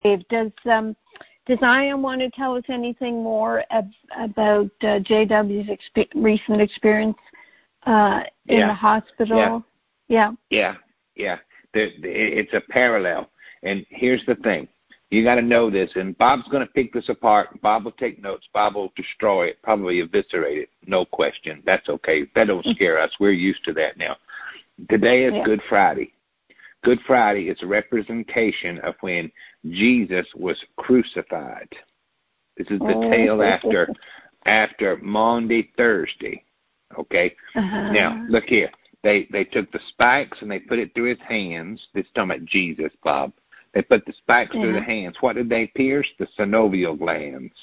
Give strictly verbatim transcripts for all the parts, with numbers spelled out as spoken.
Dave, does um, does Ian want to tell us anything more ab- about uh, J W's exp- recent experience uh, in yeah. the hospital? Yeah, yeah, yeah. There, it's a parallel. And here's the thing. You got to know this, and Bob's going to pick this apart. Bob will take notes. Bob will destroy it, probably eviscerate it, no question. That's okay. That don't scare us. We're used to that now. Today is yeah. Good Friday. Good Friday is a representation of when Jesus was crucified. This is the tale after after Maundy Thursday. Okay? Uh-huh. Now, look here. They they took the spikes and they put it through his hands. This is talking about Jesus, Bob. They put the spikes yeah. through the hands. What did they pierce? The synovial glands.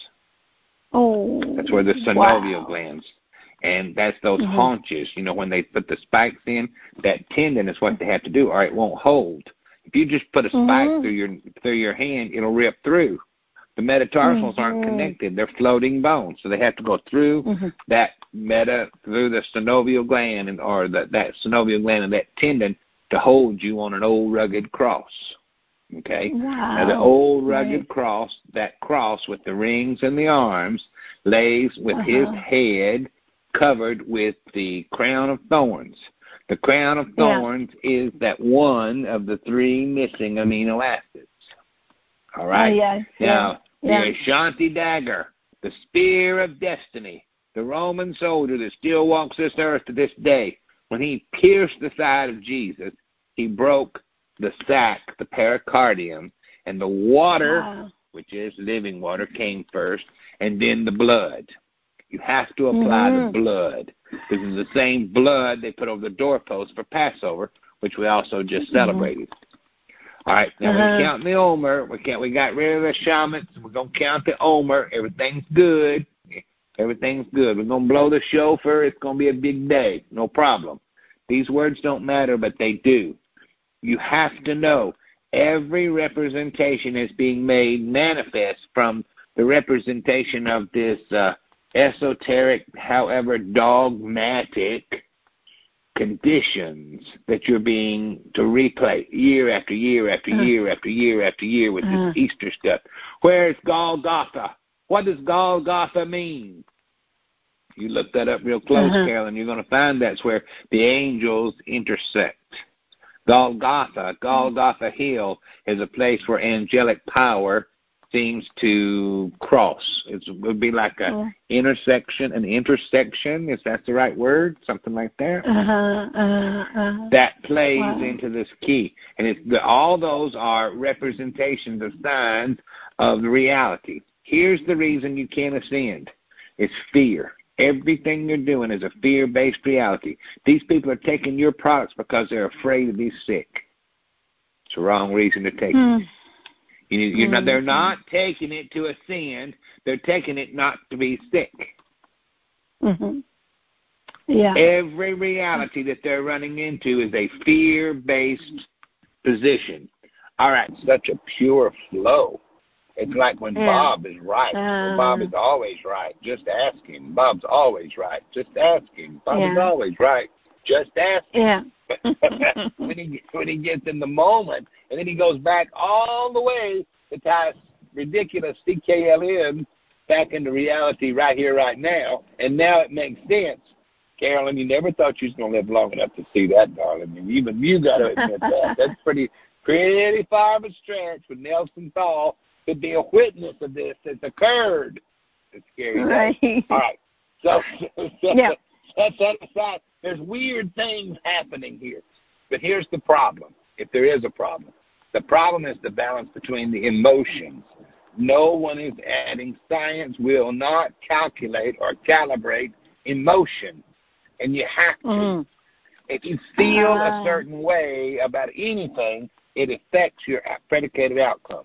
Oh, that's where the synovial wow. glands. And that's those mm-hmm. haunches. You know, when they put the spikes in, that tendon is what they have to do, or it won't hold. If you just put a spike mm-hmm. through your through your hand, it'll rip through. The metatarsals mm-hmm. aren't connected. They're floating bones. So they have to go through mm-hmm. that meta, through the synovial gland, and or the, that synovial gland and that tendon to hold you on an old rugged cross. Okay? Wow. Now, the old rugged right. cross, that cross with the rings and the arms, lays with uh-huh. his head covered with the crown of thorns. The crown of thorns yeah. is that one of the three missing amino acids. All right? Oh, yes, now, yeah. the Ashanti dagger, the spear of destiny, the Roman soldier that still walks this earth to this day, when he pierced the side of Jesus, he broke the sac, the pericardium, and the water, wow. which is living water, came first, and then the blood. You have to apply mm-hmm. the blood. This is the same blood they put over the doorpost for Passover, which we also just mm-hmm. celebrated. All right, now uh-huh. we're counting the Omer. We can't. We got rid of the shamans. We're gonna count the Omer. Everything's good. Everything's good. We're gonna blow the shofar. It's gonna be a big day. No problem. These words don't matter, but they do. You have to know every representation is being made manifest from the representation of this uh, esoteric, however dogmatic conditions that you're being to replay year after year after uh, year after year after year with uh, this Easter stuff. Where's Golgotha? What does Golgotha mean? You look that up real close, uh-huh. Carolyn, you're going to find that's where the angels intersect. Golgotha, Golgotha Hill, is a place where angelic power seems to cross. It's, it would be like a uh, intersection, an intersection, if that's the right word, something like that. Uh-huh, uh, uh, that plays wow. into this key. And it's the, all those are representations of signs of the reality. Here's the reason you can't ascend. It's fear. Everything you're doing is a fear-based reality. These people are taking your products because they're afraid to be sick. It's the wrong reason to take hmm. it. You, you're mm-hmm. not, they're not taking it to ascend. They're taking it not to be sick. Mm-hmm. Yeah. Every reality that they're running into is a fear-based position. All right, such a pure flow. It's like when yeah. Bob is right. Uh, well, Bob is always right. Just ask him. Bob's always right. Just ask him. Bob yeah. is always right. Just ask him. Yeah. when he when he gets in the moment, and then he goes back all the way to tie ridiculous C K L N back into reality right here, right now, and now it makes sense. Carolyn, you never thought you was going to live long enough to see that, darling. And even you got to admit that. That's pretty, pretty far of a stretch with Nelson Thal to be a witness of this that's occurred. It's scary. Right. All right. So, yeah. set that aside. There's weird things happening here. But here's the problem, if there is a problem. The problem is the balance between the emotions. No one is adding. Science will not calculate or calibrate emotion. And you have to. Mm. If you feel uh. a certain way about anything, it affects your predicated outcome.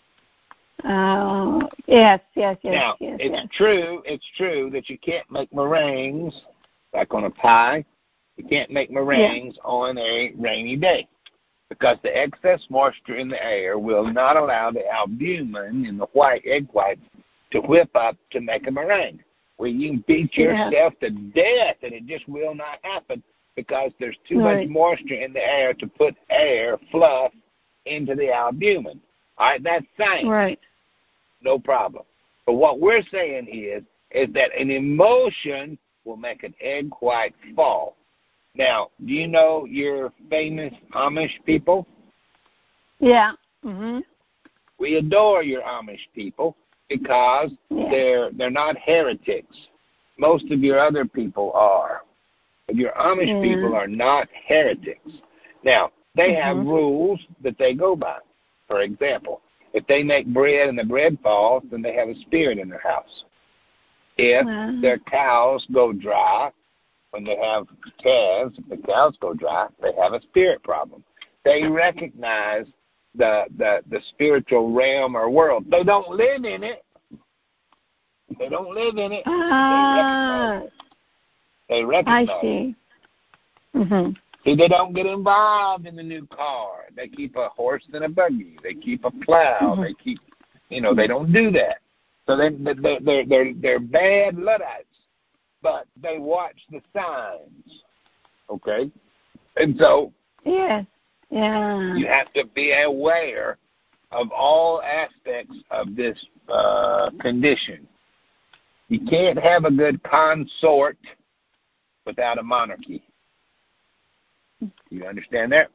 Oh, uh, yes, yes, yes, now, yes. it's yes. true, it's true that you can't make meringues like on a pie. You can't make meringues yeah. on a rainy day because the excess moisture in the air will not allow the albumin in the white egg white to whip up to make a meringue. Where you can beat yourself yeah. to death, and it just will not happen because there's too right. much moisture in the air to put air, fluff, into the albumin. All right, that's science. Right. No problem. But what we're saying is, is that an emotion will make an egg white fall. Now, do you know your famous Amish people? Yeah. Mm-hmm. We adore your Amish people because yeah. they're they're not heretics. Most of your other people are. But your Amish yeah. people are not heretics. Now, they mm-hmm. have rules that they go by. For example, if they make bread and the bread falls, then they have a spirit in their house. If wow. their cows go dry, when they have calves, if the cows go dry, they have a spirit problem. They recognize the, the, the spiritual realm or world. They don't live in it. They don't live in it. Ah, they recognize it. They recognize I see. Mm-hmm. See, they don't get involved in the new car. They keep a horse and a buggy. They keep a plow. Mm-hmm. They keep, you know, they don't do that. So they, they, they're, they're, they're bad Luddites, but they watch the signs, okay? And so yeah. Yeah. you have to be aware of all aspects of this uh, condition. You can't have a good consort without a monarchy. You understand that?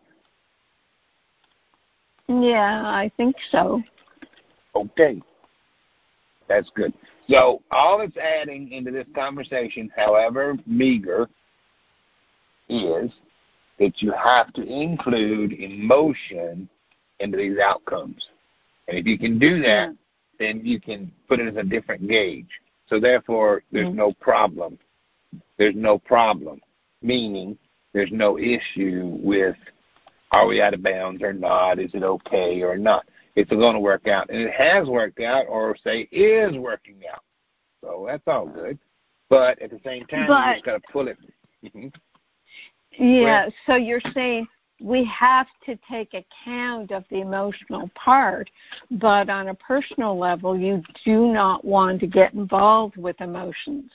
Yeah, I think so. Okay. That's good. So all it's adding into this conversation, however meager, is that you have to include emotion into these outcomes. And if you can do that, yeah. then you can put it as a different gauge. So therefore, there's mm-hmm. no problem. There's no problem, meaning there's no issue with are we out of bounds or not, is it okay or not. It's going to work out. And it has worked out, or say is working out. So that's all good. But at the same time, but, you just got to pull it. Mm-hmm. Yeah, so you're saying we have to take account of the emotional part, but on a personal level, you do not want to get involved with emotions.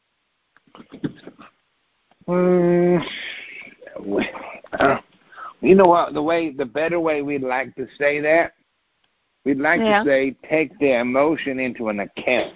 Um, uh, you know what? The way, the better way we'd like to say that, we'd like yeah. to say take the emotion into an account.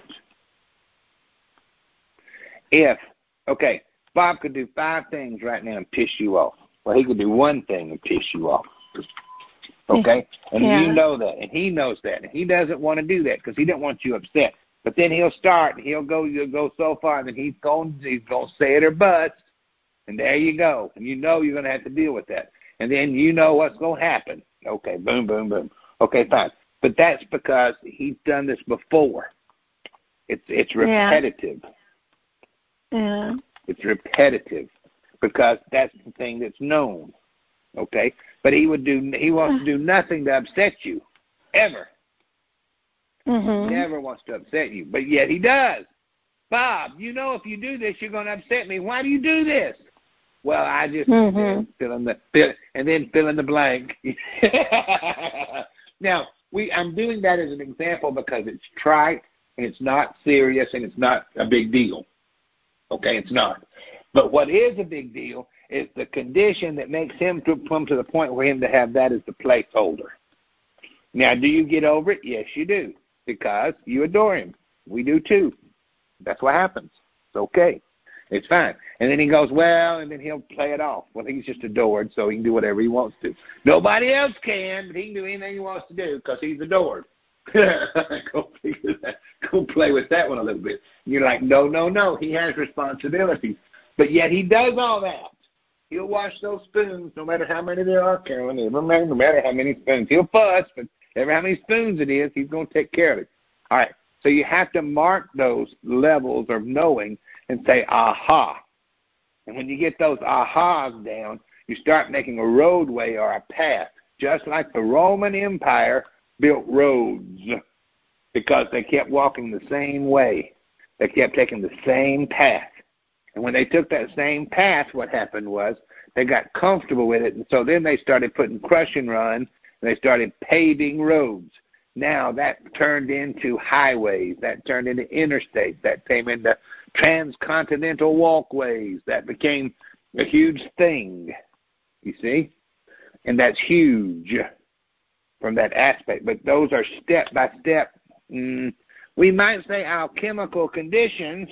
If, okay, Bob could do five things right now and piss you off. Well, he could do one thing and piss you off. Okay? And yeah. you know that, and he knows that. And he doesn't want to do that because he doesn't want you upset. But then he'll start, and he'll go he'll go so far, and then he's going he's going to say it or bust, and there you go. And you know you're going to have to deal with that. And then you know what's going to happen. Okay, boom, boom, boom. Okay, fine. But that's because he's done this before. It's it's repetitive. Yeah. yeah. It's repetitive because that's the thing that's known. Okay? But he would do he wants to do nothing to upset you. Ever. Mm-hmm. He never wants to upset you. But yet he does. Bob, you know if you do this you're gonna upset me. Why do you do this? Well, I just mm-hmm. fill in the fill and then fill in the blank. Now, we I'm doing that as an example because it's trite and it's not serious and it's not a big deal. Okay, it's not. But what is a big deal is the condition that makes him to come to the point where him to have that as the placeholder. Now, do you get over it? Yes, you do, because you adore him. We do too. That's what happens. It's okay. It's fine. And then he goes, well, and then he'll play it off. Well, he's just adored, so he can do whatever he wants to. Nobody else can, but he can do anything he wants to do because he's adored. go, go play with that one a little bit. You're like, no, no, no. He has responsibilities. But yet he does all that. He'll wash those spoons no matter how many there are, Carolyn. No matter how many spoons. He'll fuss, but no matter how many spoons it is, he's going to take care of it. All right. So you have to mark those levels of knowing and say, aha. And when you get those ahas down, you start making a roadway or a path, just like the Roman Empire built roads because they kept walking the same way. They kept taking the same path. And when they took that same path, what happened was they got comfortable with it, and so then they started putting crush and run, and they started paving roads. Now that turned into highways. That turned into interstates. That came into transcontinental walkways. That became a huge thing, you see? And that's huge. from that aspect. But those are step-by-step, mm, we might say alchemical conditions.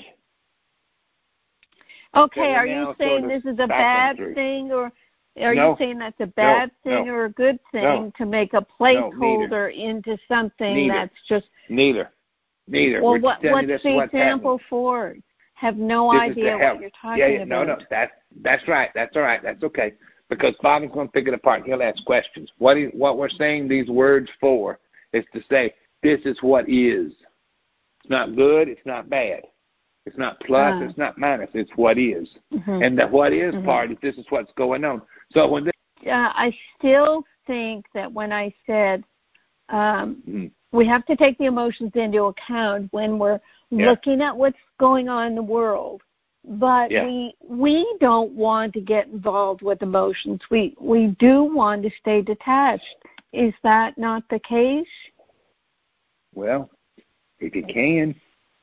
Okay, are you saying this is a bad thing, or are no, you saying that's a bad no, thing no, or a good thing no, to make a placeholder no, into something neither. that's just... Neither. Neither. Well, We're what, what's this the what's example happening. for? Have no this idea what you're talking yeah, yeah, about. No, no, that's, that's right. That's all right. That's okay. Because Bob is going to pick it apart. He'll ask questions. What, is, what we're saying these words for is to say, this is what is. It's not good. It's not bad. It's not plus. Uh, it's not minus. It's what is. Mm-hmm. And the what is mm-hmm. part is this is what's going on. So when this... Yeah, I still think that when I said um, mm-hmm. we have to take the emotions into account when we're yeah. looking at what's going on in the world, but yeah. we we don't want to get involved with emotions. We we do want to stay detached. Is that not the case? Well, if you can.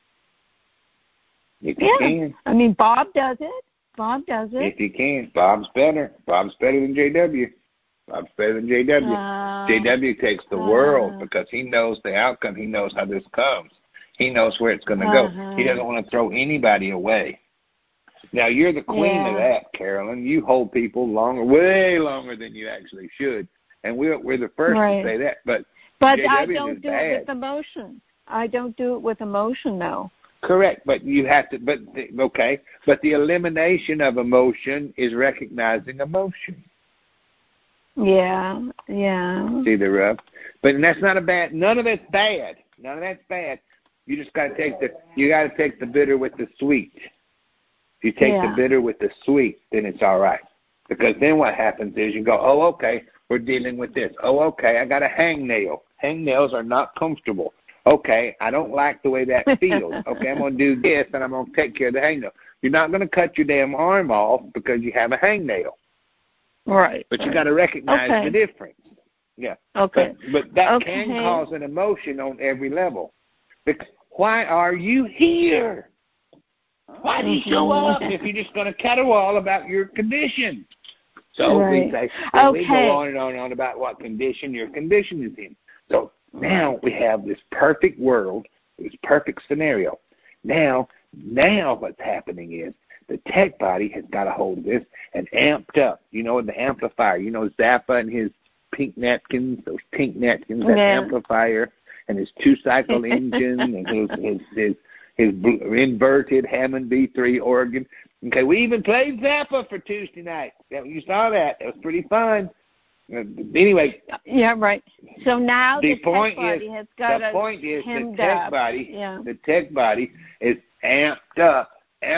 If yeah. you can. I mean, Bob does it. Bob does it. If you can. Bob's better. Bob's better than J W. Bob's better than J W. Uh, J W takes the uh, world because he knows the outcome. He knows how this comes. He knows where it's going to uh-huh. go. He doesn't want to throw anybody away. Now, you're the queen yeah. of that, Carolyn. You hold people longer, way longer than you actually should. And we're, we're the first right. to say that. But, but J W I don't do bad. it with emotion. I don't do it with emotion, though. Correct, but you have to, but, okay, but the elimination of emotion is recognizing emotion. Yeah, yeah. See the rub? But that's not a bad, none of it's bad. None of that's bad. You just got to take the, you got to take the bitter with the sweet. If you take yeah. the bitter with the sweet, then it's all right. Because then what happens is you go, oh, okay, we're dealing with this. Oh, okay, I got a hangnail. Hangnails are not comfortable. Okay, I don't like the way that feels. Okay, I'm going to do this, and I'm going to take care of the hangnail. You're not going to cut your damn arm off because you have a hangnail. Right. But right. you got to recognize okay. the difference. Yeah. Okay. But, but that okay. can cause an emotion on every level. Because why are you here? Why do you show up if you're just going to caterwaul about your condition? So right. we say, okay. we go on and on and on about what condition your condition is in. So now we have this perfect world, this perfect scenario. Now, now what's happening is the tech body has got a hold of this and amped up. You know, the amplifier. You know, Zappa and his pink napkins, those pink napkins, that yeah. amplifier, and his two-cycle engine, and his his his, his inverted Hammond B three organ. Okay, we even played Zappa for Tuesday night. You saw that. It was pretty fun. Anyway. Yeah, right. So now the, the point tech body is, has got the point is the tech up. body, yeah. the tech body is amped up,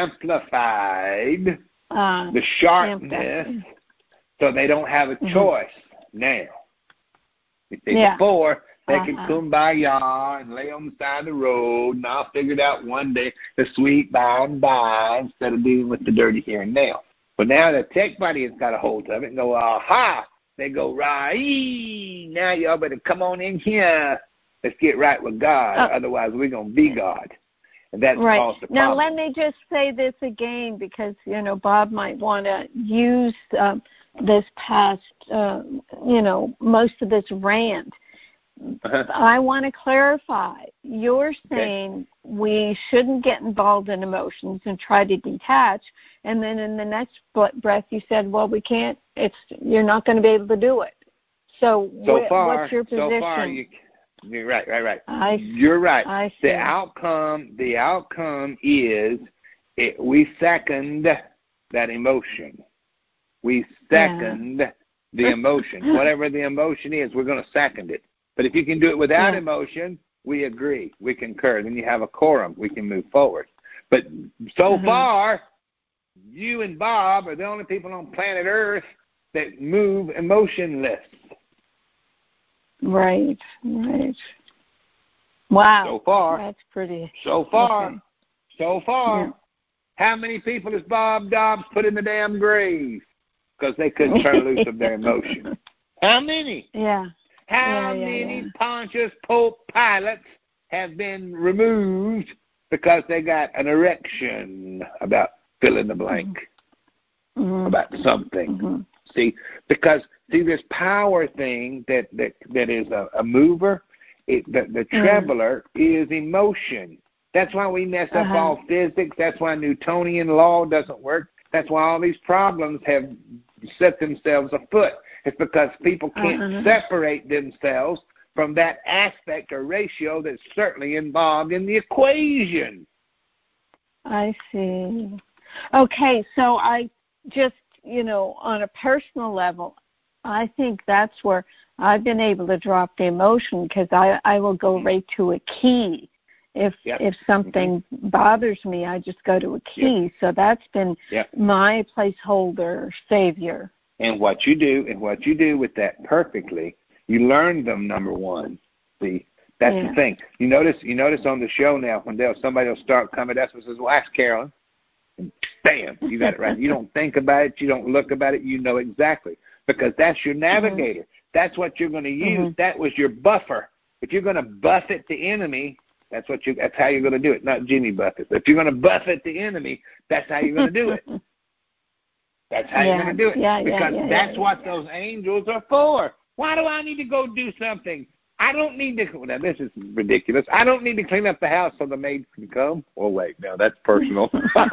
amplified, uh, the sharpness, so they don't have a mm-hmm. choice now. You see, yeah. before they uh-huh. could kumbaya and lay on the side of the road, and I'll figure it out one day, the sweet by and by, instead of dealing with the dirty here and now. But now the tech body has got a hold of it and go, aha! They go, right, now y'all better come on in here. Let's get right with God. Oh. Otherwise, we're going to be God. And that's right. caused the problem. Now, let me just say this again because, you know, Bob might want to use uh, this past, uh, you know, most of this rant. Uh-huh. I want to clarify. You're saying okay. we shouldn't get involved in emotions and try to detach, and then in the next breath you said, well, we can't, it's, you're not going to be able to do it. So, so wh- far, what's your position? So far, you, you're right, right, right. I, you're right. I see. The outcome, the outcome is it, we second that emotion. We second yeah. the emotion. Whatever the emotion is, we're going to second it. But if you can do it without yeah. emotion, we agree. We concur. Then you have a quorum. We can move forward. But so mm-hmm. far, you and Bob are the only people on planet Earth that move emotionless. Right, right. Wow. So far. That's pretty. So far. Okay. So far. Yeah. How many people has Bob Dobbs put in the damn grave? Because they couldn't turn loose of their emotion. How many? Yeah. How yeah, yeah, many yeah. Pontius Pope Pilates have been removed because they got an erection about fill in the blank? mm-hmm. about something. Mm-hmm. See, because see this power thing that that, that is a, a mover. It, the the mm. traveler is emotion. That's why we mess up uh-huh. all physics. That's why Newtonian law doesn't work. That's why all these problems have set themselves afoot. It's because people can't uh-huh. separate themselves from that aspect or ratio that's certainly involved in the equation. I see. Okay, so I just, you know, on a personal level, I think that's where I've been able to drop the emotion, because I, I will go right to a key. If yep. if something mm-hmm. bothers me, I just go to a key. Yep. So that's been yep. my placeholder savior. And what you do, and what you do with that perfectly, you learn them. Number one, see, that's yeah. the thing. You notice, you notice on the show now when they'll somebody will start coming. That's what says, "Well, ask Carolyn." And bam, you got it right. You don't think about it. You don't look about it. You know exactly, because that's your navigator. Mm-hmm. That's what you're going to use. Mm-hmm. That was your buffer. If you're going to buffet the enemy, that's what you. That's how you're going to do it. Not Jimmy Buffett. If you're going to buffet the enemy, that's how you're going to do it. That's how yeah, you're going to do it. yeah, because yeah, yeah, that's yeah, what yeah. those angels are for. Why do I need to go do something? I don't need to. Now, this is ridiculous. I don't need to clean up the house so the maid can come. Oh, wait. No, that's personal.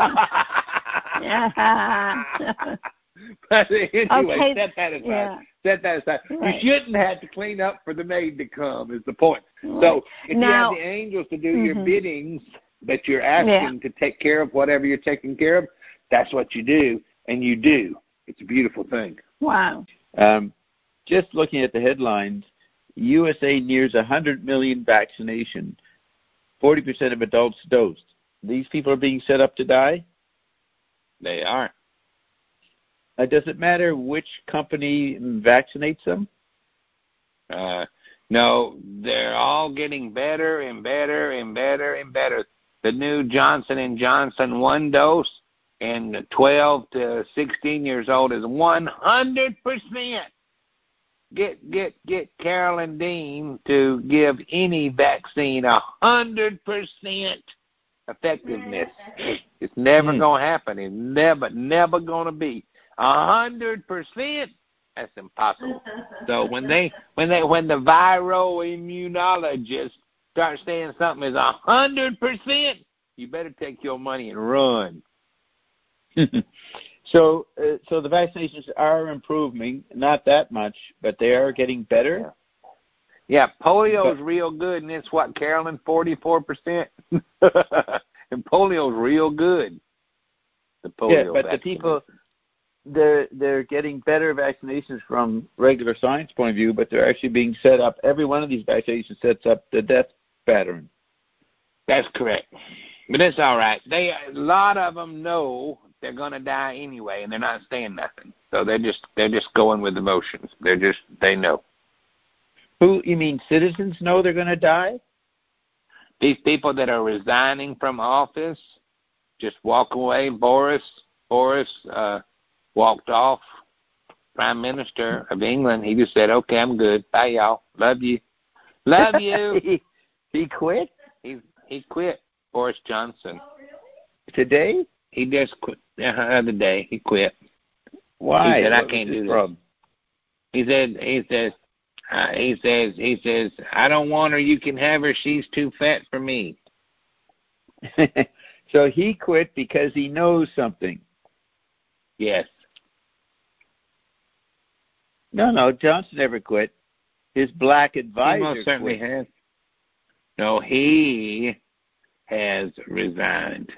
But anyway, okay. set that aside. Yeah. Set that aside. Right. You shouldn't have to clean up for the maid to come is the point. Right. So if now, you have the angels to do mm-hmm. your biddings that you're asking yeah. to take care of whatever you're taking care of, that's what you do, and you do. It's a beautiful thing. Wow. Um, just looking at the headlines, U S A nears one hundred million vaccinations, forty percent of adults dosed. These people are being set up to die? They are. Uh, does it matter which company vaccinates them? Uh, no, they're all getting better and better and better and better. The new Johnson and Johnson one dose and twelve to sixteen years old is one hundred percent. Get get get Carolyn Dean to give any vaccine a hundred percent effectiveness. It's never mm. gonna happen. It's never never gonna be a hundred percent. That's impossible. So when they when they when the viral immunologists start saying something is a hundred percent, you better take your money and run. So, uh, so the vaccinations are improving, not that much, but they are getting better. Yeah, polio's but, real good, and it's what, Carolyn, forty-four percent, and polio's real good. The polio yeah, but vaccine. the people, they're they're getting better vaccinations from regular science point of view, but they're actually being set up. Every one of these vaccinations sets up the death pattern. That's correct, but it's all right. They a lot of them know they're going to die anyway, and they're not saying nothing. So they're just they're just going with emotions. They're just they know. Who you mean? Citizens know they're going to die? These people that are resigning from office just walk away. Boris Boris uh, walked off. Prime Minister of England. He just said, "Okay, I'm good. Bye, y'all. Love you. Love you." he, he quit. He he quit. Boris Johnson. Today? He just quit the other day. He quit. Why? He said, what I can't do this. Problem? He said, he says, uh, he says, he says, I don't want her. You can have her. She's too fat for me. So he quit because he knows something. Yes. No, no, Johnson never quit. His black advisor he most certainly quit. has. No, he has resigned.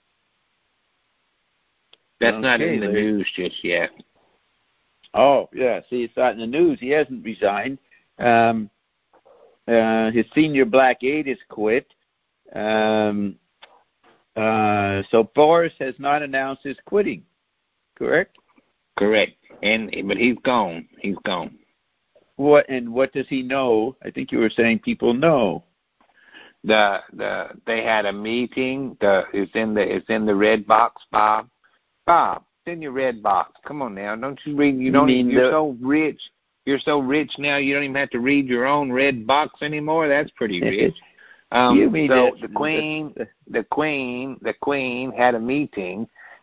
That's okay, not in the lady. news just yet. Oh, yeah. See, it's not in the news. He hasn't resigned. Um, uh, his senior black aide has quit. Um, uh, so Boris has not announced his quitting, correct? Correct. And but he's gone. He's gone. What and what does he know? I think you were saying people know. The the they had a meeting. The it's in the it's in the red box, Bob. Bob, it's in your red box. Come on now. Don't you read you don't you mean you're the, so rich. You're so rich now you don't even have to read your own red box anymore. That's pretty rich. Um you mean so the, the Queen the, the Queen the Queen had a meeting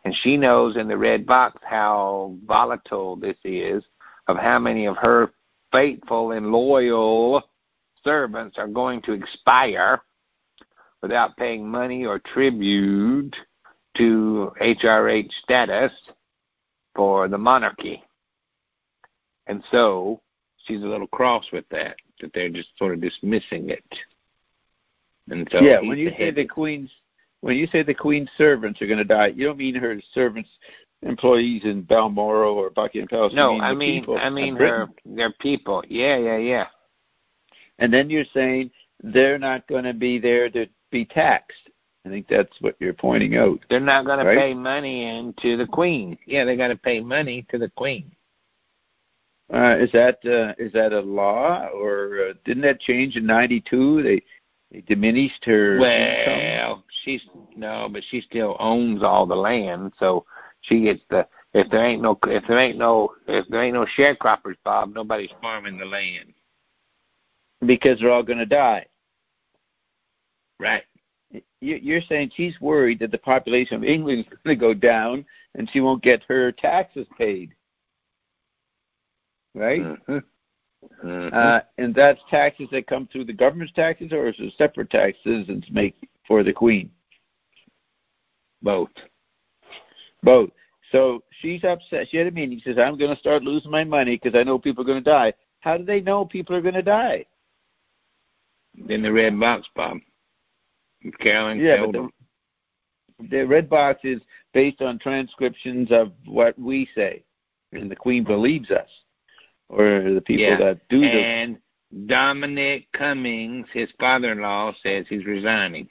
And she knows in the red box how volatile this is, of how many of her faithful and loyal servants are going to expire without paying money or tribute to H R H status for the monarchy. And so she's a little cross with that, that they're just sort of dismissing it. And so yeah, when you say the queen's when you say the queen's servants are going to die, you don't mean her servants, employees in Balmoral or Buckingham Palace. No, mean I mean I mean her their people. Yeah, yeah, yeah. And then you're saying they're not going to be there to be taxed. I think that's what you're pointing out. They're not going right? to pay money into the queen. Yeah, they got to pay money to the queen. Uh, is that uh, is that a law, or uh, didn't that change in ninety-two? They they diminished her well, income? she's no, but she still owns all the land, so she gets the. If there ain't no, if there ain't no, if there ain't no sharecroppers, Bob, nobody's farming the land because they're all going to die. Right. You're saying she's worried that the population of England is going to go down, and she won't get her taxes paid. Right? Mm-hmm. Mm-hmm. Uh, and that's taxes that come through the government's taxes, or is it separate tax citizens make for the Queen? Both. Both. So she's upset. She had a meeting. She says, I'm going to start losing my money because I know people are going to die. How do they know people are going to die? In the red box, Bob. Carolyn yeah, told but them. The, the red box is based on transcriptions of what we say, and the Queen believes us, or the people yeah. that do. And the... Dominic Cummings, his father-in-law, says he's resigning.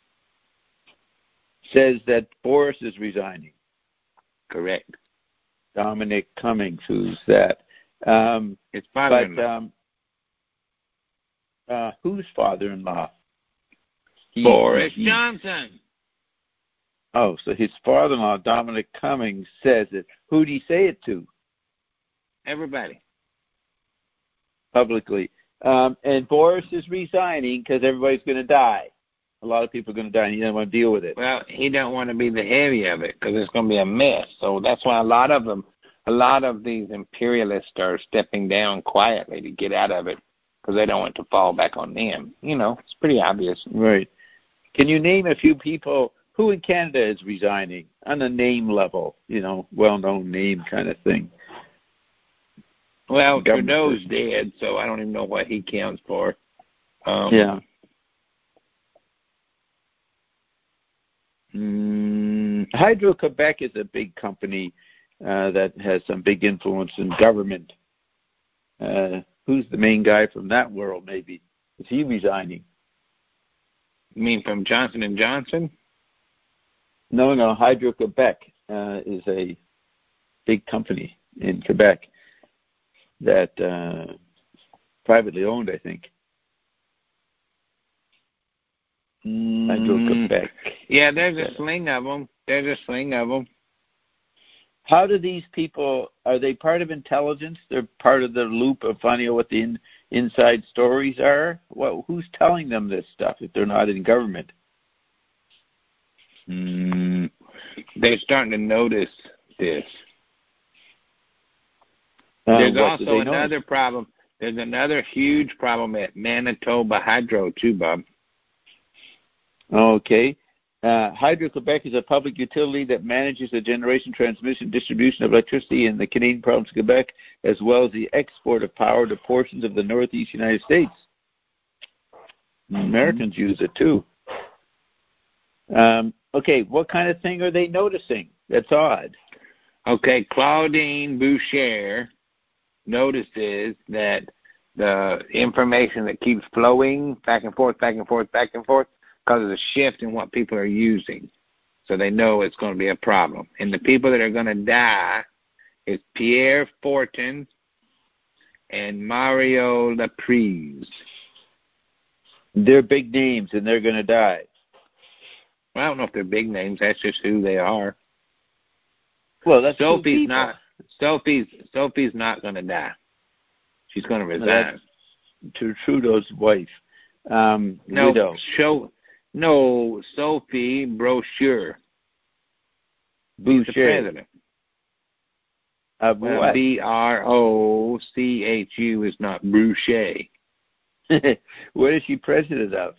Says that Boris is resigning. Correct. Dominic Cummings, who's that? Um, his father-in-law. But um, uh, whose father-in-law? He, Boris he, Johnson. Oh, so his father-in-law, Dominic Cummings, says it. Who did he say it to? Everybody. Publicly. Um, and Boris is resigning because everybody's going to die. A lot of people are going to die, and he doesn't want to deal with it. Well, he don't want to be the heavy of it because it's going to be a mess. So that's why a lot of them, a lot of these imperialists are stepping down quietly to get out of it because they don't want to fall back on them. You know, it's pretty obvious. Right. Can you name a few people who in Canada is resigning on a name level, you know, well-known name kind of thing? Well, Trudeau's dead, so I don't even know what he counts for. Um, yeah. Mm, Hydro-Quebec is a big company uh, that has some big influence in government. Uh, who's the main guy from that world, maybe? Is he resigning? You mean from Johnson and Johnson? No, no. Hydro-Quebec uh, is a big company in Quebec that uh, privately owned, I think. Hydro-Quebec. Yeah, there's a sling of them. There's a sling of them. How do these people, are they part of intelligence? They're part of the loop of finding out what the in, inside stories are? Well, who's telling them this stuff if they're not in government? Mm, they're starting to notice this. Uh, There's also another notice? problem. There's another huge problem at Manitoba Hydro too, Bob. Okay. Uh, Hydro-Quebec is a public utility that manages the generation, transmission, distribution of electricity in the Canadian province of Quebec, as well as the export of power to portions of the northeast United States. Mm-hmm. Americans use it too. Um, okay, what kind of thing are they noticing that's odd? Okay, Claudine Boucher notices that the information that keeps flowing back and forth, back and forth, back and forth, causes a shift in what people are using. So they know it's going to be a problem. And the people that are going to die is Pierre Fortin and Mario Laprise. They're big names, and they're going to die. Well, I don't know if they're big names. That's just who they are. Well, that's Sophie's not. Sophie's Sophie's not going to die. She's going to resign. To Trudeau's wife. Um, no, widow. show. No, Sophie Brochure. He's the president. Uh, well, B R O C H U is not Boucher. What is she president of?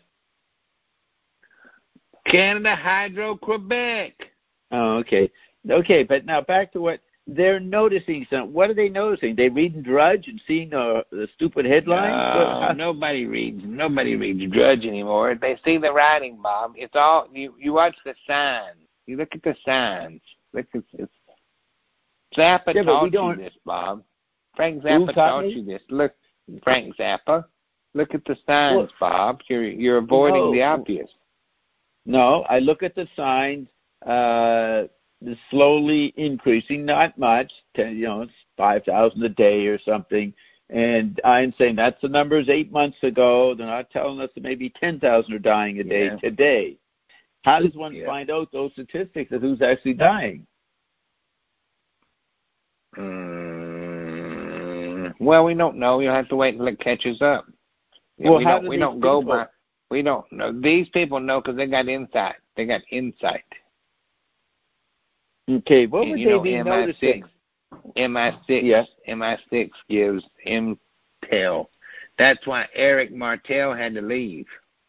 Canada Hydro Quebec. Oh, okay. Okay, but now back to what they're noticing. Some, what are they noticing? They reading Drudge and seeing uh, the stupid headlines? No, what, nobody reads. Nobody reads Drudge anymore. They see the writing, Bob. It's all you. You watch the signs. You look at the signs. Look at this. Zappa yeah, taught you this, Bob. Frank Zappa taught me? you this. Look, Frank Zappa. Look at the signs, well, Bob. You're you're avoiding no, the obvious. No, I look at the signs. Uh, slowly increasing, not much. Ten, you know, it's five thousand a day or something. And I'm saying that's the numbers eight months ago. They're not telling us that maybe ten thousand are dying a day yeah. today. How does one yeah. find out those statistics of who's actually dying? Mm, well, we don't know. You'll have to wait until it catches up. Yeah, well, we how don't, do we these don't go people... by. We don't know. These people know because they got insight. They got insight. Okay, what would you they know, be M I six, noticing? M I six, yeah. M I six gives intel. That's why Eric Martel had to leave.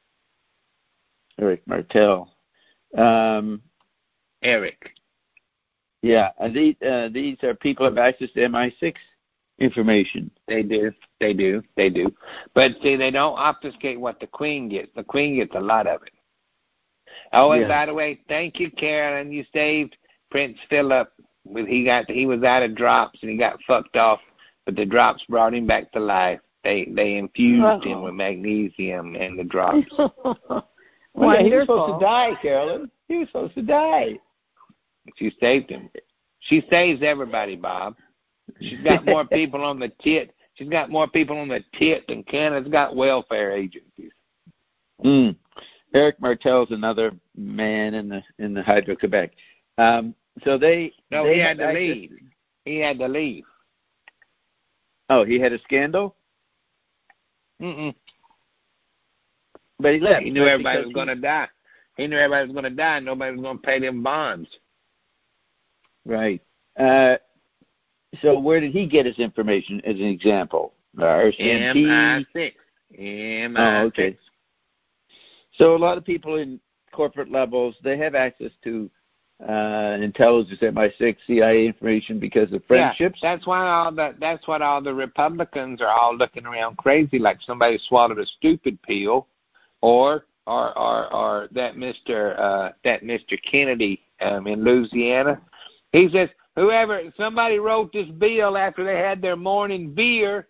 Eric Martel. Um, Eric. Yeah, and these uh, these are people who have access to M I six information. They do, they do, they do. But see, they don't obfuscate what the Queen gets. The Queen gets a lot of it. Oh, and yeah. by the way, thank you, Carolyn. You saved Prince Philip. He got he was out of drops and he got fucked off, but the drops brought him back to life. They they infused Uh-oh. him with magnesium and the drops. Well, yeah, he was supposed to die, Carolyn. He was supposed to die. She saved him. She saves everybody, Bob. She's got more people on the tit. She's got more people on the tit than Canada's got welfare agencies. Mm. Eric Martel's another man in the in the Hydro Quebec. Um, so they no, they he had to access... leave. He had to leave. Oh, he had a scandal. Mm-mm. But he left. He knew everybody was going to die. He knew everybody was going to die, and nobody was going to pay them bonds. Right. Uh, so where did he get his information, as an example? M I six. M I six. Oh, okay. So a lot of people in corporate levels, they have access to uh, intelligence, M I six, C I A information because of friendships. Yeah, that's why all the that's what all the Republicans are all looking around crazy, like somebody swallowed a stupid pill, or or or, or that Mister uh, that Mister Kennedy um, in Louisiana. He says whoever somebody wrote this bill after they had their morning beer.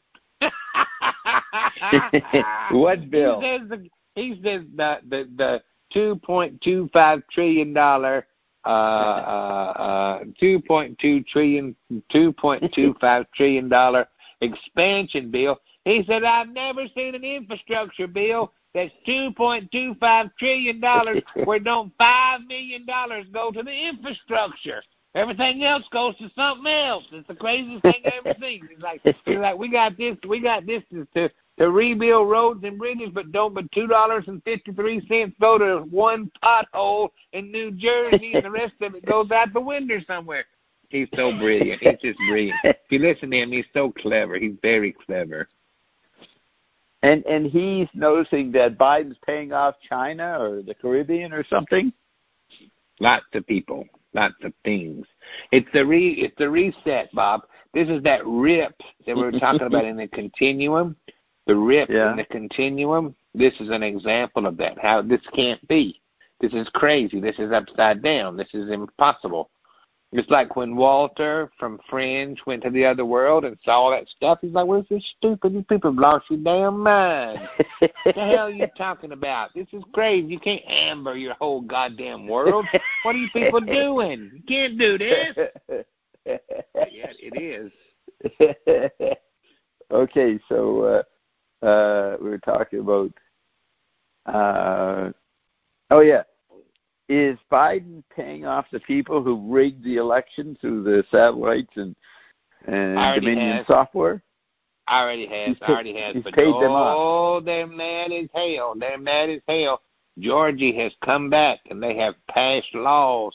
What bill? He says the he says the the, the two point two five trillion dollar uh uh uh two point two trillion two point two five trillion dollar expansion bill. He said I've never seen an infrastructure bill that's two point two five trillion dollars where don't five million dollars go to the infrastructure. Everything else goes to something else. It's the craziest thing I've ever seen. He's like, he's like, we got this, we got this to, to to rebuild roads and bridges, but don't but two dollars and fifty three cents go to one pothole in New Jersey, and the rest of it goes out the window somewhere. He's so brilliant. He's just brilliant. If you listen to him, he's so clever. He's very clever. And and he's noticing that Biden's paying off China or the Caribbean or something. Lots of people. Lots of things. It's the re it's the reset, Bob. This is that rip that we were talking about in the continuum. The rip yeah. in the continuum. This is an example of that. How this can't be. This is crazy. This is upside down. This is impossible. It's like when Walter from Fringe went to the other world and saw all that stuff. He's like, "What's this stupid? You people have lost your damn mind. What the hell are you talking about? This is crazy. You can't amber your whole goddamn world. What are you people doing? You can't do this." Yeah, it is. Okay, so uh, uh, we were talking about. Uh, oh yeah. Is Biden paying off the people who rigged the election through the satellites and, and Dominion has. software? Already has. He's already paid, has. He's but paid oh, them off. they're mad as hell. They're mad as hell. Georgia has come back, and they have passed laws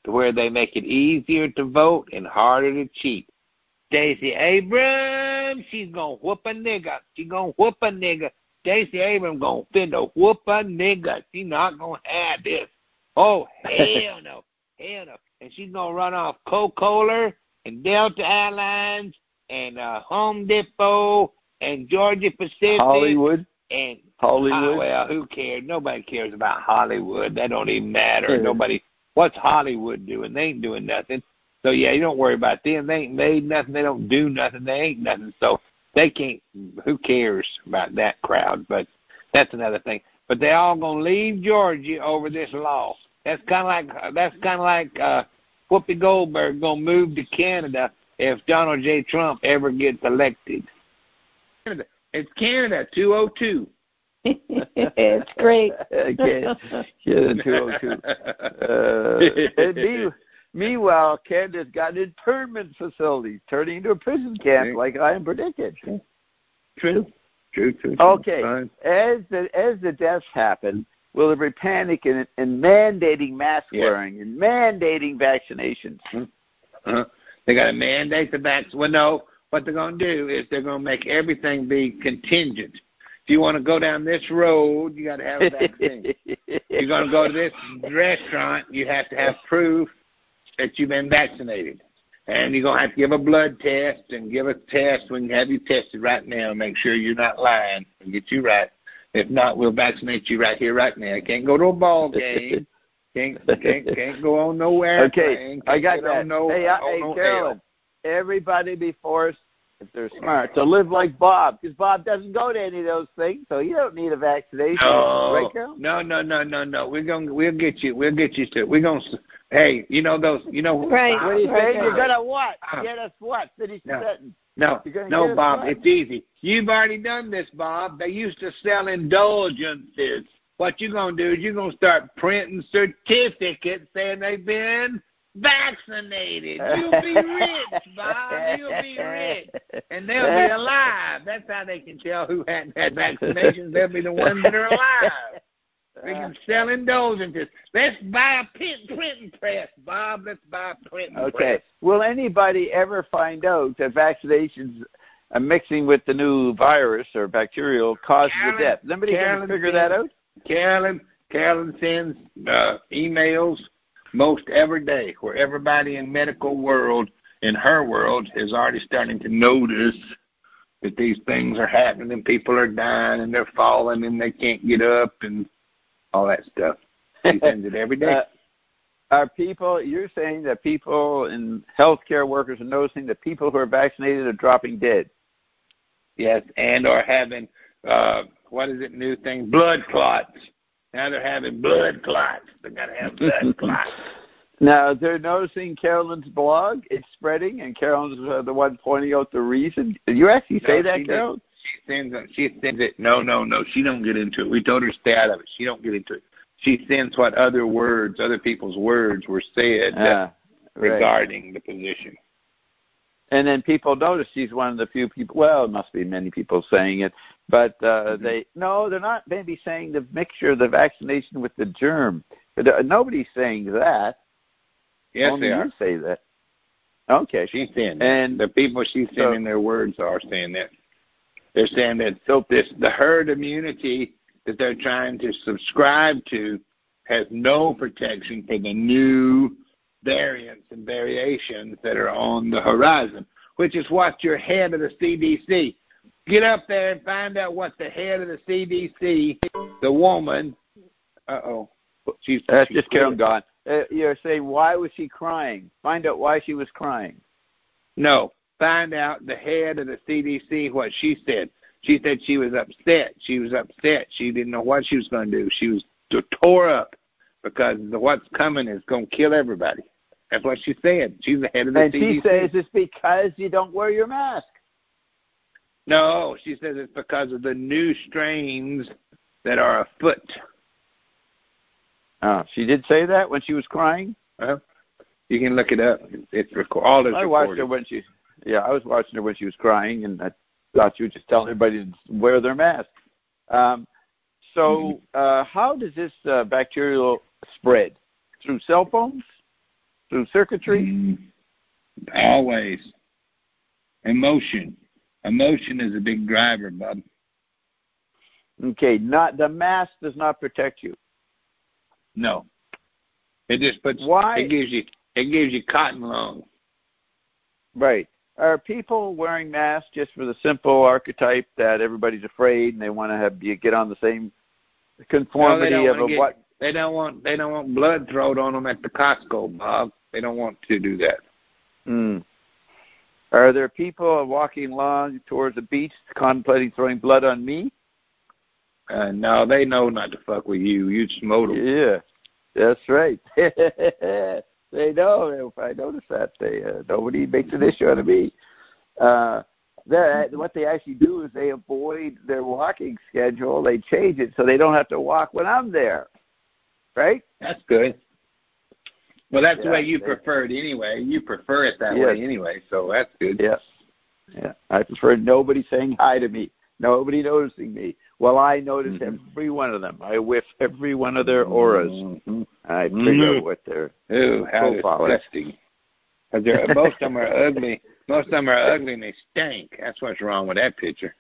to where they make it easier to vote and harder to cheat. Stacey Abrams, she's going to whoop a nigga. She's going to whoop a nigga. Stacey Abrams going to finna whoop a nigga. She's not going to have this. Oh, hell no. Hell no. And she's going to run off Coca-Cola and Delta Airlines and uh, Home Depot and Georgia Pacific. Hollywood. And Hollywood. Uh, well, who cares? Nobody cares about Hollywood. That don't even matter. Yeah. Nobody. What's Hollywood doing? They ain't doing nothing. So, yeah, you don't worry about them. They ain't made nothing. They don't do nothing. They ain't nothing. So they can't. Who cares about that crowd? But that's another thing. But they all going to leave Georgia over this law. That's kind of like that's kind of like uh, Whoopi Goldberg going to move to Canada if Donald J. Trump ever gets elected. Canada. It's Canada, two oh two. It's great. Canada, two oh two. Uh, and me, meanwhile, Canada's got internment facilities turning into a prison camp, like I am predicted. True, true, true. Okay, Fine. as the as the deaths happen, will there be panic in, in mandating mask Yeah. wearing and mandating vaccinations? Uh-huh. They got to mandate the vaccine. Well, no. What they're going to do is they're going to make everything be contingent. If you want to go down this road, you got to have a vaccine. You're going to go to this restaurant, you have to have proof that you've been vaccinated. And you're going to have to give a blood test and give a test. We can have you tested right now and make sure you're not lying and get you right. If not, we'll vaccinate you right here, right now. You can't go to a ball game. Can't can't can't go on nowhere. Okay, I got that. No, hey, I, hey no Carolyn, everybody be forced, if they're smart, to live like Bob, because Bob doesn't go to any of those things, so you don't need a vaccination, no, right, Carol? No, no, no, no, no. We're gonna we'll get you. We'll get you to. We're gonna. Hey, you know those. You know. Right. What are you right, saying? right. You're gonna what? Get us what? Finish the No. sentence. No, You're gonna no, get us Bob. what? It's easy. You've already done this, Bob. They used to sell indulgences. What you're going to do is you're going to start printing certificates saying they've been vaccinated. You'll be rich, Bob. You'll be rich. And they'll be alive. That's how they can tell who hadn't had vaccinations. They'll be the ones that are alive. They can sell indulgences. Let's buy a print, printing press, Bob. Let's buy a printing Okay. press. Will anybody ever find out that vaccinations are mixing with the new virus or bacterial causes Carolyn, of death? Is anybody going to figure that out? Carolyn, Carolyn sends uh, emails most every day where everybody in medical world, in her world, is already starting to notice that these things are happening and people are dying and they're falling and they can't get up and all that stuff. She sends it every day. Uh, are people, you're saying that people and healthcare workers are noticing that people who are vaccinated are dropping dead? Yes, and are having, uh, what is it, new thing, blood clots. Now they're having blood clots. They got to have blood clots. Now, they're noticing Carolyn's blog. It's spreading, and Carolyn's uh, the one pointing out the reason. Did you actually say No, that, she Carolyn? did. She sends it. She sends it. No, no, no. She don't get into it. We told her to stay out of it. She don't get into it. She sends what other words, other people's words were said Ah, uh, right. regarding the position. And then people notice she's one of the few people. Well, it must be many people saying it, but uh, Mm-hmm. they no, they're not maybe saying the mixture of the vaccination with the germ. But uh, nobody's saying that. Yes, Only they you are. say that. Okay. She's saying that. And The people she's so- sending their words are saying that. They're saying that so this the herd immunity that they're trying to subscribe to has no protection for the new variants and variations that are on the horizon, which is what your head of the C D C. Get up there and find out what the head of the C D C, the woman, uh-oh. She's, that's she's just Carolyn gone. Uh, you're saying, why was she crying? Find out why she was crying. No, find out the head of the C D C what she said. She said she was upset. She was upset. She didn't know what she was going to do. She was tore up because the what's coming is going to kill everybody. That's what she said. She's the head of the and C D C. she says it's because you don't wear your mask. No, she says it's because of the new strains that are afoot. Oh, she did say that when she was crying? Uh-huh. You can look it up. It's record. All is I recorded. watched her when she, yeah, I was watching her when she was crying, and I thought she was just telling everybody to wear their mask. Um, so, uh, how does this uh, bacterial spread? Through cell phones? through circuitry? Mm, always. Emotion. Emotion is a big driver, bud. Okay, not the mask does not protect you. No. It just puts. Why? It gives you. It gives you cotton lung. Right. Are people wearing masks just for the simple archetype that everybody's afraid and they want to have you get on the same conformity no, of a get, what? They don't want. They don't want blood thrown on them at the Costco, Bob. They don't want to do that. Hmm. Are there people walking along towards the beach contemplating throwing blood on me? Uh, no, they know not to fuck with you. You'd smote them. Yeah, that's right. They know. If I notice that, they uh, nobody makes an issue out of me. Uh, what they actually do is they avoid their walking schedule. They change it so they don't have to walk when I'm there. Right? That's good. Well, that's yeah, the way you they, prefer it anyway. You prefer it that yes. way anyway, so that's good. Yeah. Yeah. I prefer nobody saying hi to me, nobody noticing me. Well, I notice mm-hmm. every one of them. I whiff every one of their auras. Mm-hmm. I figure mm-hmm. out what their Ooh, how disgusting. Because they're most of them are ugly. Most of them are ugly and they stink. That's what's wrong with that picture.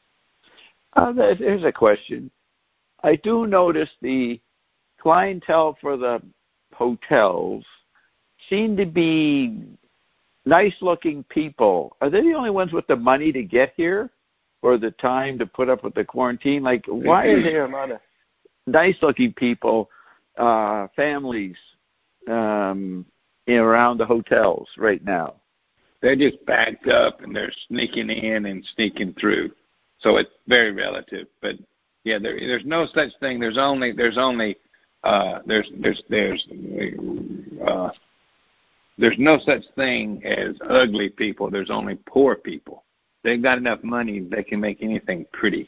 Uh, there's a question. I do notice the clientele for the hotels seem to be nice-looking people. Are they the only ones with the money to get here or the time to put up with the quarantine? Like, why are there a lot of nice-looking people, uh, families um, in, around the hotels right now? They're just backed up and they're sneaking in and sneaking through. So it's very relative. But, yeah, there, there's no such thing. There's only there's only Uh, there's there's there's uh, there's no such thing as ugly people. There's only poor people. They've got enough money they can make anything pretty.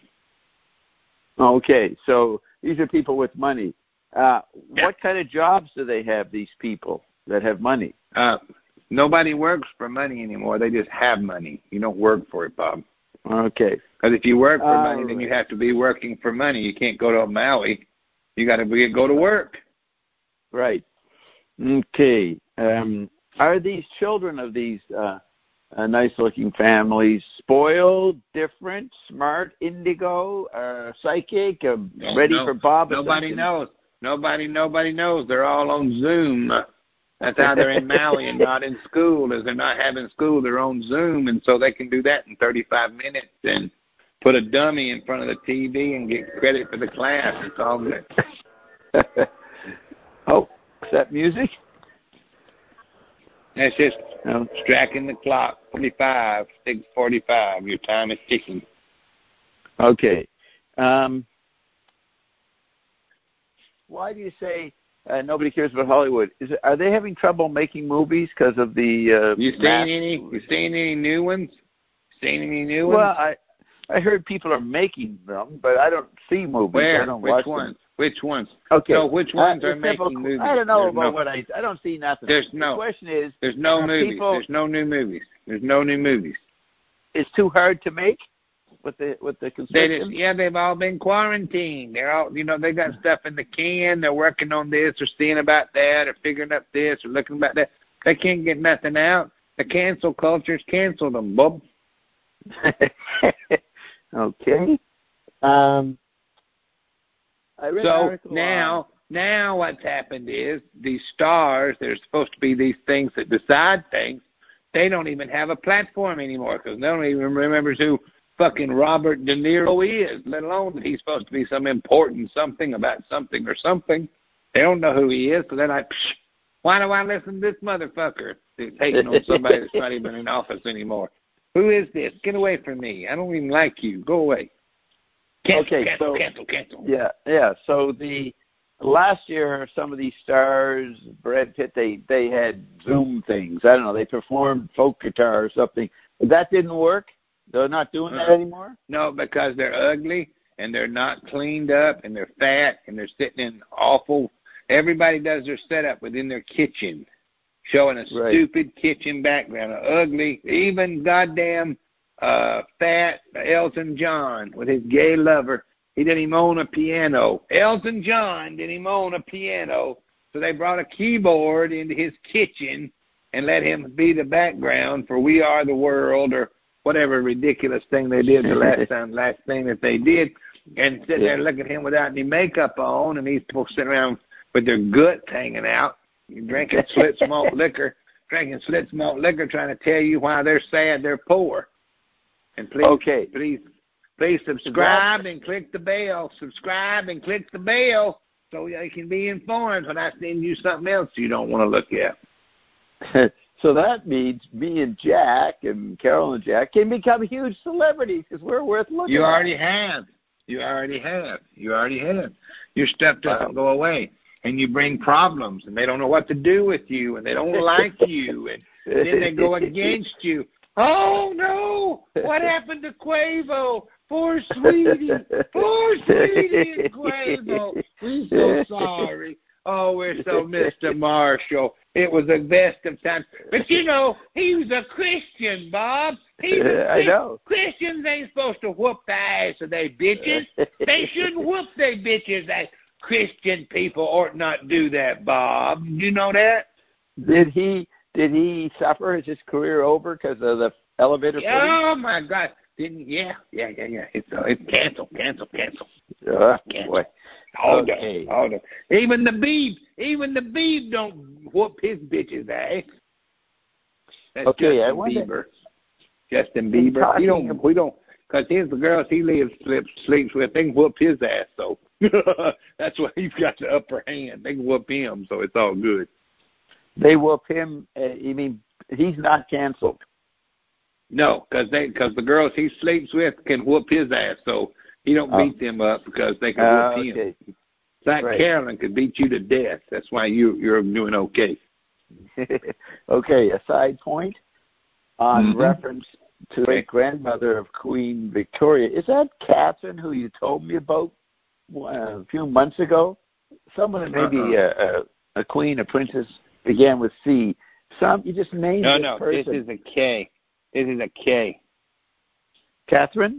Okay, so these are people with money. Uh, yeah. What kind of jobs do they have? These people that have money. Uh, nobody works for money anymore. They just have money. You don't work for it, Bob. Okay. Because if you work for uh, money, then you have to be working for money. You can't go to O'Malley. You got to be, go to work. Right. Okay. Um, are these children of these uh, uh, nice-looking families spoiled, different, smart, indigo, uh, psychic, uh, no, ready no, for Bob? Nobody knows. Nobody, nobody knows. They're all on Zoom. That's how they're in Maui and not in school. Is they're not having school. They're on Zoom, and so they can do that in thirty-five minutes and put a dummy in front of the T V and get credit for the class. It's all good. Oh, is that music? That's just no. Striking the clock. forty-five, six forty-five. Your time is ticking. Okay. Um, why do you say uh, nobody cares about Hollywood? Is it, are they having trouble making movies because of the? Uh, you seen any? You seen any new ones? Seen any new well, ones? Well, I. I heard people are making them, but I don't see movies. Where? I don't which watch ones? Them. Which ones? Okay. So which ones uh, are making simple, movies? I don't know there's about no, what I. I don't see nothing. There's the no. question is. There's no uh, movies. People, there's no new movies. There's no new movies. It's too hard to make with the with the construction. They just, yeah, they've all been quarantined. They're all, you know, they got stuff in the can. They're working on this or seeing about that or figuring up this or looking about that. They can't get nothing out. The cancel culture's canceled them, Bob. Okay. Um, I read so now, on. now what's happened is these stars, they're supposed to be these things that decide things. They don't even have a platform anymore because no one even remembers who fucking Robert De Niro is, let alone that he's supposed to be some important something about something or something. They don't know who he is, so they're like, psh, why do I listen to this motherfucker? They're hating on somebody that's not even in office anymore. Who is this? Get away from me. I don't even like you. Go away. Cancel, okay, cancel, so, cancel, cancel. Yeah, yeah. So the last year, some of these stars, Brad Pitt, they they had Zoom things. I don't know. They performed folk guitar or something. But that didn't work. They're not doing that anymore. No, because they're ugly and they're not cleaned up and they're fat and they're sitting in awful. Everybody does their setup within their kitchen, showing a right. stupid kitchen background, ugly, even goddamn. Uh, fat Elton John with his gay lover. He didn't even own a piano. Elton John didn't even own a piano. So they brought a keyboard into his kitchen and let him be the background for "We Are the World" or whatever ridiculous thing they did the last time, last thing that they did, and sitting there looking at him without any makeup on, and these people sitting around with their guts hanging out, drinking slit malt liquor, drinking slit malt liquor, trying to tell you why they're sad, they're poor. And please, okay. please, please subscribe and click the bell. Subscribe and click the bell so you can be informed when I send you something else you don't want to look at. So that means me and Jack and Carol and Jack can become huge celebrities because we're worth looking at. You already have. You already have. You already have. Your stuff doesn't go away. And you bring problems, and they don't know what to do with you, and they don't like you, and then they go against you. Oh, no, what happened to Quavo? Poor Sweetie. Poor Sweetie and Quavo. We're so sorry. Oh, we're so Mister Marshall. It was the best of times. But, you know, he was a Christian, Bob. He was a I know. Christians ain't supposed to whoop the ass of they bitches. They shouldn't whoop they bitches. That Christian people ought not do that, Bob. Did you know that? Did he did he suffer? Is his career over because of the elevator footage? Oh, my God. Didn't yeah, yeah, yeah, yeah. It's uh, it's cancel, cancel, cancel. Uh, cancel. Boy. All okay. the, all the, even the Beeb, even the Beeb don't whoop his bitch's ass. That's okay, Justin I wonder. Bieber. Justin Bieber. He don't. We don't. Because he's the girls he lives sleeps sleeps with. They can whoop his ass. So that's why he's got the upper hand. They can whoop him. So it's all good. They whoop him. Uh, you mean he's not canceled? No, because they because the girls he sleeps with can whoop his ass. So he don't beat oh. them up because they can uh, whoop okay. him. It's like right. Carolyn could beat you to death. That's why you you're doing okay. Okay, a side point on mm-hmm. reference to the grandmother of Queen Victoria. Is that Catherine who you told me about uh, a few months ago? Someone maybe uh-uh. a, a queen, a princess began with C. Some you just named no, this no, person. this is a K. This is a K. Catherine?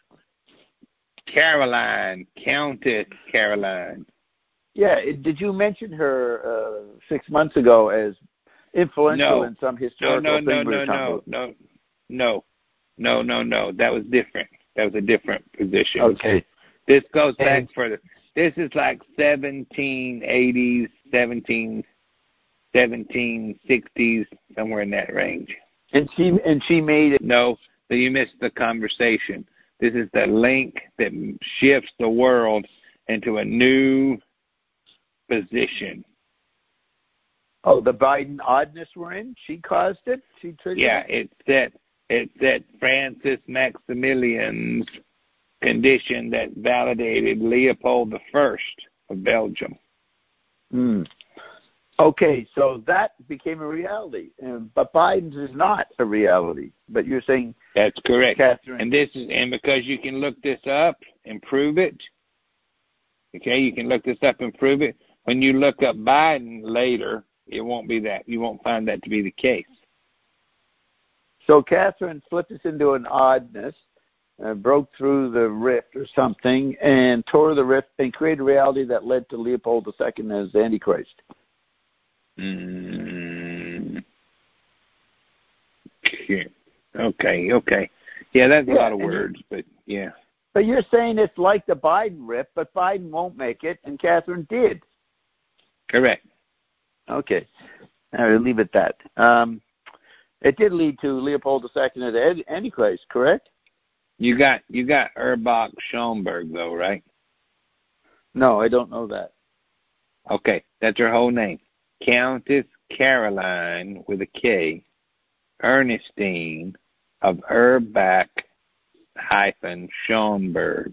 Caroline, Countess Caroline. Yeah, did you mention her uh, six months ago as influential no. in some historical no, no, thing? No, no, no, no, no, no, no, no. That was different. That was a different position. Okay. This goes back and, further. This is like seventeen eighties, seventeen, seventeen sixties, somewhere in that range. And she and she made it. No, so you missed the conversation. This is the link that shifts the world into a new position. Oh, the Biden oddness we're in? She caused it? She triggered yeah, it? it's that it's that Francis Maximilian's condition that validated Leopold the First of Belgium. Hmm. Okay, so that became a reality, um, but Biden's is not a reality. But you're saying that's correct, Catherine. And this is and because you can look this up and prove it. Okay, you can look this up and prove it. When you look up Biden later, it won't be that. You won't find that to be the case. So Catherine flipped us into an oddness, uh, broke through the rift or something, and tore the rift and created a reality that led to Leopold the Second as Antichrist. Mm. Okay, okay, okay. Yeah, that's a yeah, lot of words, but yeah. But you're saying it's like the Biden rift, but Biden won't make it, and Catherine did. Correct. Okay. I'll leave it at that. Um, it did lead to Leopold the Second as Antichrist, correct? You got you got Erbach Schomburg, though, right? No, I don't know that. Okay, that's her whole name. Countess Caroline with a K, Ernestine of Erbach hyphen Schomburg.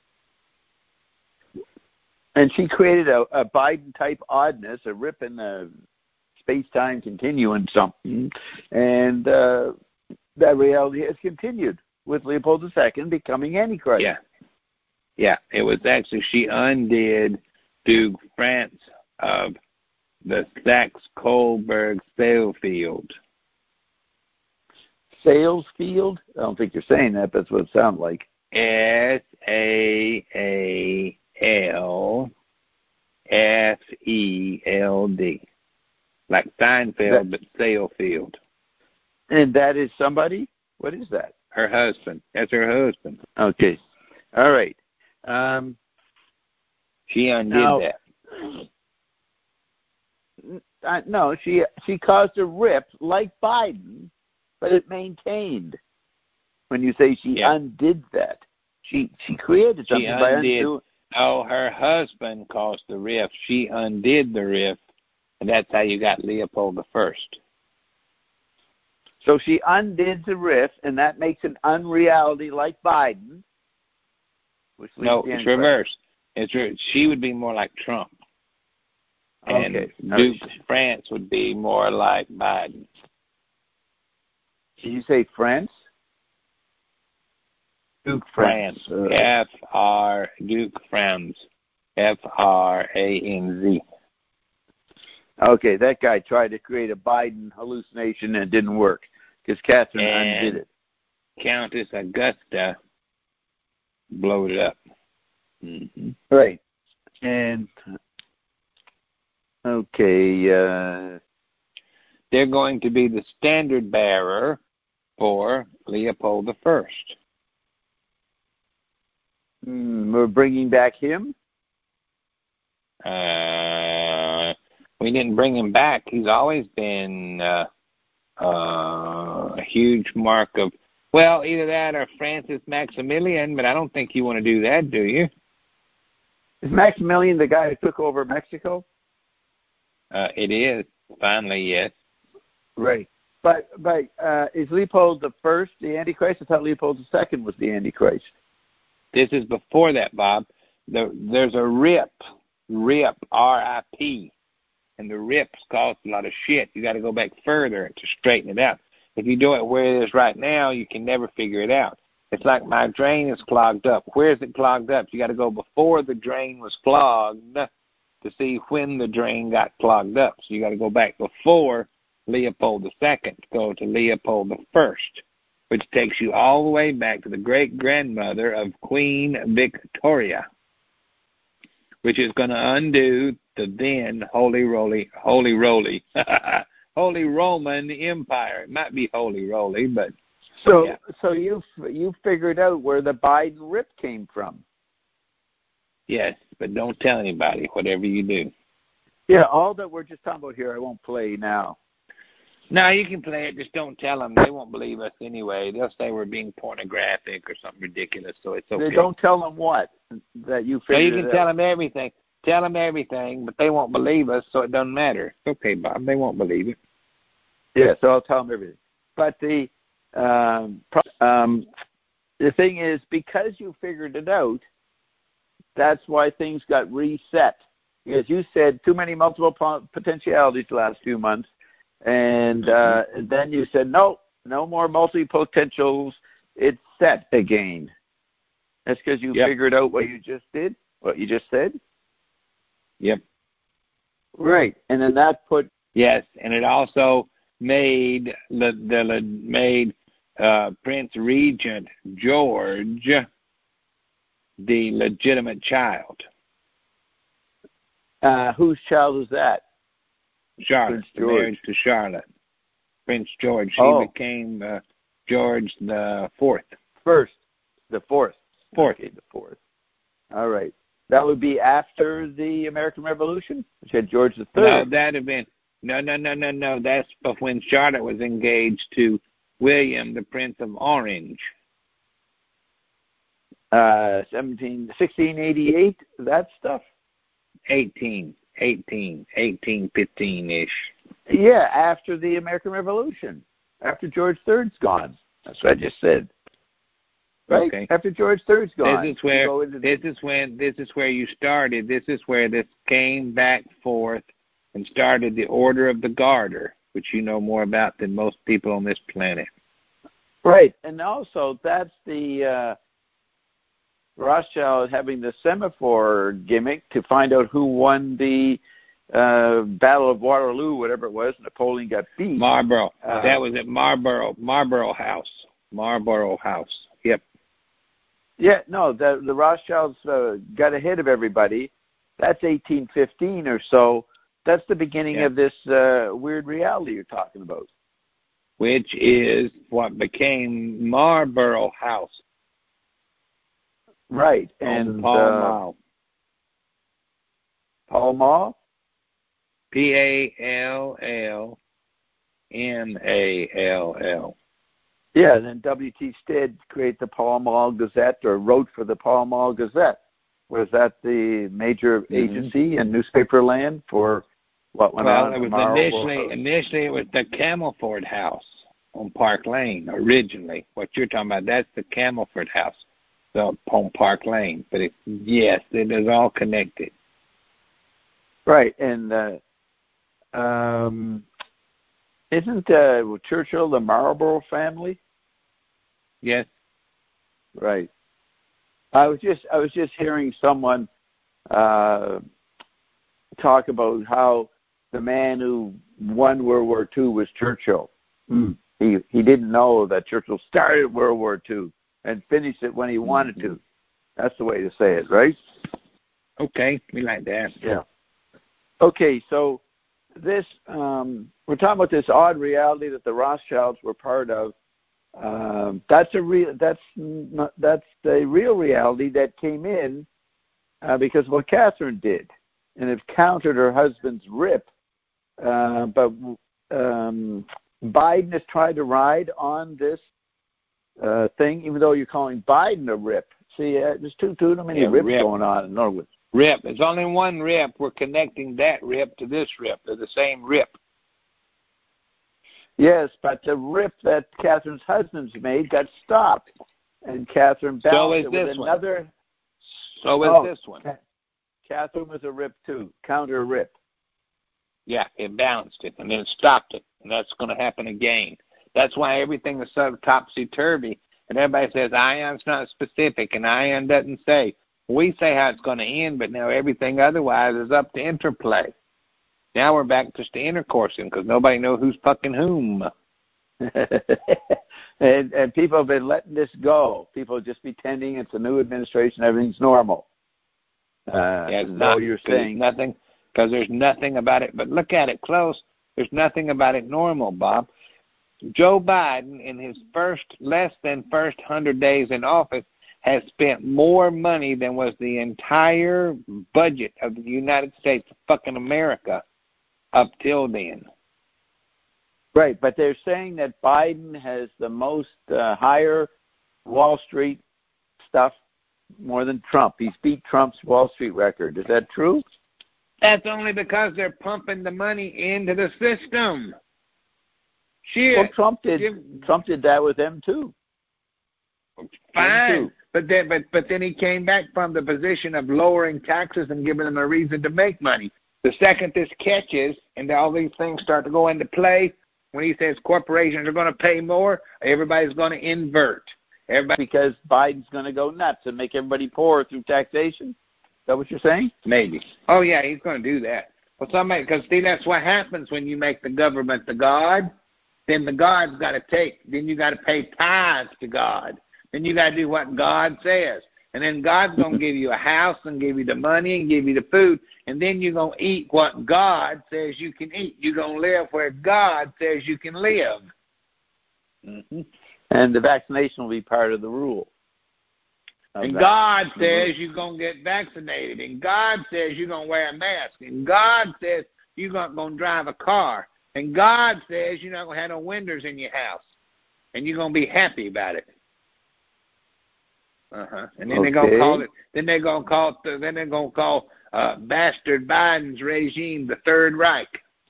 And she created a, a Biden-type oddness, a rip in the space-time continuum something, and uh, that reality has continued with Leopold the Second becoming Antichrist. Yeah, yeah. It was actually, she undid Duke France of the Saxe-Coburg Sailfield. Salesfield? I don't think you're saying that, but that's what it sounds like. S A A L F E L D. Like Seinfeld, that, but Salefield. And that is somebody? What is that? Her husband. That's her husband. Okay. All right. Um, she undid now, that. Uh, no, she she caused a rip like Biden, but it maintained. When you say she yeah. undid that, she she created something she undid, by undoing. Oh, her husband caused the rift. She undid the rift, and that's how you got Leopold the First. So she undid the rift, and that makes an unreality like Biden. Which no, it's reversed. It's re- she would be more like Trump. And okay. Duke of France would be more like Biden. Did you say France? Duke France. Uh, F R Duke France. F R A N Z. Okay, that guy tried to create a Biden hallucination and it didn't work because Catherine and undid it. Countess Augusta blowed it up. Mm-hmm. Right. And okay, uh, they're going to be the standard bearer for Leopold the First. Mm, we're bringing back him? Uh, we didn't bring him back. He's always been uh, uh, a huge mark of, well, either that or Francis Maximilian, but I don't think you want to do that, do you? Is Maximilian the guy who took over Mexico? Uh, it is. Finally, yes. Right. But but uh, is Leopold the First the Antichrist? I thought Leopold the Second was the Antichrist. This is before that, Bob. The, there's a R I P, R I P, R I P, and the R I Ps caused a lot of shit. You got to go back further to straighten it out. If you do it where it is right now, you can never figure it out. It's like my drain is clogged up. Where is it clogged up? You got to go before the drain was clogged to see when the drain got clogged up. So you got to go back before Leopold the Second, go to Leopold the First, which takes you all the way back to the great-grandmother of Queen Victoria, which is going to undo the then Holy Roly, Holy Roly, Holy Roman Empire. It might be Holy Roly, but so yeah. so you you figured out where the Biden R I P came from. Yes, but don't tell anybody, whatever you do. Yeah, all that we're just talking about here, I won't play now. No, you can play it. Just don't tell them. They won't believe us anyway. They'll say we're being pornographic or something ridiculous, so it's okay. They don't tell them what? That you figured So you can it tell out. them everything. Tell them everything, but they won't believe us, so it doesn't matter. It's okay, Bob. They won't believe it. Yeah, so I'll tell them everything. But the um, um, the thing is, because you figured it out, that's why things got reset. Because you said too many multiple potentialities the last few months, and uh, then you said, no, no more multi-potentials. It's set again. That's because you yep. figured out what you just did, what you just said? Yep. Right. And then that put... Yes, and it also made the, the made uh, Prince Regent George the legitimate child. Uh, whose child was that? Charlotte, the marriage to Charlotte. Prince George. He oh. became uh, George the Fourth. First. The fourth. Fourth. Okay, the fourth. All right. That would be after the American Revolution, which had George the Third. No, that'd have been... No, no, no, no, no. That's when Charlotte was engaged to William, the Prince of Orange. Uh, seventeen, sixteen eighty-eight, that stuff? eighteen, eighteen, eighteen fifteen-ish. Yeah, after the American Revolution, after George the Third's gone. That's what I just said. Right? Okay. After George the Third's gone. This is where this is when this is where you started. This is where this came back forth and started the Order of the Garter, which you know more about than most people on this planet. Right, and also that's the uh, Rothschild having the semaphore gimmick to find out who won the uh, Battle of Waterloo, whatever it was. Napoleon got beat. Marlborough. Uh, that was at Marlborough. Marlborough House. Marlborough House. Yep. Yeah, no, the the Rothschilds uh, got ahead of everybody That's eighteen fifteen or so. That's the beginning yeah. of this uh, weird reality you're talking about. Which is what became Marlborough House. Right. And Pall uh, Mall. Pall Mall? P A L L M A L L. Yeah, and then W T Stead created the Pall Mall Gazette, or wrote for the Pall Mall Gazette. Was that the major mm-hmm. agency in newspaper land for what went well, on? Well, it was Marlborough initially, initially it was the Camelford House on Park Lane, originally. What you're talking about, that's the Camelford House so, on Park Lane. But, it, yes, it is all connected. Right, and uh, um, isn't uh, Churchill the Marlborough family? Yes. Right. I was just I was just hearing someone uh, talk about how the man who won World War Two was Churchill. Mm. He he didn't know that Churchill started World War Two and finished it when he wanted to. That's the way to say it, right? Okay, we like that. Yeah. Okay, so this um, we're talking about this odd reality that the Rothschilds were part of. Um, that's a real. That's not, that's the real reality that came in uh, because of what Catherine did, and it countered her husband's rip. Uh, but um, Biden has tried to ride on this uh, thing, even though you're calling Biden a rip. See, uh, there's too too many yeah, rips rip. going on in Norwood. Rip. There's only one rip. We're connecting that rip to this rip. They're the same rip. Yes, but the rip that Catherine's husband's made got stopped, and Catherine balanced so it with another. One. So is oh, this one. Catherine was a rip too, counter rip. Yeah, it balanced it, and then stopped it, and that's going to happen again. That's why everything is so topsy-turvy, and everybody says Ion's not specific, and Ion doesn't say. We say how it's going to end, but now everything otherwise is up to interplay. Now we're back just to intercoursing because nobody knows who's fucking whom. and and people have been letting this go. People are just pretending it's a new administration, everything's normal. Uh, yeah, it's not. You're saying nothing because there's nothing about it. But look at it close. There's nothing about it normal, Bob. Joe Biden, in his first less than first hundred days in office, has spent more money than was the entire budget of the United States of fucking America up till then. Right, but they're saying that Biden has the most uh, higher Wall Street stuff more than Trump. He's beat Trump's Wall Street record. Is that true? That's only because they're pumping the money into the system. Shit. Well, Trump did. Give, Trump did that with them too. Fine, but then, but but then he came back from the position of lowering taxes and giving them a reason to make money. The second this catches and all these things start to go into play, when he says corporations are going to pay more, everybody's going to invert. Everybody, because Biden's going to go nuts and make everybody poor through taxation. Is that what you're saying? Maybe. Oh yeah, he's going to do that. Well, somebody, because see, that's what happens when you make the government the God. Then the God's got to take. Then you got to pay tithes to God. Then you got to do what God says. And then God's going to give you a house and give you the money and give you the food. And then you're going to eat what God says you can eat. You're going to live where God says you can live. Mm-hmm. And the vaccination will be part of the rule. And God says you're going to get vaccinated. And God says you're going to wear a mask. And God says you're not going to drive a car. And God says you're not going to have no windows in your house. And you're going to be happy about it. Uh-huh. And then okay. they're gonna call it. Then they're gonna call it. Then they're gonna call uh, bastard Biden's regime the Third Reich.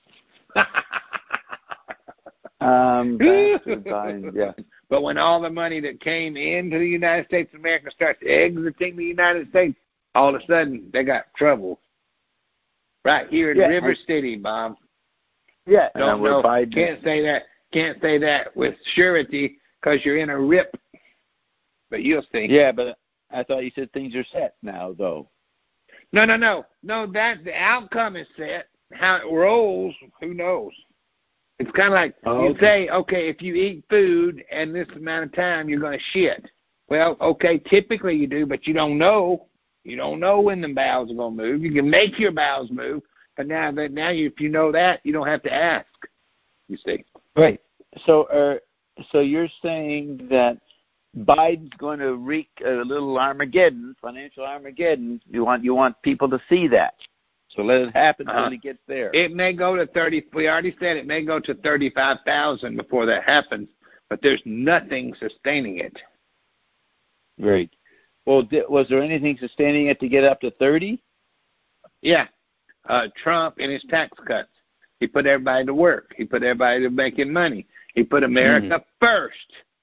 um, bastard Biden, yeah. But when all the money that came into the United States of America starts exiting the United States, all of a sudden they got trouble. Right here in yeah, River I, City, Bob. Yeah, don't know. Biden. Can't say that. Can't say that with surety because you're in a rip. But you'll see. Yeah, but I thought you said things are set now, though. No, no, no. No, that the outcome is set. How it rolls, who knows? It's kind of like oh, you okay. say, okay, if you eat food and this amount of time, you're going to shit. Well, okay, typically you do, but you don't know. You don't know when the bowels are going to move. You can make your bowels move, but now that now you, if you know that, you don't have to ask. You see, right? So, uh, so you're saying that Biden's going to wreak a little Armageddon, financial Armageddon. You want you want people to see that. So let it happen uh-huh. when it gets there. It may go to thirty. We already said it may go to thirty-five thousand before that happens, but there's nothing sustaining it. Great. Well, was there anything sustaining it to get up to thirty? Yeah. Uh, Trump and his tax cuts. He put everybody to work. He put everybody to making money. He put America mm-hmm. first.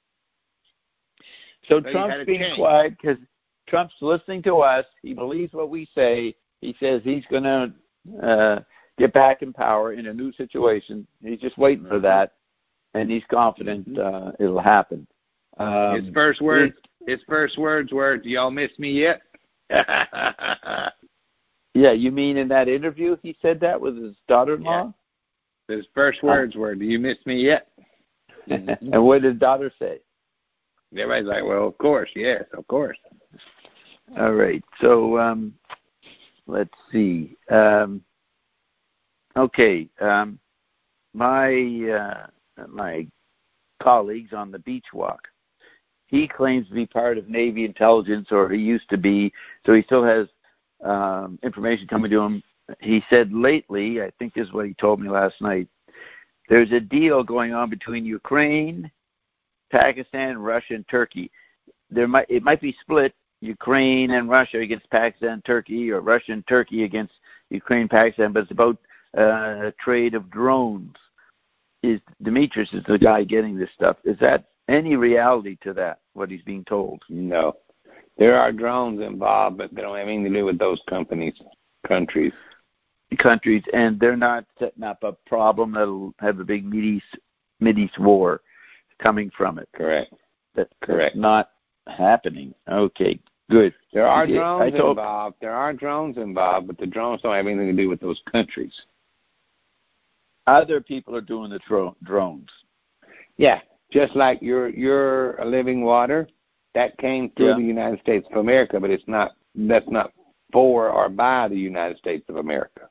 So, so Trump's being change. quiet because Trump's listening to us. He believes what we say. He says he's going to uh, get back in power in a new situation. He's just waiting for that, and he's confident uh, it'll happen. Um, his first words. His first words were, "Do y'all miss me yet?" Yeah, you mean in that interview he said that with his daughter-in-law? Yeah. His first words were, "Do you miss me yet?" And what did his daughter say? Everybody's like, "Well, of course, yes, of course." All right, so um, let's see. Um, okay, um, my uh, my colleagues on the beach walk. He claims to be part of Navy intelligence, or he used to be, so he still has um, information coming to him. He said lately, I think this is what he told me last night, there's a deal going on between Ukraine, Pakistan, Russia, and Turkey. There might It might be split, Ukraine and Russia against Pakistan and Turkey, or Russia and Turkey against Ukraine, Pakistan, but it's about uh, a trade of drones. Is Demetrius is the guy getting this stuff. Is that any reality to that, what he's being told? No. There are drones involved, but they don't have anything to do with those companies, countries. Countries, and they're not setting up a problem that'll have a big Mideast, Mideast war coming from it. Correct. That, Correct. That's not happening. Okay, good. There are okay. drones told, involved. There are drones involved, but the drones don't have anything to do with those countries. Other people are doing the tro- drones. Yeah. Just like your your living water, that came through yeah. the United States of America, but it's not. That's not for or by the United States of America.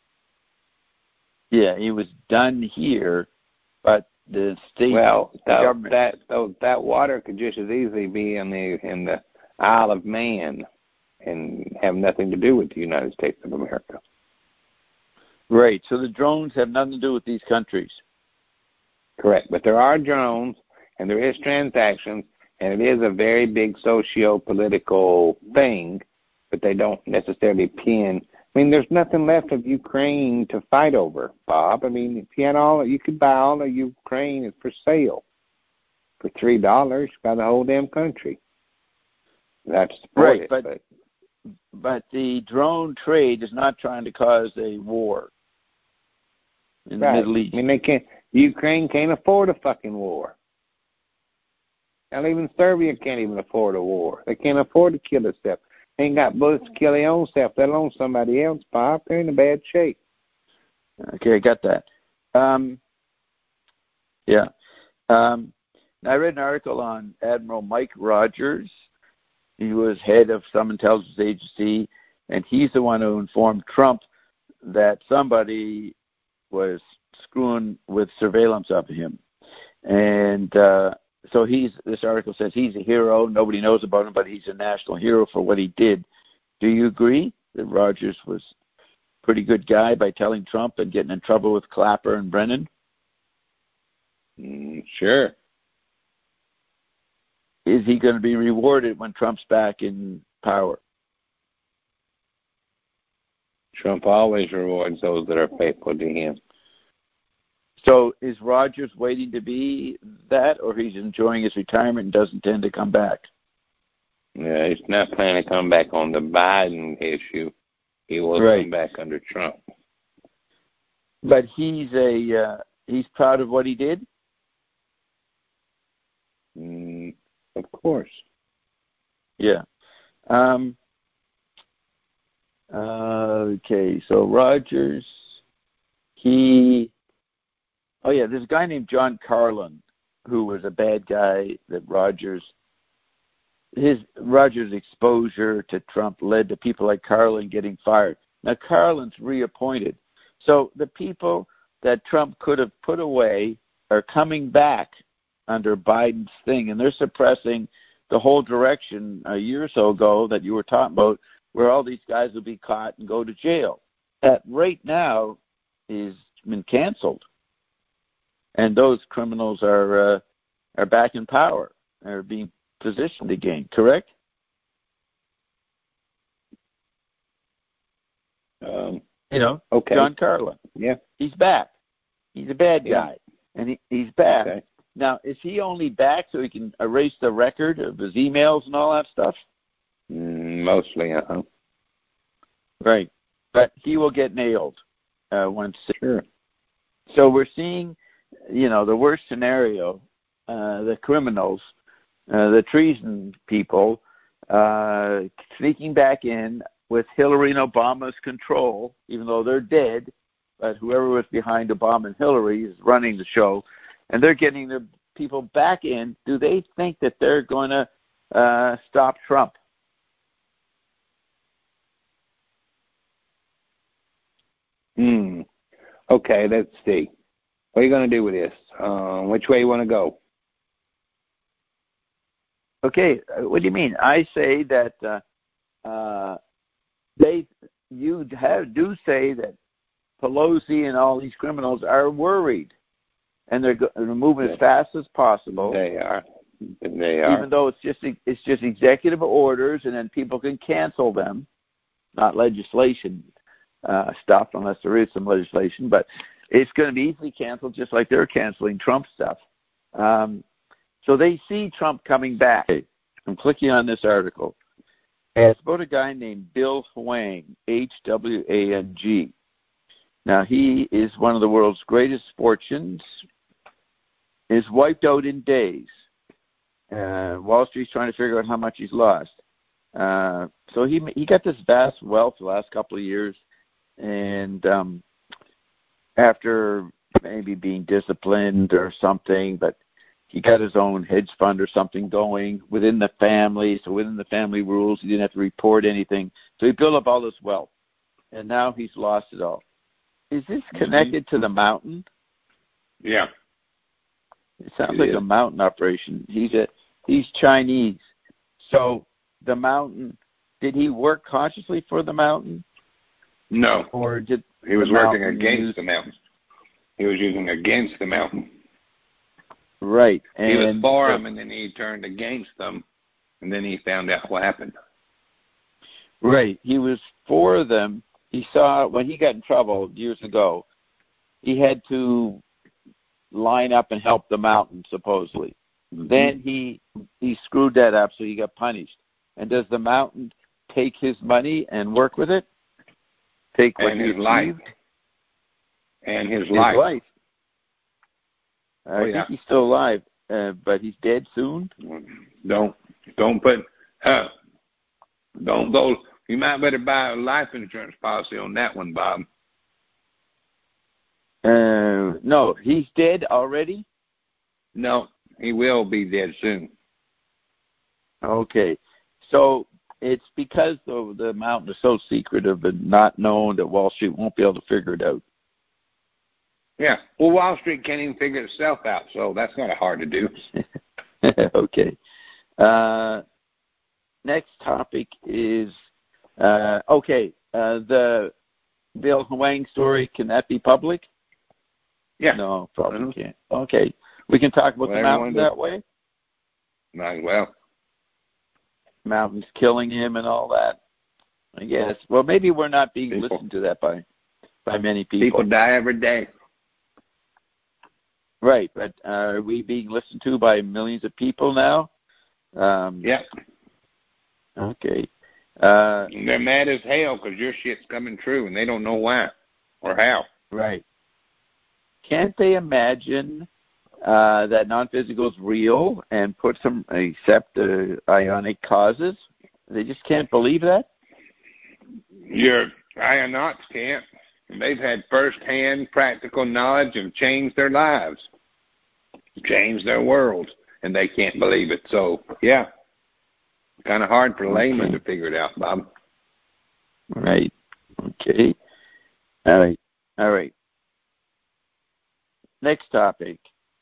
Yeah, it was done here, but the state well, the the, government that so that water could just as easily be in the in the Isle of Man and have nothing to do with the United States of America. Right. So the drones have nothing to do with these countries. Correct, but there are drones, and there is transactions, and it is a very big socio-political thing, but they don't necessarily pin. I mean, there's nothing left of Ukraine to fight over, Bob. I mean, if you had all, you could buy all of Ukraine. It's for sale for three dollars by the whole damn country. That's right, it, but, but but the drone trade is not trying to cause a war in the right. Middle East. I mean, they can't. Ukraine can't afford a fucking war. Hell, even Serbia can't even afford a war. They can't afford to kill itself. They ain't got bullets to kill their own self, let alone somebody else, Bob. They're in a bad shape. Okay, I got that. Um, yeah. Um, I read an article on Admiral Mike Rogers. He was head of some intelligence agency, and he's the one who informed Trump that somebody was screwing with surveillance of him. And uh, so he's, this article says he's a hero. Nobody knows about him, but he's a national hero for what he did. Do you agree that Rogers was a pretty good guy by telling Trump and getting in trouble with Clapper and Brennan? Mm, sure. Is he going to be rewarded when Trump's back in power? Trump always rewards those that are faithful to him. So is Rogers waiting to be that, or he's enjoying his retirement and doesn't intend to come back? Yeah, he's not planning to come back on the Biden issue. He will right. come back under Trump. But he's a uh, he's proud of what he did? Mm, of course. Yeah. Um, uh, okay, so Rogers, he... Oh, yeah, there's a guy named John Carlin who was a bad guy that Rogers his Rogers' exposure to Trump led to people like Carlin getting fired. Now Carlin's reappointed, so the people that Trump could have put away are coming back under Biden's thing, and they're suppressing the whole direction a year or so ago that you were talking about, where all these guys will be caught and go to jail. That right now is been canceled, and those criminals are uh, are back in power, are being positioned again. Correct? Um, you know, okay. John Carlin. Yeah, he's back. He's a bad guy, yeah. and he, he's back. Okay. Now, is he only back so he can erase the record of his emails and all that stuff? Mm, mostly, uh-huh. Right. But he will get nailed uh, once. Sure. So we're seeing, you know, the worst scenario, uh, the criminals, uh, the treason people, uh, sneaking back in with Hillary and Obama's control, even though they're dead, but whoever was behind Obama and Hillary is running the show, and they're getting the people back in. Do they think that they're going to uh, stop Trump? Hmm. Okay, let's see. What are you going to do with this? Uh, which way you want to go? Okay, what do you mean? I say that uh, uh, they, you have, do say that Pelosi and all these criminals are worried, and they're, they're moving as fast as possible. They are. They are. Even though it's just it's just executive orders, and then people can cancel them, not legislation uh, stuff, unless there is some legislation. But it's going to be easily canceled, just like they're canceling Trump stuff. Um, so they see Trump coming back. I'm clicking on this article. And it's about a guy named Bill Hwang, H W A N G. Now, he is one of the world's greatest fortunes, is wiped out in days. Uh, Wall Street's trying to figure out how much he's lost. Uh, so he he got this vast wealth the last couple of years, and um, after maybe being disciplined or something, but he got his own hedge fund or something going within the family. So within the family rules, he didn't have to report anything. So he built up all this wealth, and now he's lost it all. Is this connected mm-hmm. to the mountain? Yeah. It sounds it like is. a mountain operation. He's a he's Chinese. So the mountain, did he work consciously for the mountain? No. Or did he was working against use... the mountain. He was using against the mountain. Right. And he was for them, and then he turned against them, and then he found out what happened. Right. He was for them. He saw, when he got in trouble years ago, he had to line up and help the mountain, supposedly. Mm-hmm. Then he he screwed that up, so he got punished. And does the mountain take his money and work with it? Take what and he his life. And his, his life. life. I oh, think yeah. he's still alive, uh, but he's dead soon. Don't don't put uh, don't go. You might better buy a life insurance policy on that one, Bob. Uh, no, he's dead already? No, he will be dead soon. Okay. So it's because the, the mountain is so secretive and not known that Wall Street won't be able to figure it out. Yeah. Well, Wall Street can't even figure itself out, so that's not hard to do. Okay. Uh, next topic is, uh, okay, uh, the Bill Hwang story, can that be public? Yeah. No, probably mm-hmm. can't. Okay. We can talk about well, the mountain that way? Might as well. Mountains killing him and all that, I guess. Well, maybe we're not being people. listened to that by by many people. People die every day. Right, but uh, are we being listened to by millions of people now? Um, yeah. Okay. Uh, They're mad as hell because your shit's coming true, and they don't know why or how. Right. Can't they imagine uh, that non-physical is real and put some, accept the ionic causes? They just can't believe that? Your ionauts can't. They've had first-hand practical knowledge and changed their lives, changed their world, and they can't believe it. So, yeah. Kind of hard for laymen okay. to figure it out, Bob. Right. Okay. All right. All right. Next topic.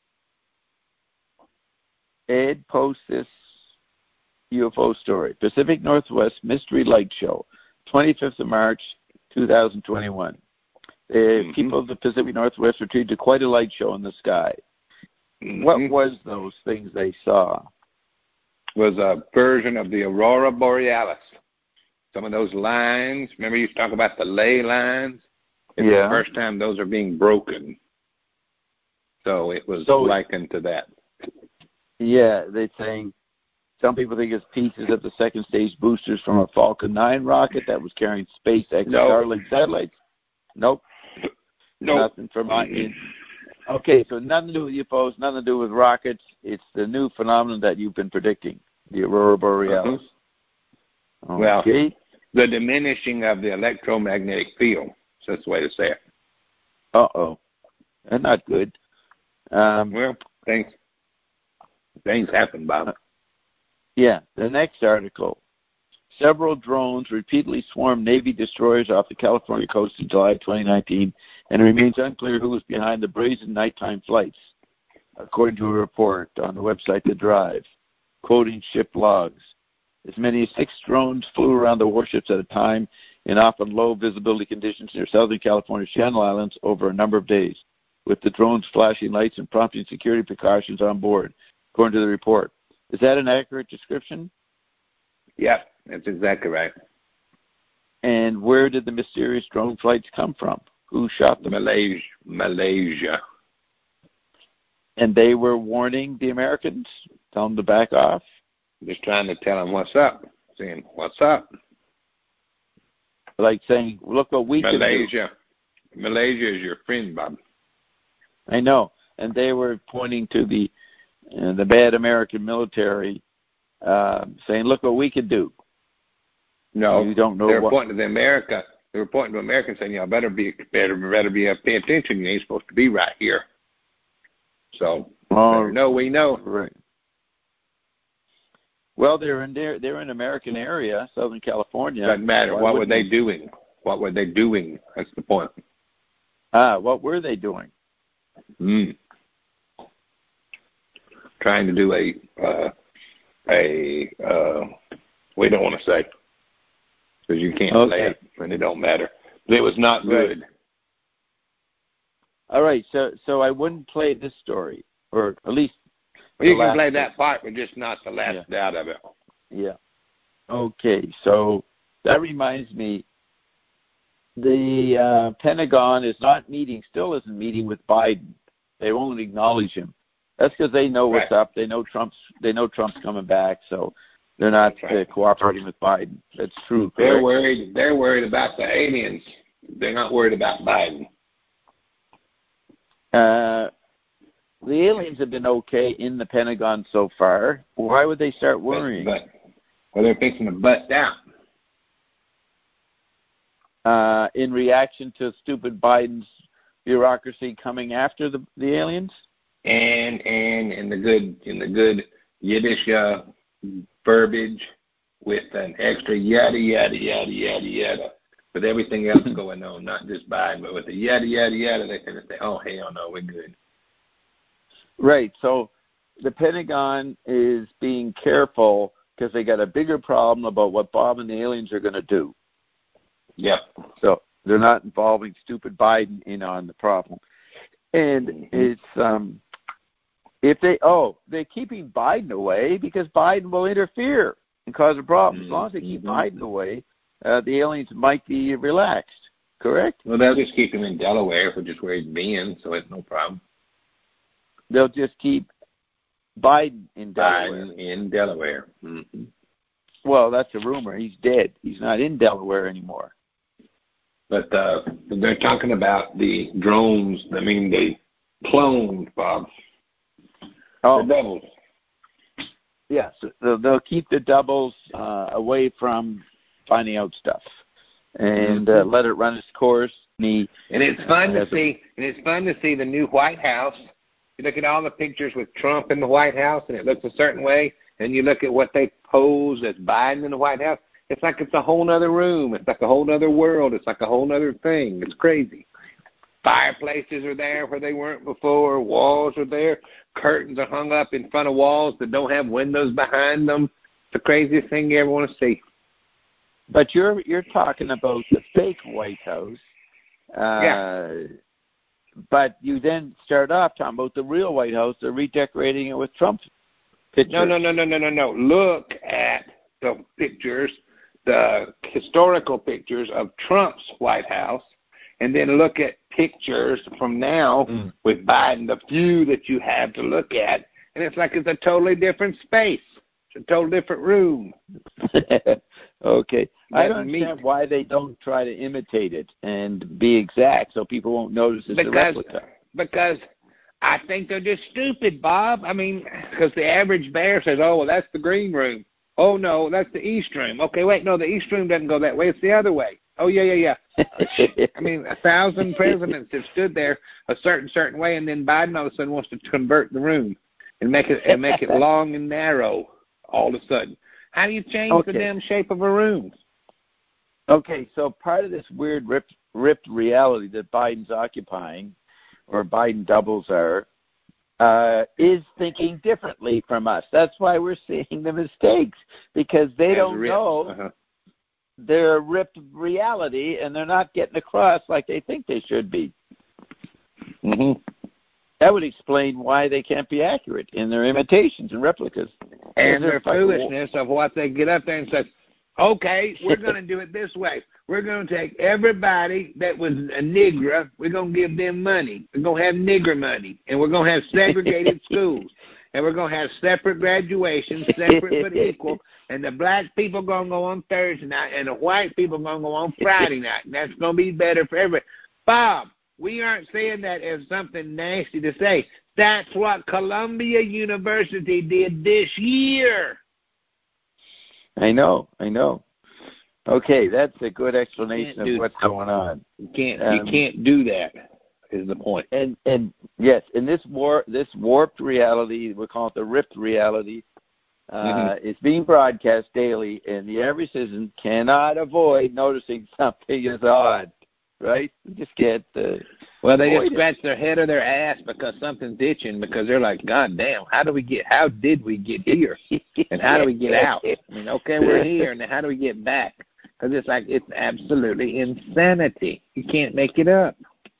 Ed posts this U F O story. Pacific Northwest Mystery Light Show, twenty-fifth of March, two thousand twenty-one. The mm-hmm. people of the Pacific Northwest retreated to quite a light show in the sky. Mm-hmm. What was those things they saw? It was a version of the Aurora Borealis. Some of those lines, remember you used to talk about the ley lines? It's yeah. the first time those are being broken. So it was so, likened to that. Yeah, they're saying some people think it's pieces of the second stage boosters from a Falcon nine rocket that was carrying SpaceX no. Starlink satellites. Nope. Nope. Nothing from it. Okay, so nothing to do with U F Os, nothing to do with rockets. It's the new phenomenon that you've been predicting, the Aurora Borealis. Uh-huh. Well, okay. The diminishing of the electromagnetic field. So that's the way to say it. Uh-oh. That's not good. Um, well, things, things happen, Bob. Uh, yeah, the next article. Several drones repeatedly swarmed Navy destroyers off the California coast in July twenty nineteen, and it remains unclear who was behind the brazen nighttime flights, according to a report on the website The Drive, quoting ship logs. As many as six drones flew around the warships at a time in often low visibility conditions near Southern California's Channel Islands over a number of days, with the drones flashing lights and prompting security precautions on board, according to the report. Is that an accurate description? Yeah, that's exactly right. And where did the mysterious drone flights come from? Who shot them? Malaysia. Malaysia. And they were warning the Americans, telling them to back off? Just trying to tell them what's up, saying, what's up? Like saying, look what we Malaysia. can do. Malaysia is your friend, Bob. I know. And they were pointing to the uh, the bad American military, uh, saying, look what we could do. No, you don't know they were what... pointing to the America. They were pointing to Americans saying, y'all better be, better, better be, uh, pay attention. You ain't supposed to be right here. So, oh, no, we know. Right. Well, they're in their, they're in American area, Southern California. Doesn't matter. Why what were they they? doing? What were they doing? That's the point. Ah, what were they doing? Mm. Trying to do a uh, a uh, we don't want to say because you can't okay. say it and it don't matter. But it was not good. Right. All right, so so I wouldn't play this story, or at least. Well, you can play that part, but just not the last yeah. out of it. Yeah. Okay, so that reminds me, the uh, Pentagon is not meeting, still isn't meeting with Biden. They won't acknowledge him. That's because they know what's right. up. They know Trump's. They know Trump's coming back, so they're not right. uh, cooperating with Biden. That's true. They're correct? worried. They're worried about the aliens. They're not worried about Biden. Uh, the aliens have been okay in the Pentagon so far. Why would they start worrying? But, but, well, they're fixing to bust out. Uh, in reaction to stupid Biden's bureaucracy coming after the the aliens, and and in the good in the good Yiddish uh, verbiage with an extra yada yada yada yada yada, with everything else going on, not just Biden, but with the yada yada yada, they can say, "Oh hell no, we're good." Right. So the Pentagon is being careful because they got a bigger problem about what Bob and the aliens are going to do. Yep. So they're not involving stupid Biden in on the problem. And mm-hmm. it's um, if they oh they're keeping Biden away because Biden will interfere and cause a problem. Mm-hmm. As long as they keep mm-hmm. Biden away, uh, the aliens might be relaxed. Correct? Well, they'll just keep him in Delaware, which is where he's been, so it's no problem. They'll just keep Biden in Delaware. Biden in Delaware. Mm-hmm. Well, that's a rumor. He's dead. He's not in Delaware anymore. But uh, they're talking about the drones. I mean, they cloned, Bob. Oh. The doubles. Yes, yeah, they'll keep the doubles uh, away from finding out stuff and uh, let it run its course. And, he, and it's fun uh, to see. And it's fun to see the new White House. You look at all the pictures with Trump in the White House, and it looks a certain way. and you look at what they pose as Biden in the White House, it's like it's a whole other room. It's like a whole other world. It's like a whole other thing. It's crazy. Fireplaces are there where they weren't before. Walls are there. Curtains are hung up in front of walls that don't have windows behind them. It's the craziest thing you ever want to see. But you're you're talking about the fake White House. Uh, yeah. But you then start off talking about the real White House. They're redecorating it with Trump pictures. No, no, no, no, no, no, no. Look at the pictures, the historical pictures of Trump's White House, and then look at pictures from now mm. with Biden, the few that you have to look at, and it's like it's a totally different space. It's a totally different room. Okay. I don't understand meet. why they don't try to imitate it and be exact so people won't notice it's because, a replica. Because I think they're just stupid, Bob. I mean, because the average bear says, oh, well, that's the green room. Oh, no, that's the east room. Okay, wait, no, the east room doesn't go that way. It's the other way. Oh, yeah, yeah, yeah. I mean, a thousand presidents have stood there a certain, certain way, and then Biden all of a sudden wants to convert the room and make it and make it long and narrow all of a sudden. How do you change okay. the damn shape of a room? Okay, so part of this weird ripped, ripped reality that Biden's occupying, or Biden doubles are, uh, is thinking differently from us. That's why we're seeing the mistakes, because they As don't ripped. know uh-huh. their ripped reality, and they're not getting across like they think they should be. Mm-hmm. That would explain why they can't be accurate in their imitations and replicas. And their foolishness of what they get up there and say, okay, we're going to do it this way. We're going to take everybody that was a Negro, we're going to give them money. We're going to have Nigger money, and we're going to have segregated schools, and we're going to have separate graduations, separate but equal, and the black people going to go on Thursday night, and the white people going to go on Friday night, and that's going to be better for everybody. Bob, we aren't saying that as something nasty to say. That's what Columbia University did this year. I know, I know. Okay, that's a good explanation of what's that. going on. You can't, um, you can't do that. Is the point? And and yes, in this war, this warped reality, we call it the ripped reality. Uh, mm-hmm. It's being broadcast daily, and the average citizen cannot avoid noticing something is odd. Right? You just get the. Well, they just scratch their head or their ass because something's itching, because they're like, God damn, how do we get? How did we get here? And how do we get out? I mean, okay, we're here, and then how do we get back? Because it's like it's absolutely insanity. You can't make it up.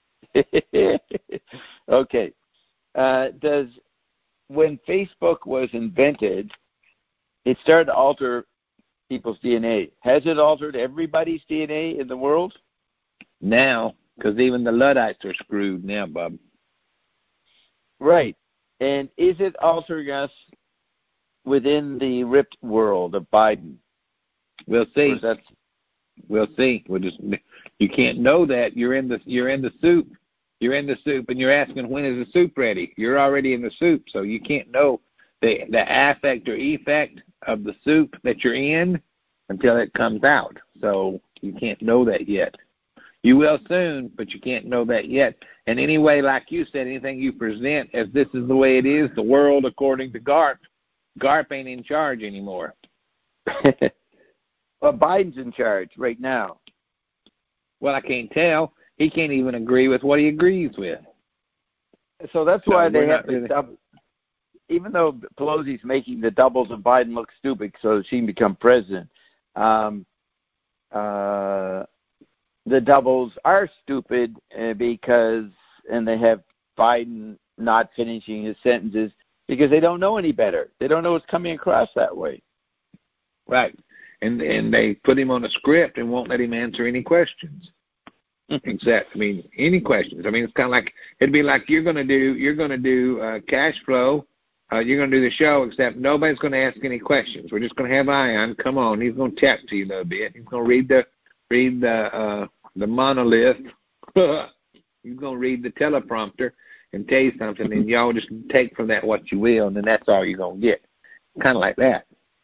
Okay. Uh, does when Facebook was invented, it started to alter people's D N A. Has it altered everybody's D N A in the world? Now, because even the Luddites are screwed now, Bob. Right. And is it altering us within the ripped world of Biden? We'll see. We'll see. We'll just you can't know that. You're in the you're in the soup. You're in the soup, and you're asking when is the soup ready. You're already in the soup, so you can't know the the affect or effect of the soup that you're in until it comes out. So you can't know that yet. You will soon, but you can't know that yet. And anyway, like you said, anything you present as this is the way it is, the world according to GARP, GARP ain't in charge anymore. Well, Biden's in charge right now. Well, I can't tell. He can't even agree with what he agrees with. So that's so why they have to really... double. Even though Pelosi's making the doubles and Biden look stupid so that she can become president, um, uh, the doubles are stupid uh, because, and they have Biden not finishing his sentences because they don't know any better. They don't know it's coming across that way. Right. And and they put him on a script and won't let him answer any questions. Except, I mean, any questions. I mean, it's kind of like, it'd be like you're going to do, you're going to do uh, cash flow. Uh, you're going to do the show, except nobody's going to ask any questions. We're just going to have Ion. Come on. He's going to chat to you a little bit. He's going to read the, read the, uh, the monolith. He's going to read the teleprompter and tell you something, and y'all just take from that what you will, and then that's all you're going to get. Kind of like that.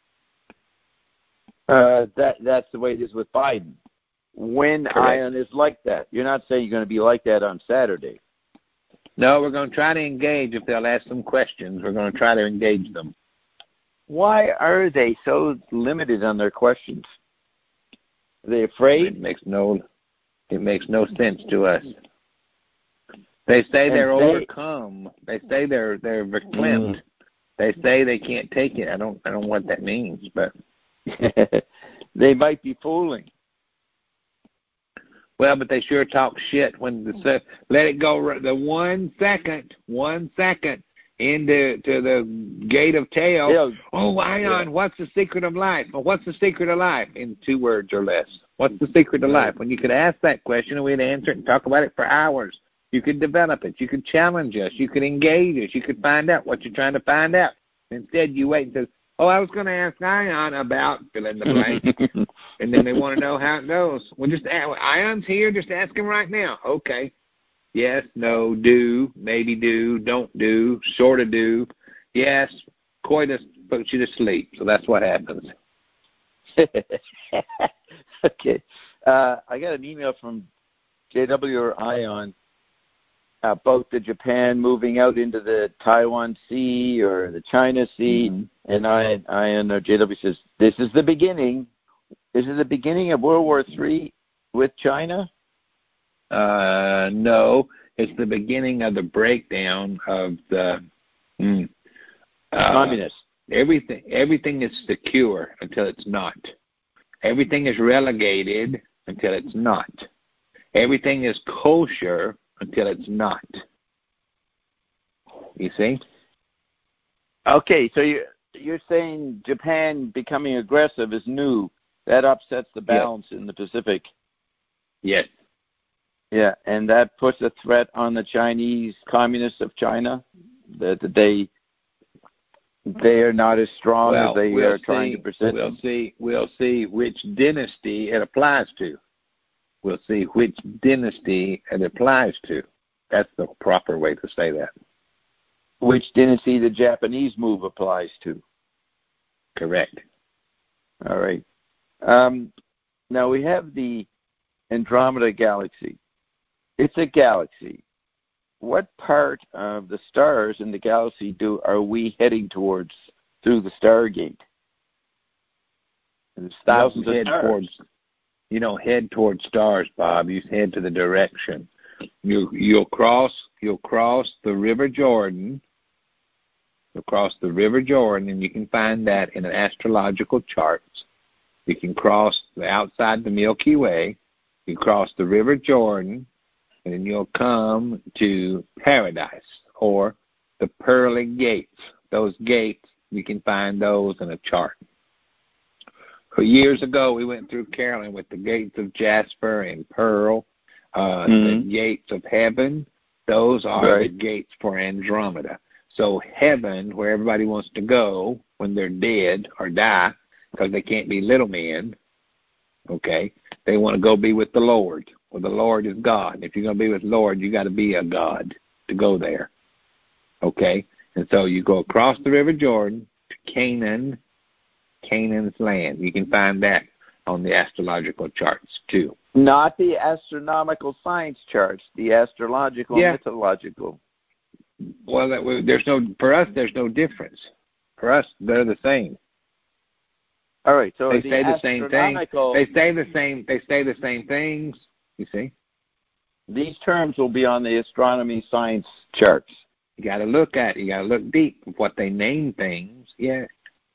Uh, that that's the way it is with Biden. When Correct. Ion is like that, you're not saying you're going to be like that on Saturday. No, we're going to try to engage. If they'll ask some questions, we're going to try to engage them. why are they so limited on their questions? Are they afraid? It makes no, it makes no sense to us. They say they're they, overcome. They say they're they're verklempt. Mm. They say they can't take it. I don't I don't know what that means, but they might be fooling. Well, but they sure talk shit when the let it go the one second, one second into to the gate of tail. Yeah. Oh, Ion, yeah. What's the secret of life? Well, what's the secret of life? In two words or less. What's the secret of life? When you could ask that question and we'd answer it and talk about it for hours. You could develop it. You could challenge us. You could engage us. You could find out what you're trying to find out. Instead, you wait and say, oh, I was going to ask Ion about fill in the blank. And then they want to know how it goes. Well, just ask, Ion's here. Just ask him right now. Okay. Yes, no, do, maybe do, don't do, sort of do. Yes, coitus puts you to sleep. So that's what happens. Okay. Uh, I got an email from J W or Ion about the Japan moving out into the Taiwan Sea or the China Sea. Mm-hmm. And I, Ion or J W says, this is the beginning. This is the beginning of World War Three with China? Uh, no, it's the beginning of the breakdown of the mm, uh, communists. Everything, everything is secure until it's not. Everything is relegated until it's not. Everything is kosher until it's not. You see? Okay, so you're, you're saying Japan becoming aggressive is new. That upsets the balance yes. in the Pacific. Yes. Yeah, and that puts a threat on the Chinese Communists of China, that they they are not as strong well, as they we'll are see, trying to present. We'll them. see. We'll see which dynasty it applies to. We'll see which dynasty it applies to. That's the proper way to say that. Which dynasty the Japanese move applies to. Correct. All right. Um, now we have the Andromeda Galaxy. It's a galaxy. What part of the stars in the galaxy do are we heading towards through the Stargate? There's thousands of stars. Towards, you don't head towards stars, Bob. You head to the direction. You you'll cross you'll cross the River Jordan. You'll cross the River Jordan, and you can find that in an astrological charts. You can cross the outside the Milky Way. You cross the River Jordan, and then you'll come to paradise or the pearly gates. Those gates, you can find those in a chart. For years ago, we went through Carolyn with the gates of jasper and pearl, uh, mm-hmm. the gates of heaven. Those are right. the gates for Andromeda. So heaven, where everybody wants to go when they're dead or die, because they can't be little men, okay? They want to go be with the Lord. Well, the Lord is God. If you're going to be with the Lord, you got to be a God to go there, okay? And so you go across the River Jordan to Canaan, Canaan's land. You can find that on the astrological charts, too. Not the astronomical science charts, the astrological, yeah. mythological. Well, that, there's no for us. There's no difference. For us, they're the same. All right. So they the say the same thing. They say the same. They say the same things. You see. These terms will be on the astronomy science charts. You got to look at it. You got to look deep with what they name things. Yeah.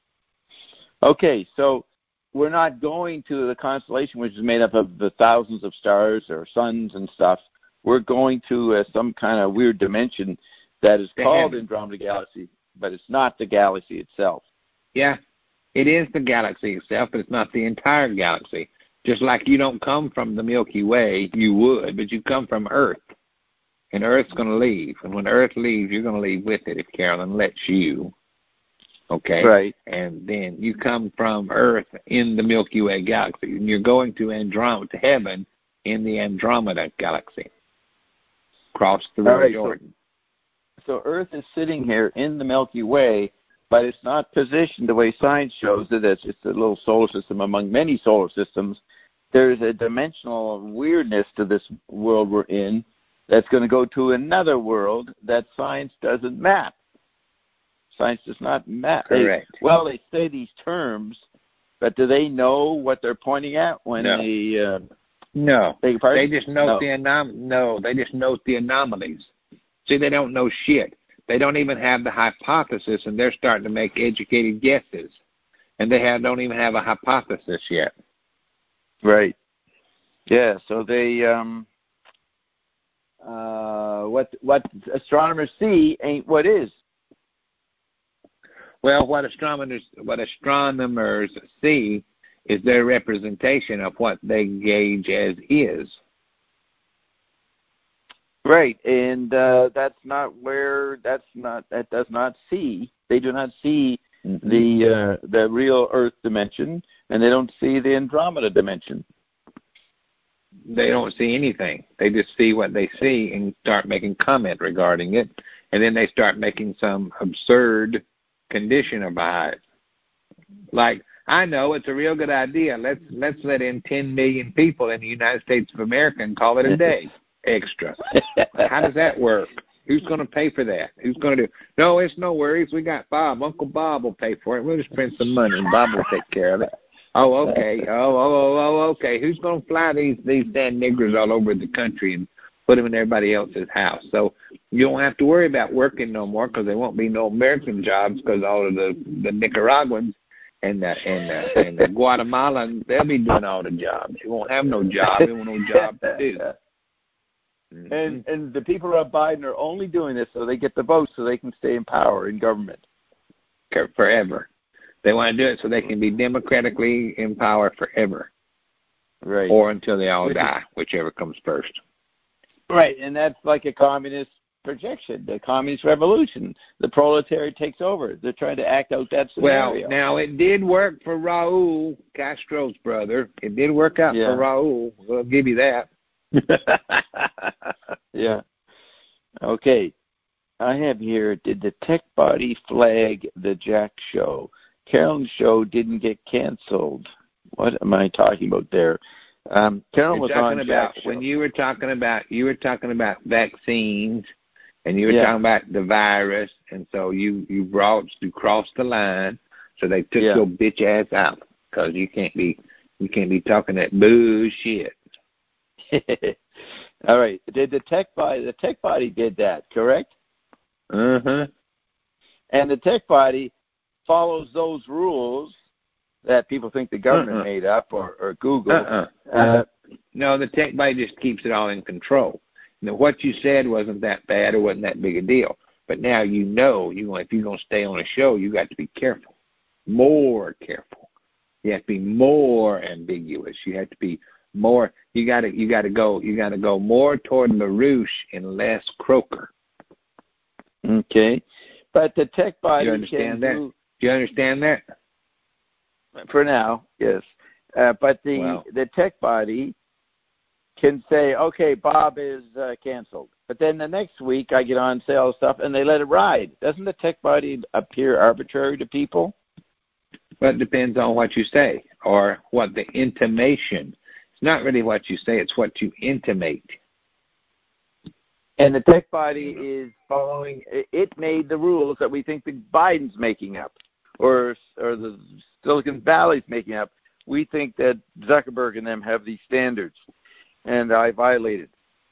Okay, so we're not going to the constellation, which is made up of the thousands of stars or suns and stuff. We're going to uh, some kind of weird dimension that is they called have, Andromeda Galaxy, but it's not the galaxy itself. Yeah, it is the galaxy itself, but it's not the entire galaxy. Just like you don't come from the Milky Way, you would, but you come from Earth. And Earth's going to leave. And when Earth leaves, you're going to leave with it if Carolyn lets you. Okay? Right. And then you come from Earth in the Milky Way galaxy. And you're going to Andromeda, to heaven in the Andromeda galaxy. Across the River right, Jordan. So, so Earth is sitting here in the Milky Way, but it's not positioned the way science shows it. It's just a little solar system among many solar systems. There's a dimensional weirdness to this world we're in that's going to go to another world that science doesn't map. Science does not matter. Correct. They, well, they say these terms, but do they know what they're pointing at when no. they? Uh, no, they just note no. the anom- No, they just note the anomalies. See, they don't know shit. They don't even have the hypothesis, and they're starting to make educated guesses, and they have, don't even have a hypothesis yet. Right. Yeah. So they, um, uh, what what astronomers see ain't what is. Well, what astronomers what astronomers see is their representation of what they gauge as is. Right, and uh, that's not where that's not that does not see. They do not see mm-hmm. the uh, the real Earth dimension, and they don't see the Andromeda dimension. They don't see anything. They just see what they see and start making comment regarding it, and then they start making some absurd condition about it. Like, I know it's a real good idea. Let's let's let in ten million people in the United States of America and call it a day extra. How does that work? Who's going to pay for that? Who's going to do? No, it's no worries. We got Bob. Uncle Bob will pay for it. We'll just print some money and Bob will take care of it. Oh, okay. Oh, oh, oh, oh, okay. Who's going to fly these these damn niggers all over the country and put them in everybody else's house? So you don't have to worry about working no more because there won't be no American jobs because all of the, the Nicaraguans and the, and, the, and the Guatemalans, they'll be doing all the jobs. You won't have no job. You won't have no job to do. Mm-hmm. And and the people of Biden are only doing this so they get the votes so they can stay in power in government. Forever. They want to do it so they can be democratically in power forever. Right. Or until they all die, whichever comes first. Right, and that's like a communist projection, the communist revolution. The proletariat takes over. They're trying to act out that scenario. Well, now it did work for Raul Castro's brother. It did work out yeah. for Raul. We'll give you that. Yeah. Okay. I have here, did the tech body flag the Jack show? Carolyn's show didn't get canceled. What am I talking about there? Um, Carolyn You're was talking on about Jack's when show. you were talking about you were talking about vaccines, and you were yeah. talking about the virus, and so you you brought you crossed the line, so they took yeah. your bitch ass out because you can't be you can't be talking that bullshit. All right. Did the tech body the tech body did that, correct? Uh huh. And the tech body follows those rules that people think the government uh-uh. made up or, or Google. Uh-uh. Uh, no, the tech body just keeps it all in control. Now, what you said wasn't that bad or wasn't that big a deal. But now you know, you if you're going to stay on a show, you got to be careful, more careful. You have to be more ambiguous. You have to be more. You got to you got to go. You got to go more toward LaRouche and less Croker. Okay, but the tech body. You understand that? Do, Do you understand that? For now, yes. Uh, but the well, the tech body can say, okay, Bob is uh, canceled. But then the next week I get on and say all stuff, and they let it ride. Doesn't the tech body appear arbitrary to people? Well, it depends on what you say or what the intimation. It's not really what you say. It's what you intimate. And the tech body is following, it made the rules that we think the Biden's making up or or the Silicon Valley's making up. We think that Zuckerberg and them have these standards, and I violated.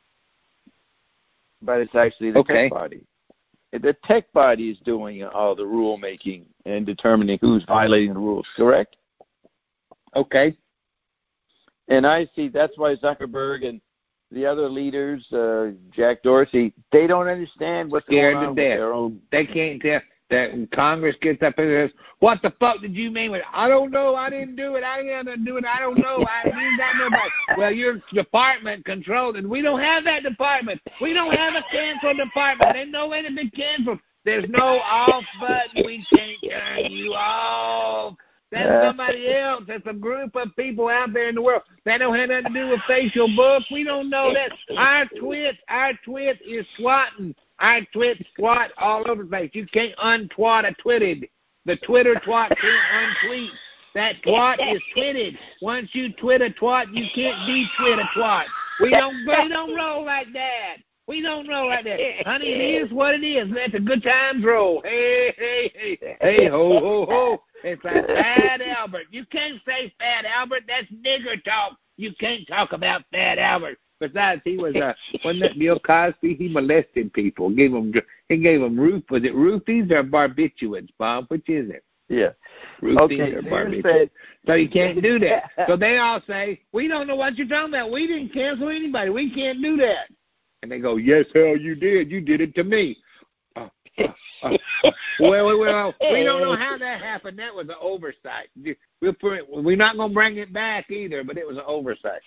But it's actually the okay. tech body. The tech body is doing all the rule making and determining who's violating the rules, correct? Okay. And I see that's why Zuckerberg and the other leaders, uh, Jack Dorsey, they don't understand what's Scared going on to with death. their own. They can't tell. That when Congress gets up and says, "What the fuck did you mean with it?" I don't know. I didn't do it. I didn't have to do it. I don't know. I didn't got nobody. Well, your department controlled it. We don't have that department. We don't have a cancel department. There's no way to be canceled. There's no off button. We can't turn you off. That's somebody else. That's a group of people out there in the world. That don't have nothing to do with facial book. We don't know that. Our twit, our twit is swatting. Our twit swat all over the place. You can't untwat a twitted. The Twitter twat can't untweet. That twat is twitted. Once you twit a twat, you can't de-twit a twat. We don't, we don't roll like that. We don't know like that. Honey, it is what it is. Let the good times roll. Hey, hey, hey. Hey, ho, ho, ho. It's like Fat Albert. You can't say Fat Albert. That's nigger talk. You can't talk about Fat Albert. Besides, he was, uh, wasn't that Bill Cosby? He molested people. Gave them, he gave them roof. Was it roofies or barbiturates, Bob? Which is it? Yeah. Roofies Okay, or so barbiturates. said, so you can't do that. So they all say, we don't know what you're talking about. We didn't cancel anybody. We can't do that. And they go, yes, hell, you did. You did it to me. Uh, uh, uh, well, well, well, we don't know how that happened. That was an oversight. We'll put it, we're not going to bring it back either, but it was an oversight.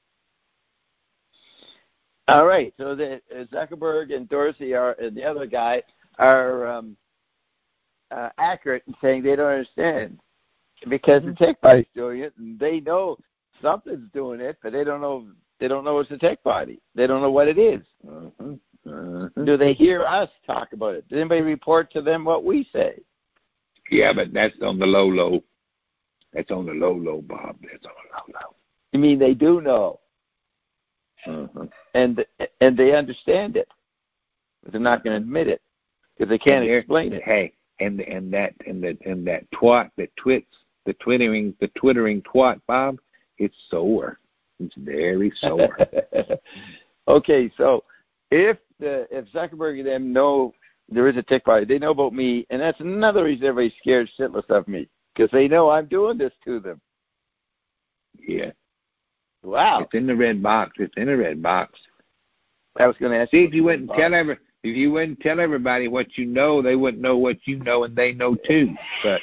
All right. So the, uh, Zuckerberg and Dorsey are, and the other guy are um, uh, accurate in saying they don't understand because the tech body's doing it, and they know something's doing it, but they don't know. They don't know it's a tech body. They don't know what it is. Uh-huh. Uh-huh. Do they hear us talk about it? Does anybody report to them what we say? Yeah, but that's on the low, low. That's on the low, low, Bob. That's on the low, low. You mean they do know? Uh-huh. And and they understand it, but they're not going to admit it because they can't explain it. Hey, and and that and that and that twat that twits the twittering the twittering twat, Bob. It's sore. It's very sore. Okay, so if the if Zuckerberg and them know there is a tech body, they know about me, and that's another reason everybody's scared shitless of me because they know I'm doing this to them. Yeah. Wow. It's in the red box. It's in the red box. I was going to ask See, you. if you wouldn't tell every, if you wouldn't tell everybody what you know, they wouldn't know what you know, and they know too. But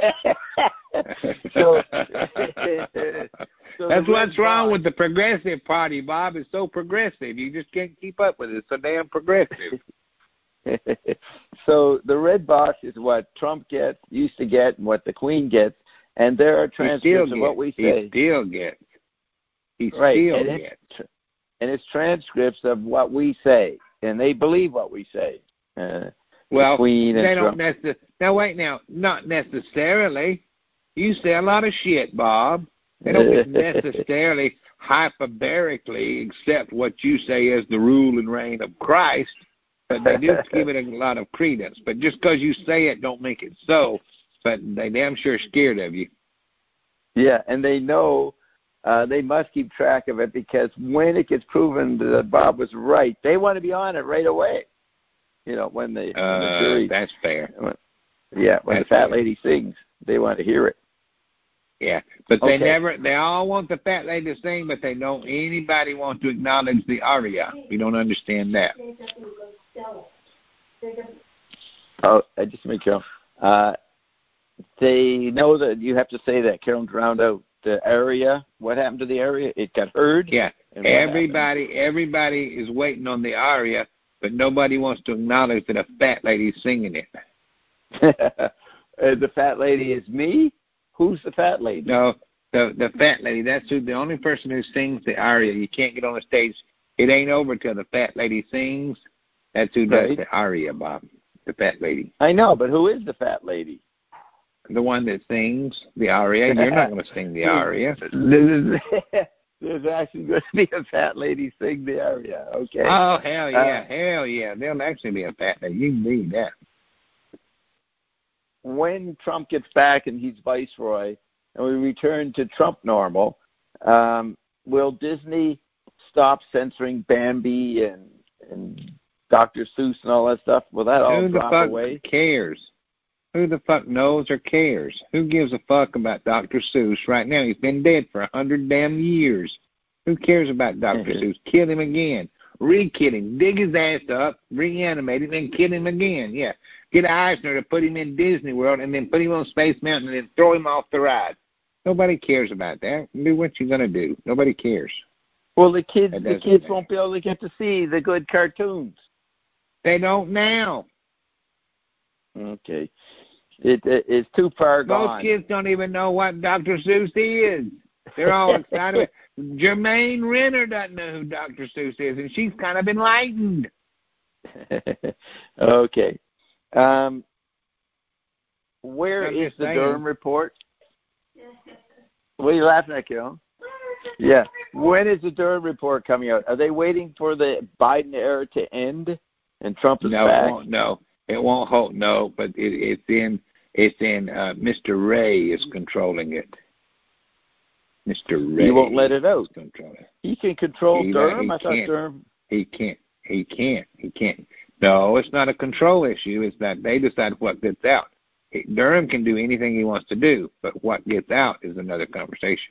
so, so that's what's wrong box. with the progressive party, Bob. It's so progressive. You just can't keep up with it. It's so damn progressive. So the red box is what Trump gets, used to get, and what the Queen gets, and there are transcripts of what we say. He still gets. He right. still and gets. It's, and it's transcripts of what we say, and they believe what we say. Uh, well, the Queen they and don't Trump. necessarily. Now wait, now not necessarily. You say a lot of shit, Bob. They don't necessarily hyperbolically accept what you say as the rule and reign of Christ, but they do give it a lot of credence. But just because you say it, don't make it so. But they damn sure scared of you. Yeah, and they know uh, they must keep track of it because when it gets proven that Bob was right, they want to be on it right away. You know, when the, uh, when the jury. That's fair. When, yeah, when that's the fat fair. lady sings, they want to hear it. Yeah, but they okay. never, they all want the fat lady to sing, but they don't, anybody want to acknowledge the aria. We don't understand that. Oh, I just make sure. Uh, they know that you have to say that Carolyn drowned out the area. What happened to the area? It got heard? Yeah, everybody, everybody is waiting on the aria, but nobody wants to acknowledge that a fat lady's singing it. uh, the fat lady is me? Who's the fat lady? No, the the fat lady. That's who. The only person who sings the aria. You can't get on the stage. It ain't over till the fat lady sings. That's who does right. the aria, Bob. The fat lady. I know, but who is the fat lady? The one that sings the aria. You're not going to sing the aria. There's actually going to be a fat lady sing the aria. Okay. Oh hell yeah, uh, hell yeah. There'll actually be a fat lady. You can believe that. When Trump gets back and he's viceroy and we return to Trump normal, um, will Disney stop censoring Bambi and, and Doctor Seuss and all that stuff? Will that all Who the drop fuck away? cares? Who the fuck knows or cares? Who gives a fuck about Doctor Seuss right now? He's been dead for a hundred damn years. Who cares about Doctor Seuss? Kill him again. Re-kill him. Dig his ass up, reanimate him, and kill him again. Yeah. Get Eisner to put him in Disney World and then put him on Space Mountain and then throw him off the ride. Nobody cares about that. Do what you're going to do. Nobody cares. Well, the kids the kids matter. won't be able to get to see the good cartoons. They don't now. Okay. It, it It's too far gone. Most kids don't even know what Doctor Seuss is. They're all excited. Jermaine Renner doesn't know who Doctor Seuss is, and she's kind of enlightened. Okay. Um, where I'm is just the saying. Durham report? What are you laughing at, Carol? Yeah. When is the Durham report coming out? Are they waiting for the Biden era to end and Trump is no, back? It won't, no, it won't hold. No, but it, it's in. It's in. Uh, Mister Ray is controlling it. Mister Ray. He won't let it out. Control it. He can control he, Durham. He I thought can't. Durham. He can't. He can't. He can't. No, it's not a control issue. It's that they decide what gets out. Durham can do anything he wants to do, but what gets out is another conversation.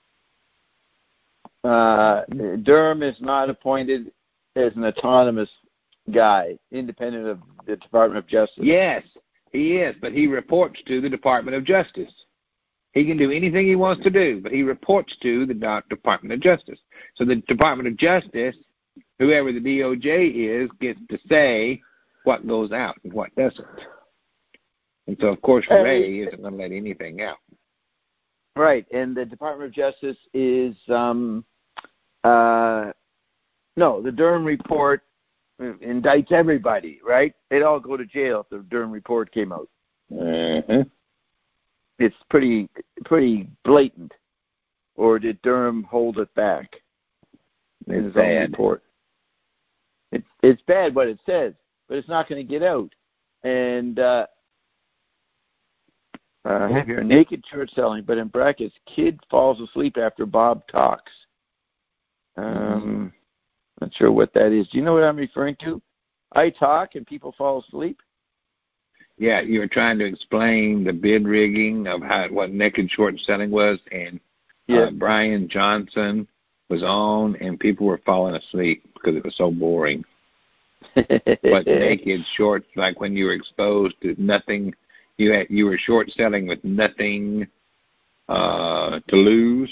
Uh, Durham is not appointed as an autonomous guy, independent of the Department of Justice. Yes, he is, but he reports to the Department of Justice. He can do anything he wants to do, but he reports to the Department of Justice. So the Department of Justice, whoever the D O J is, gets to say what goes out and what doesn't. And so, of course, Ray isn't going to let anything out. Right, and the Department of Justice is, um, uh, no, the Durham report indicts everybody, right? They'd all go to jail if the Durham report came out. Mm-hmm. It's pretty pretty blatant. Or did Durham hold it back in his own report? It's, it's bad what it says, but it's not going to get out. And uh, uh, I have here naked short selling, but in brackets, kid falls asleep after Bob talks. Um, not sure what that is. Do you know what I'm referring to? I talk and people fall asleep? Yeah, you were trying to explain the bid rigging of how what naked short selling was, and yeah. uh, Brian Johnson was on, and people were falling asleep because it was so boring. But naked shorts, like when you were exposed to nothing, you had you were short selling with nothing uh, to lose.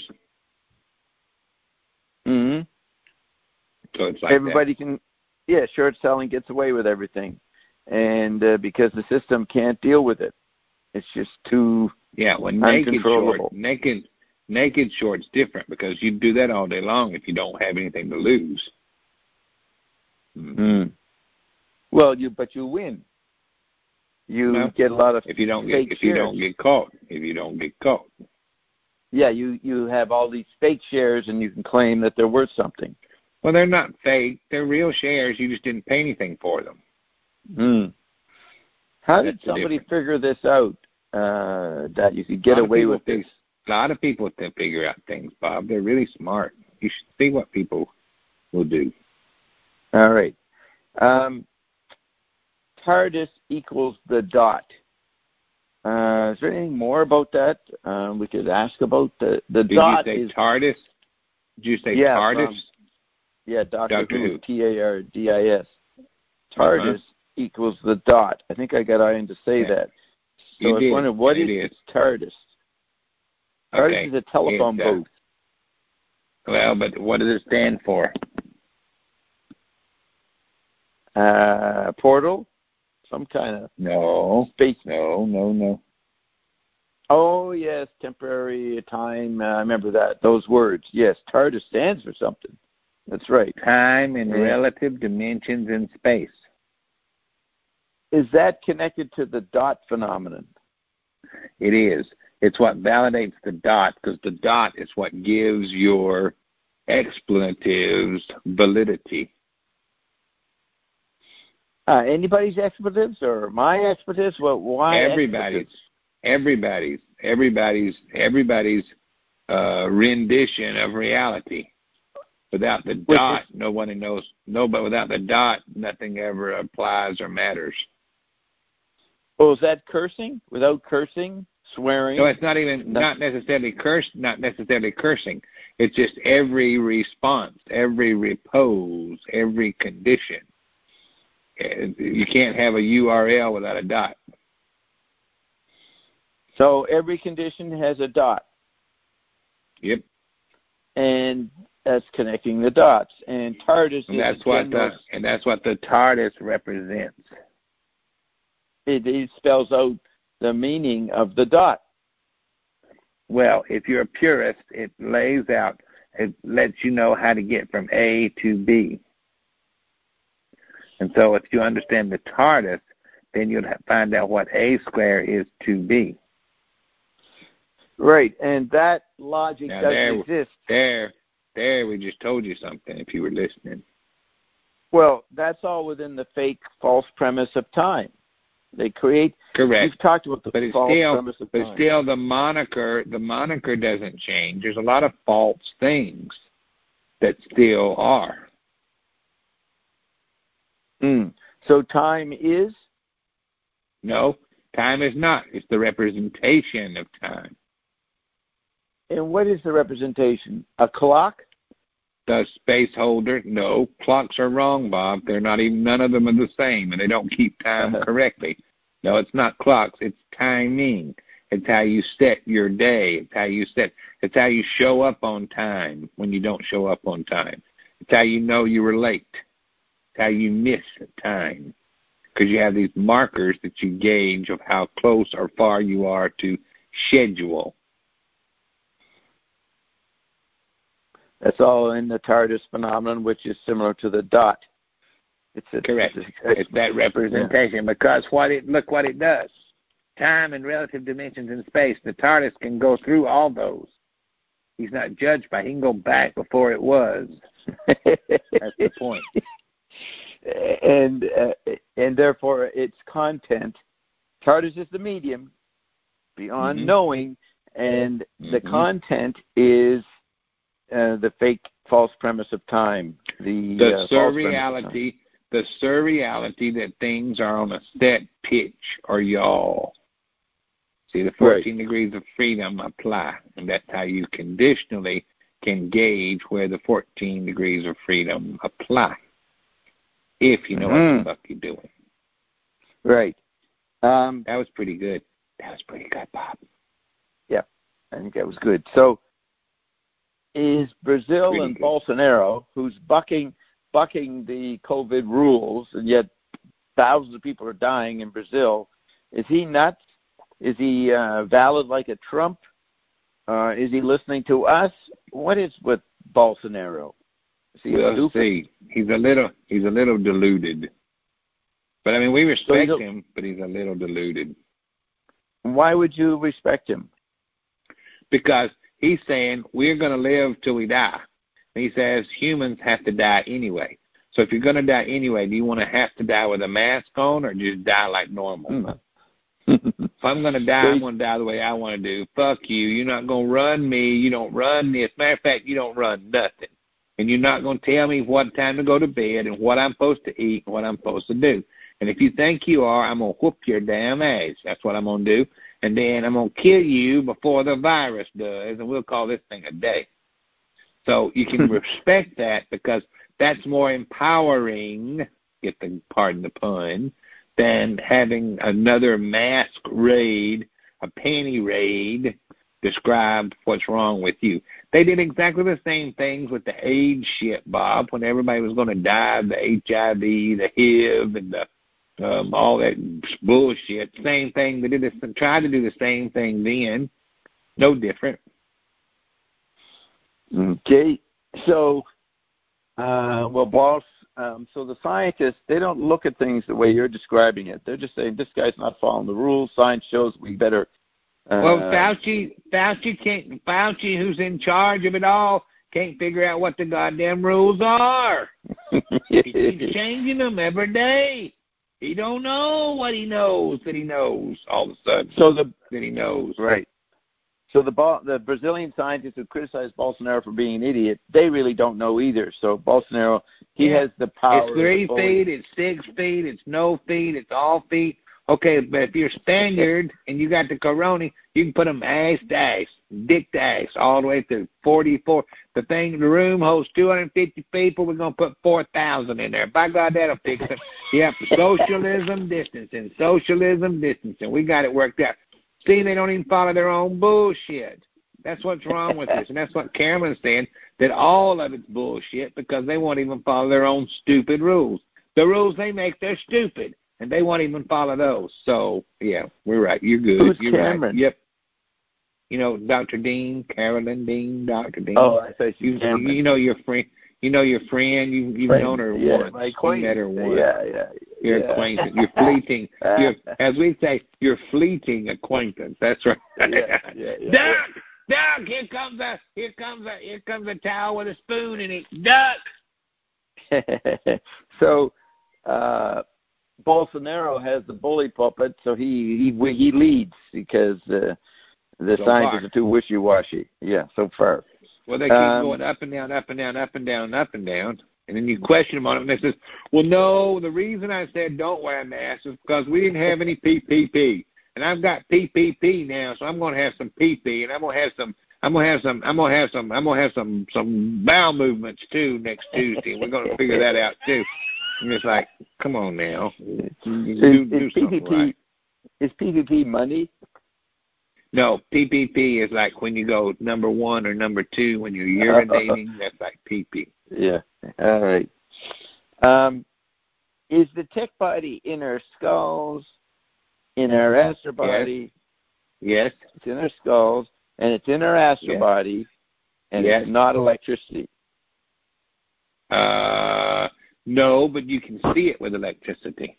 Mm-hmm. So it's like everybody that. can, yeah, short selling gets away with everything, and uh, because the system can't deal with it, it's just too yeah. Well, naked short, naked naked short's different because you do that all day long if you don't have anything to lose. Mm-hmm. Well, you but you win. You no, get a lot of if you don't fake get if shares. you don't get caught. If you don't get caught. Yeah, you, you have all these fake shares, and you can claim that they're worth something. Well, they're not fake. They're real shares. You just didn't pay anything for them. Mm. How That's did somebody figure this out, uh, that you could get away with think, this? A lot of people can figure out things, Bob. They're really smart. You should see what people will do. All right. Um, TARDIS equals the dot. Uh, is there anything more about that uh, we could ask about? The the Did dot you say is TARDIS? Did you say yeah, TARDIS? From, yeah, Doctor, Doctor Who, Who. T A R D I S. TARDIS uh-huh. equals the dot. I think I got Ian to say yeah. that. So you I was did. wondering, what is, is TARDIS? TARDIS okay. is a telephone uh, booth. Well, but what does it stand for? Uh, portal? Some kind of no space. No, no, no. Oh, yes, temporary time. Uh, I remember that. Those words. Yes, TARDIS stands for something. That's right. Time and yeah. relative dimensions in space. Is that connected to the dot phenomenon? It is. It's what validates the dot, because the dot is what gives your explanatives validity. Uh, anybody's expletives or my expletives? Well, why everybody's, expletives? everybody's, everybody's, everybody's uh, rendition of reality. Without the Which dot, is, nobody knows. No, but without the dot, nothing ever applies or matters. Well, is that cursing? Without cursing, swearing? No, it's not even no. not necessarily curse, not necessarily cursing. It's just every response, every repose, every condition. You can't have a U R L without a dot. So every condition has a dot. Yep. And that's connecting the dots. And TARDIS and is that's what general, the, and that's what the TARDIS represents. It, it spells out the meaning of the dot. Well, if you're a purist, it lays out, it lets you know how to get from A to B. And so if you understand the TARDIS, then you'll find out what A square is to B. Right, and that logic now, doesn't there, exist. There, there, we just told you something if you were listening. Well, that's all within the fake, false premise of time. They create. Correct. You've talked about the but it's false still, premise of but time. still, the moniker, the moniker doesn't change. There's a lot of false things that still are. Mm. So time is? No, time is not. It's the representation of time. And what is the representation? A clock? The space holder? No, clocks are wrong, Bob. They're not even. None of them are the same, and they don't keep time Uh-huh. correctly. No, it's not clocks. It's timing. It's how you set your day. It's how you set. It's how you show up on time when you don't show up on time. It's how you know you were late. It's how you miss time, because you have these markers that you gauge of how close or far you are to schedule. That's all in the TARDIS phenomenon, which is similar to the dot. It's a, Correct. It's, a, it's that representation, because what it look what it does. Time and relative dimensions in space. The TARDIS can go through all those. He's not judged by. He can go back before it was. That's the point. And uh, and therefore, its content. TARDIS is the medium beyond mm-hmm. knowing, and mm-hmm. the content is uh, the fake, false premise of time. The, the uh, surreality. The surreality that things are on a set pitch or yaw. See, the fourteen right. degrees of freedom apply, and that's how you conditionally can gauge where the fourteen degrees of freedom apply, if you know mm-hmm. what the fuck you're doing. Right. Um, that was pretty good. That was pretty good, Bob. Yeah, I think that was good. So, is Brazil pretty and good. Bolsonaro, who's bucking bucking the COVID rules, and yet thousands of people are dying in Brazil, is he nuts? Is he uh, valid like a Trump? Uh, is he listening to us? What is with Bolsonaro? Is he we'll see. He's a little. He's a little deluded. But I mean, we respect so him, but he's a little deluded. Why would you respect him? Because he's saying we're going to live till we die. And he says humans have to die anyway. So if you're going to die anyway, do you want to have to die with a mask on, or just die like normal? Mm. If I'm going to die, I'm going to die the way I want to do. Fuck you. You're not going to run me. You don't run this. Matter of fact, you don't run nothing. And you're not going to tell me what time to go to bed and what I'm supposed to eat and what I'm supposed to do. And if you think you are, I'm going to whoop your damn ass. That's what I'm going to do. And then I'm going to kill you before the virus does, and we'll call this thing a day. So you can respect that, because that's more empowering, get the pardon the pun, than having another mask raid, a panty raid, describe what's wrong with you. They did exactly the same things with the AIDS shit, Bob, when everybody was going to die of the H I V, the H I V, and the um, all that bullshit. Same thing. They did this, tried to do the same thing then. No different. Okay, so, uh, well, boss, um, so the scientists, they don't look at things the way you're describing it. They're just saying, this guy's not following the rules. Science shows we better. Uh, well, Fauci, Fauci can't, Fauci, who's in charge of it all, can't figure out what the goddamn rules are. He keeps changing them every day. He don't know what he knows that he knows all of a sudden. So the that he knows. Right. So the the Brazilian scientists who criticize Bolsonaro for being an idiot, they really don't know either. So Bolsonaro, he yeah. has the power. It's three feet, it's six feet, it's no feet, it's all feet. Okay, but if you're Spaniard and you got the corona, you can put them ass to ass, dick to ass, all the way to forty-four. The thing, the room holds two hundred fifty people. We're going to put four thousand in there. By God, that'll fix it. Yeah, socialism, distancing, socialism, distancing. We got it worked out. See, they don't even follow their own bullshit. That's what's wrong with this. And that's what Cameron's saying, that all of it's bullshit because they won't even follow their own stupid rules. The rules they make, they're stupid. And they won't even follow those. So, yeah, we're right. You're good. Who's You're Cameron? Right. Yep. You know, Doctor Dean, Carolyn Dean, Doctor Dean. Oh, I thought you you, you know your friend. You know your friend. You you've Friend, known her yeah, once. my You met her once. Yeah, yeah. Your yeah. acquaintance. Your fleeting. Your, as we say, your fleeting acquaintance. That's right. Yeah, yeah, yeah, Duck, yeah. duck. Here comes a here comes a here comes a towel with a spoon in it. Duck. So, uh, Bolsonaro has the bully pulpit, so he he he leads because uh, the so scientists far. are too wishy-washy. Yeah, so far. Well, they keep Um, going up and down, up and down, up and down, up and down. And then you question them on it, and they says, well, no, the reason I said don't wear a mask is because we didn't have any P P P. And I've got P P P now, so I'm going to have some P P, and I'm going to have some, I'm going to have some, I'm going to have some, I'm going to have some, some bowel movements, too, next Tuesday. And we're going to figure that out, too. And it's like, come on now. Is, Do, do is P P P right. is P P P money? No, P P P is like when you go number one or number two when you're urinating. That's like P P. Yeah. All right. Um, is the tech body in our skulls, in our astral body? Yes. It's in our skulls, and it's in our astral yes. body, and yes. it's not electricity. Uh, no, but you can see it with electricity.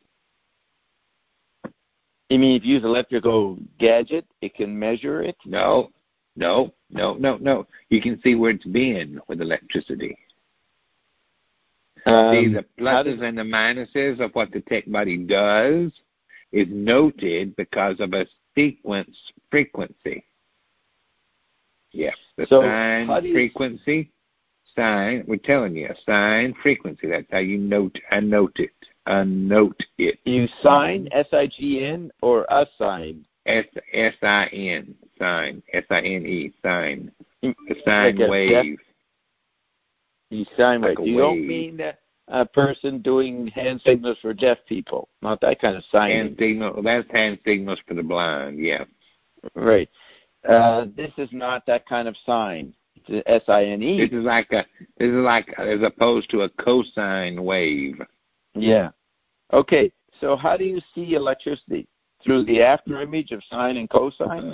You mean if you use an electrical gadget, it can measure it? No, no, no, no, no. You can see where it's been with electricity. Um, see, the pluses does, and the minuses of what the tech body does is noted because of a sequence frequency. Yeah, the so sine how do you, frequency, sine, we're telling you, sine frequency. That's how you note, I note it. Uh, note it. You sign, S I G N, or assign? S S I N, sign, S I N E, sign. The Like sine a wave. Deaf, you sign like wave. a You wave. don't mean a, a person doing hand signals for deaf people. Not that kind of signing. Hand signal, that's hand signals for the blind, yeah. Right. Uh, this is not that kind of sign. It's S I N E. This is like a, this is like, as opposed to a cosine wave. Yeah. Okay. So how do you see electricity? Through the after image of sine and cosine?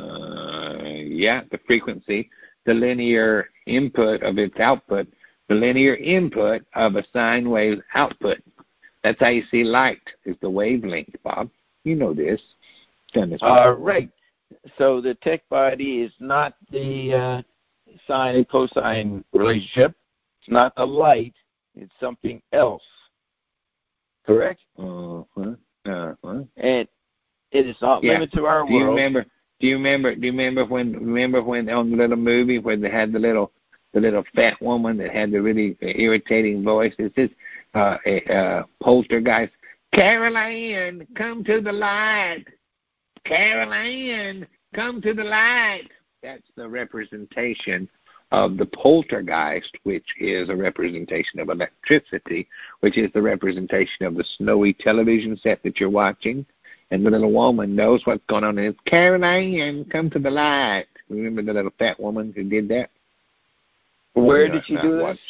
Uh, yeah, the frequency, the linear input of its output, the linear input of a sine wave's output. That's how you see light, is the wavelength, Bob. You know this. Done this All uh, right. So the tech body is not the uh, sine and cosine relationship. It's not the light. It's something else. Correct? Uh-huh. Uh-huh. And it is not yeah. limited to our do you world. Remember, do you remember? Do you remember when? Remember when on the little movie where they had the little, the little fat woman that had the really irritating voice? It's this uh, uh, poltergeist. Carol Ann, come to the light. Carol Ann, come to the light. That's the representation of the poltergeist, which is a representation of electricity, which is the representation of the snowy television set that you're watching. And the little woman knows what's going on. And it's Carol Ann, come to the light. Remember the little fat woman who did that? Where did she do this?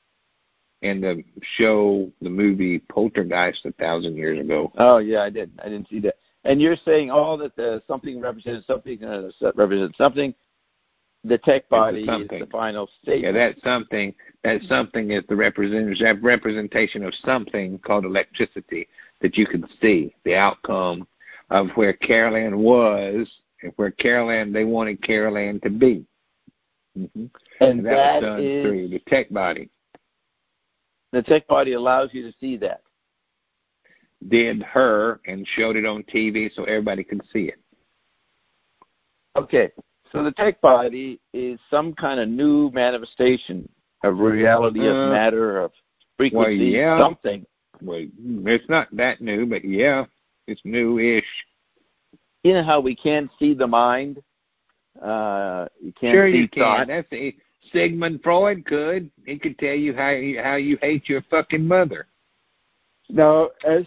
In the show, the movie Poltergeist a thousand years ago. Oh, yeah, I did. I didn't see that. And you're saying all that the something represents something uh, represents something. The tech body is the final statement. Yeah, that something, that something is the represent, representation of something called electricity that you can see, the outcome of where Carol Ann was and where Carol Ann, they wanted Carol Ann to be. Mm-hmm. And, and that, that was done is, through the tech body. The tech body allows you to see that. Did her and showed it on T V so everybody could see it. Okay. So the tech body is some kind of new manifestation of reality, uh, of matter, of frequency, well, yeah. something. Well, it's not that new, but yeah, it's new-ish. You know how we can't see the mind? Uh, you can't sure see you thought. can. That's a, Sigmund Freud could. He could tell you how you, how you hate your fucking mother. No, as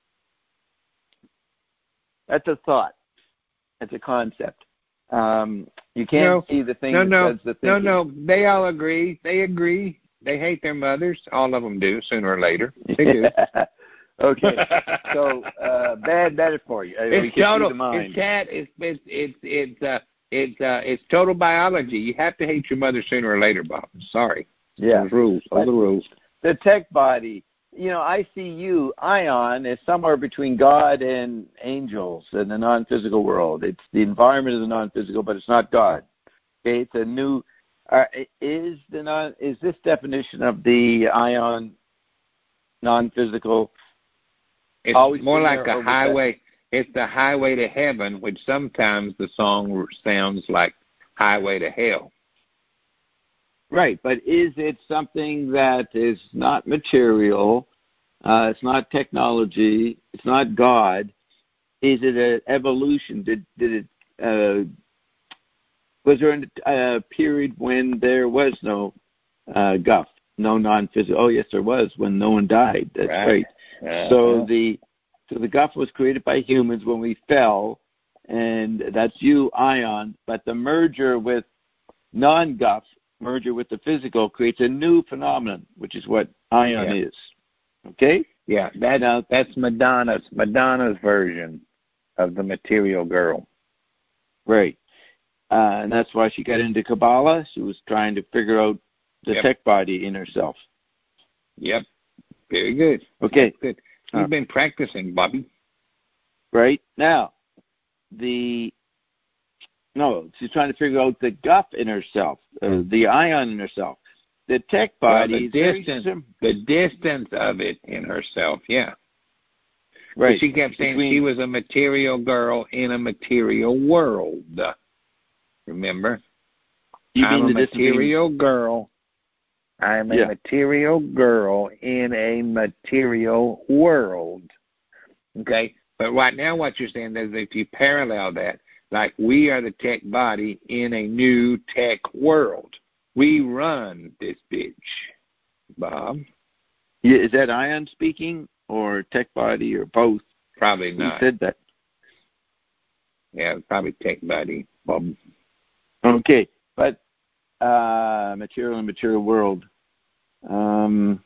that's a thought. That's a concept. Um, you can't no, see the thing no, that no, says the no, thinking. no. They all agree. They agree. They hate their mothers. All of them do, sooner or later. They do. Okay. So uh, bad metaphor. I mean, it's we can total. see the mind. It's cat. It's it's it's it's uh, it's uh, it's total biology. You have to hate your mother sooner or later, Bob. Sorry. Yeah. Those rules. Those are the rules. The tech body, you know, I see you, Ion, as somewhere between God and angels in the non-physical world. It's the environment of the non-physical, but it's not God. Okay, it's a new. Uh, is the non? Is this definition of the Ion non-physical? It's always more like there, a highway. That? It's the highway to heaven, which sometimes the song sounds like highway to hell. Right, but is it something that is not material? Uh, it's not technology. It's not God. Is it an evolution? Did did it? Uh, was there a, a period when there was no uh, guff, no non-physical? Oh, yes, there was when no one died. That's right. right. Uh-huh. So the so the guff was created by humans when we fell, and that's you, Ion. But the merger with non-guff, merger with the physical, creates a new phenomenon, which is what Ion yeah. is. Okay? Yeah, that, uh, that's Madonna's Madonna's version of the material girl. Right. Uh, and that's why she got into Kabbalah. She was trying to figure out the yep. tech body in herself. Yep. Very good. Okay. That's good. You've uh, been practicing, Bobby. Right. Now, the... No, she's trying to figure out the guff in herself, uh, the Ion in herself. The tech body, well, the distance, sim- the distance of it in herself, yeah. Right. But she kept saying Between, she was a material girl in a material world. Remember? You I'm mean a material between... girl. I'm a yeah. material girl in a material world. Okay? But right now what you're saying is if you parallel that, like we are the tech body in a new tech world. We run this bitch, Bob. Yeah, is that Ion speaking or tech body or both? Probably not. Who said that? Yeah, probably tech body, Bob. Okay, but uh, material and material world. Um,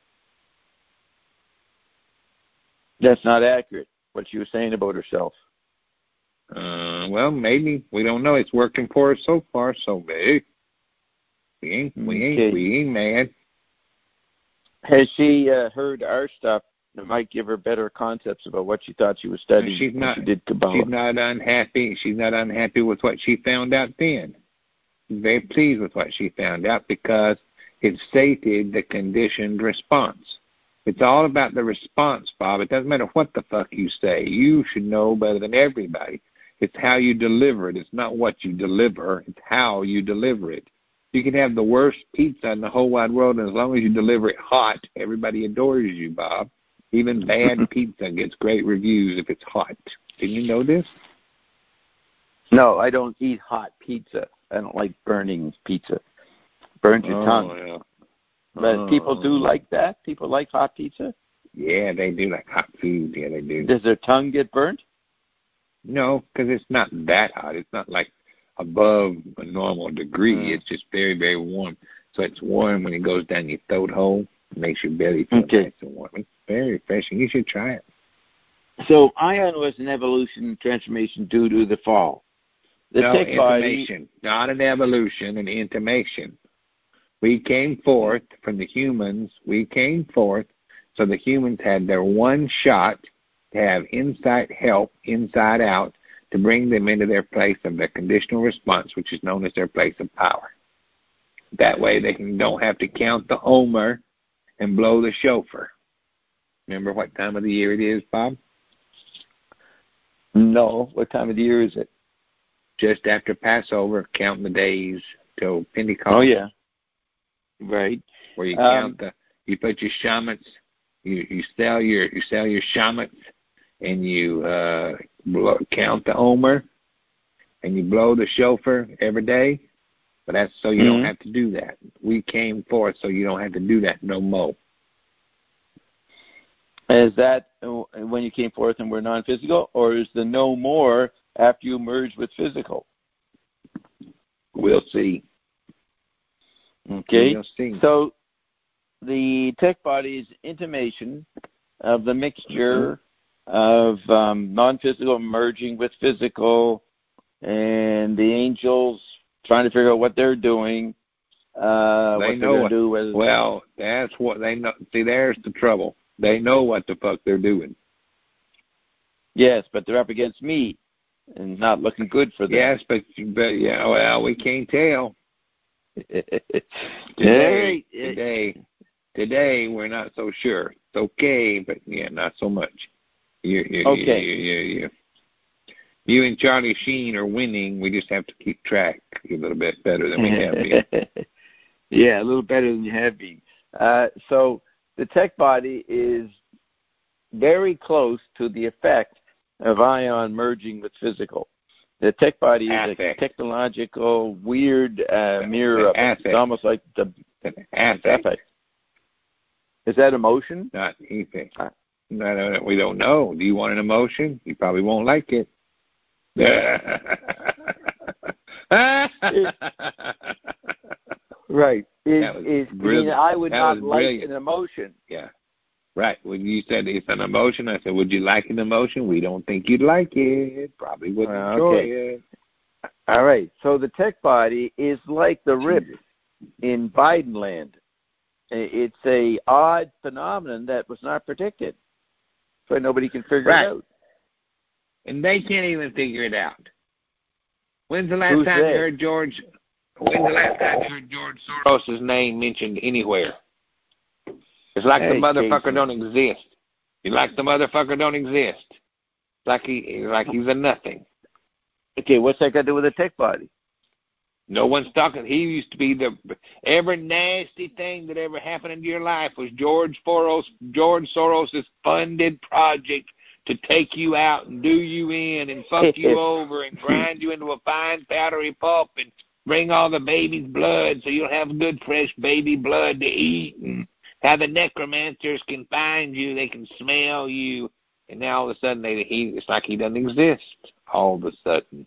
that's not accurate, what she was saying about herself. Uh, well, maybe. We don't know. It's working for us so far, so maybe. We ain't, we ain't, okay. we ain't mad. Has she uh, heard our stuff that might give her better concepts about what she thought she was studying she's not, when she did Kabbalah? She's not unhappy. She's not unhappy with what she found out then. She's very pleased with what she found out because it stated the conditioned response. It's all about the response, Bob. It doesn't matter what the fuck you say. You should know better than everybody. It's how you deliver it. It's not what you deliver. It's how you deliver it. You can have the worst pizza in the whole wide world, and as long as you deliver it hot, everybody adores you, Bob. Even bad pizza gets great reviews if it's hot. Did you know this? No, I don't eat hot pizza. I don't like burning pizza. Burns your oh, tongue. Yeah. But oh. people do like that? People like hot pizza? Yeah, they do like hot food. Yeah, they do. Does their tongue get burnt? No, because it's not that hot. It's not like above a normal degree. Mm. It's just very, very warm. So it's warm when it goes down your throat hole. It makes your belly feel okay. nice and warm. It's very refreshing. You should try it. So Ion was an evolution transformation due to the fall. The no, tech intimation. Body, not an evolution, an intimation. We came forth from the humans. We came forth so the humans had their one shot to have insight help, inside out, to bring them into their place of their conditional response, which is known as their place of power. That way they can, don't have to count the Omer and blow the shofar. Remember what time of the year it is, Bob? No. What time of the year is it? Just after Passover, counting the days till Pentecost. Oh, yeah. Right. Where you count um, the, you put your shamets, you, you sell your, you sell your shamets, and you uh, blow, count the Omer, and you blow the shofar every day. But that's so you mm-hmm. don't have to do that. We came forth so you don't have to do that no more. Is that when you came forth and were non-physical, or is the no more after you merge with physical? We'll see. Okay. We'll see. So the tech body is intimation of the mixture mm-hmm. of um, non-physical merging with physical, and the angels trying to figure out what they're doing. uh, they what know they're what, going to do. Whether well, that's what they know. See, there's the trouble. They know what the fuck they're doing. Yes, but they're up against me and not looking good for them. Yes, but, but yeah, well, we can't tell. today, hey, today, today, we're not so sure. It's okay, but yeah, not so much. You, you, okay. You, you, you, you and Charlie Sheen are winning. We just have to keep track a little bit better than we have been. Yeah, a little better than you have been. Uh, so the tech body is very close to the effect of ion merging with physical. The tech body is affect. a technological, weird uh, mirror of it. It's almost like the affect. affect. Is that emotion? Not anything. No, no, no, we don't know. Do you want an emotion? You probably won't like it. Right. Is, is, I, mean, I would that not like brilliant. an emotion. Yeah. Right. When you said it's an emotion, I said, would you like an emotion? We don't think you'd like it. Probably wouldn't uh, enjoy okay. it. All right. So the tech body is like the rip in Biden land. It's a odd phenomenon that was not predicted. So nobody can figure right. it out. And they can't even figure it out. When's the last Who's time they? you heard George when's the last time you heard George Soros' name mentioned anywhere? It's like hey, the motherfucker Jason. don't exist. It's like the motherfucker don't exist. It's like he like he's a nothing. Okay, what's that got to do with a tech body? No one's talking. He used to be the every nasty thing that ever happened in your life was George Soros. George Soros's funded project to take you out and do you in and fuck you over and grind you into a fine powdery pulp and bring all the baby's blood so you'll have good fresh baby blood to eat and how the necromancers can find you, they can smell you, and now all of a sudden they, he it's like he doesn't exist. All of a sudden.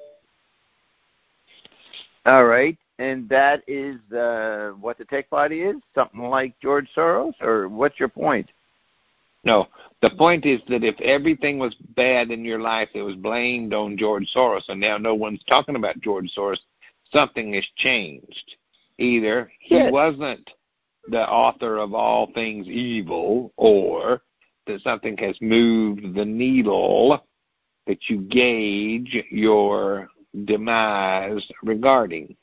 All right, and that is uh, what the tech body is? Something like George Soros, or what's your point? No, the point is that if everything was bad in your life, it was blamed on George Soros, and now no one's talking about George Soros. Something has changed. Either he yes. wasn't the author of all things evil, or that something has moved the needle that you gauge your demise regarding.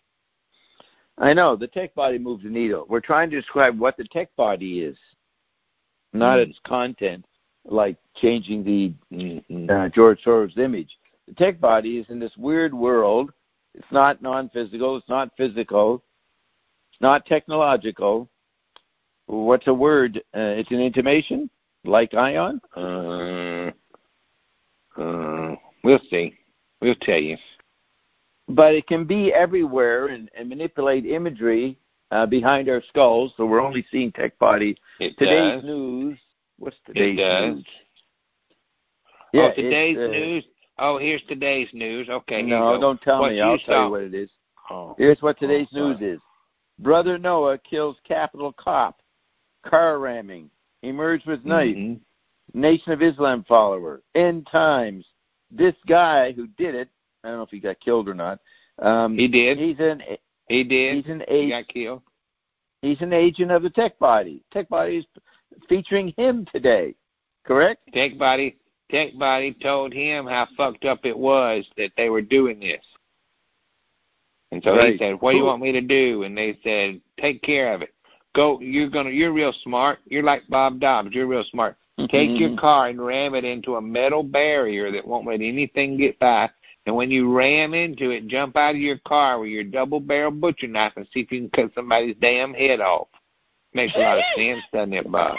I know, the tech body moves the needle. We're trying to describe what the tech body is, not mm. its content, like changing the mm-hmm. uh, George Soros image. The tech body is in this weird world. It's not non-physical. It's not physical. It's not technological. What's a word? Uh, it's an intimation, like ion? Uh, uh, we'll see. We'll tell you. But it can be everywhere and, and manipulate imagery uh, behind our skulls, so we're only seeing tech body. It today's does. news. What's today's it does. news? Yeah, oh, today's uh, news? Oh, here's today's news. Okay, no, here don't tell what me. I'll saw. tell you what it is. Oh. Here's what today's oh, news is. Brother Noah kills Capitol cop. Car ramming. Emerged with knife. Mm-hmm. Nation of Islam follower. End times. This guy who did it, I don't know if he got killed or not. Um, he did. He's an. He did. He's an agent. He got killed. He's an agent of the tech body. Tech body is featuring him today. Correct? Tech body. Tech body told him how fucked up it was that they were doing this. And so right. he said, "What do you want me to do?" And they said, "Take care of it. Go. You're gonna. You're real smart. You're like Bob Dobbs. You're real smart. Take your car and ram it into a metal barrier that won't let anything get by. And when you ram into it, jump out of your car with your double-barrel butcher knife and see if you can cut somebody's damn head off." Makes a lot of sense, doesn't it, Bob?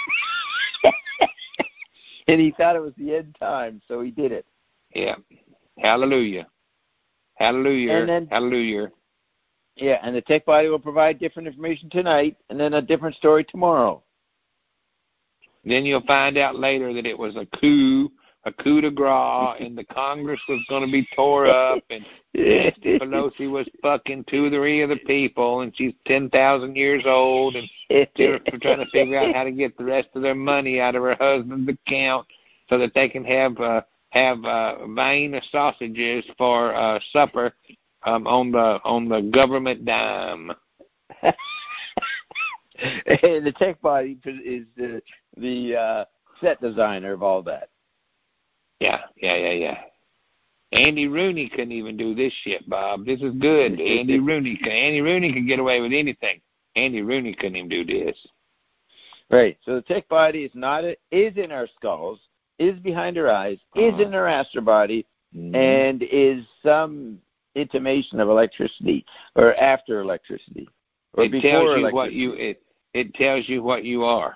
And he thought it was the end time, so he did it. Yeah. Hallelujah. Hallelujah. And then, Hallelujah. Yeah, and the tech body will provide different information tonight and then a different story tomorrow. Then you'll find out later that it was a coup, a coup de grace, and the Congress was going to be tore up, and Nancy Pelosi was fucking two or three of the people, and she's ten thousand years old, and they're trying to figure out how to get the rest of their money out of her husband's account so that they can have uh, have uh, Vienna sausages for uh, supper um, on the on the government dime. And the tech body is the the uh, set designer of all that. Yeah, yeah, yeah, yeah. Andy Rooney couldn't even do this shit, Bob. This is good. Andy Rooney, Andy Rooney can get away with anything. Andy Rooney couldn't even do this. Right. So the tech body is not a, is in our skulls, is behind our eyes, uh-huh. is in our astral body, mm-hmm. and is some intimation of electricity or after electricity or it before tells you electricity. What you it it tells you what you are.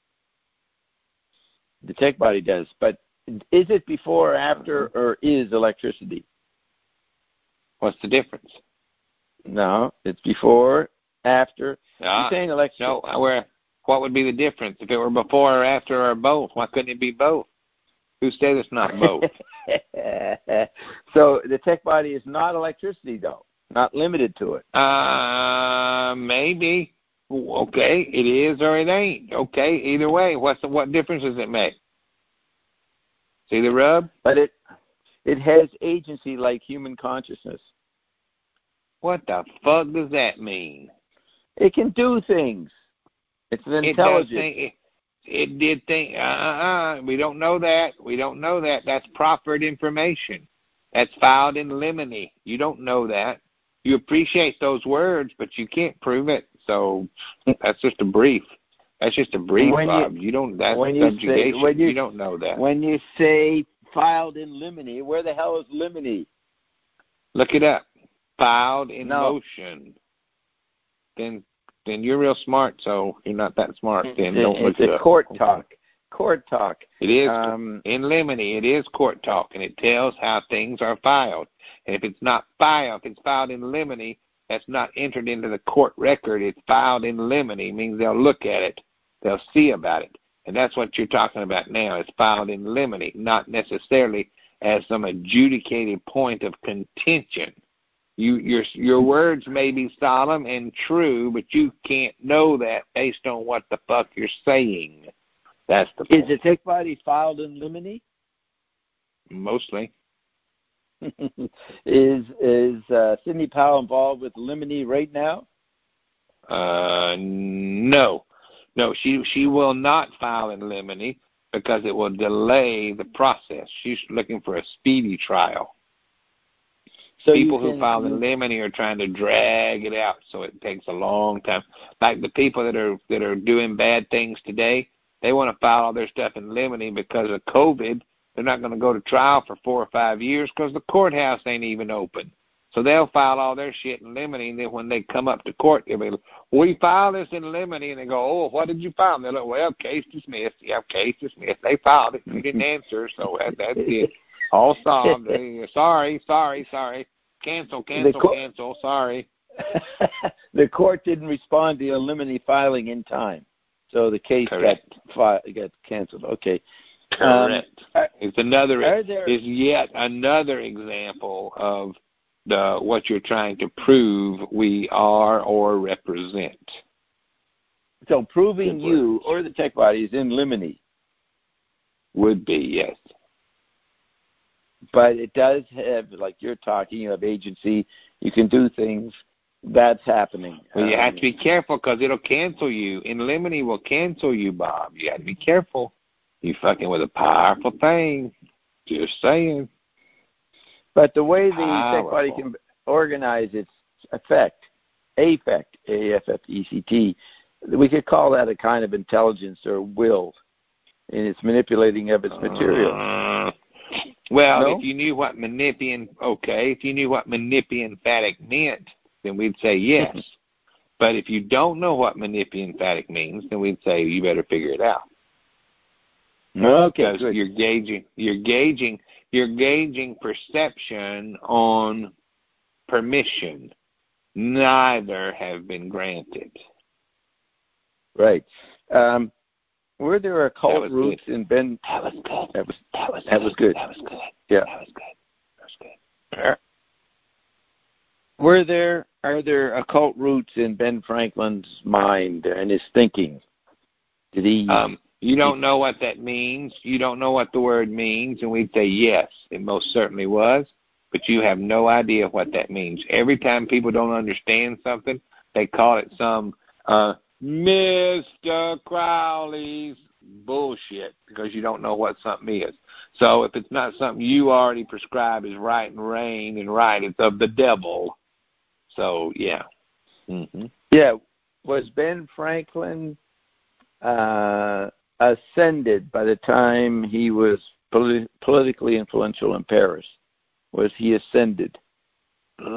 The tech body does, but is it before or after or is electricity? What's the difference? No, it's before, after. Uh, You're saying electricity. No, where, what would be the difference? If it were before or after or both, why couldn't it be both? Who said it's not both? So the tech body is not electricity, though, not limited to it. Uh, maybe. Okay, it is or it ain't. Okay, either way, what's the, what difference does it make? See the rub? But it it has agency like human consciousness. What the fuck does that mean? It can do things. It's an intelligence. It, think, it, it did think. Uh, uh, uh. We don't know that. We don't know that. That's proffered information. That's filed in limine. You don't know that. You appreciate those words, but you can't prove it. So that's just a brief. That's just a brief, when Bob. You, you don't. That's when subjugation. You, say, when you, you don't know that. When you say filed in limine, where the hell is limine? Look it up. Filed in no. motion. Then, then you're real smart. So you're not that smart. Then it's, don't look it's it a up. court talk. Court talk. It is um, in limine. It is court talk, and it tells how things are filed. And if it's not filed, if it's filed in limine, that's not entered into the court record. It's filed in limine. Means they'll look at it. They'll see about it. And that's what you're talking about now. It's filed in limine, not necessarily as some adjudicated point of contention. You, your, your words may be solemn and true, but you can't know that based on what the fuck you're saying. That's the point. Is the tech body filed in limine? Mostly. is is uh, Sidney Powell involved with limine right now? Uh, no. No, she she will not file in limine because it will delay the process. She's looking for a speedy trial. So people can, who file in limine are trying to drag it out, so it takes a long time. Like the people that are that are doing bad things today, they want to file all their stuff in limine because of COVID. They're not going to go to trial for four or five years because the courthouse ain't even open. So they'll file all their shit in limine, and then when they come up to court, they'll be like, we filed this in limine, and they go, oh, what did you file? And they're like, well, case dismissed. Yeah, case dismissed. They filed it. You didn't answer, so that, that's it. All solved. sorry, sorry, sorry. Cancel, cancel, co- cancel. Sorry. The court didn't respond to your limine filing in time, so the case Correct. got fi- got canceled. Okay. Correct. Um, it's another. There, is yet another example of the what you're trying to prove we are or represent. So proving you or the tech body is in limine. Would be, yes. But it does have, like you're talking, you have agency. You can do things. That's happening. Well, you um, have to be careful because it'll cancel you. In limine will cancel you, Bob. You have to be careful. You fucking with a powerful thing. Just saying. But the way the tech body can organize its effect, affect, A F F E C T, we could call that a kind of intelligence or will in its manipulating of its material. Uh, well, no? if you knew what manipian, okay, if you knew what manipian-phatic meant, then we'd say yes. But if you don't know what manipian-phatic means, then we'd say you better figure it out. Okay, because good. you're gauging, you're gauging, you're gauging perception on permission. Neither have been granted. Right. Um, were there occult roots good. in Ben? That was good. That was that was that good. was good. That was good. Yeah. That was good. That was good. Were there are there occult roots in Ben Franklin's mind and his thinking? Did he? Um, you don't know what that means. You don't know what the word means, and we'd say yes, it most certainly was. But you have no idea what that means. Every time people don't understand something, they call it some uh, Mister Crowley's bullshit because you don't know what something is. So if it's not something you already prescribe as right and rain and right, it's of the devil. So, yeah. Mm-hmm. Yeah. Was Ben Franklin uh, ascended by the time he was politi- politically influential in Paris? Was he ascended? Uh,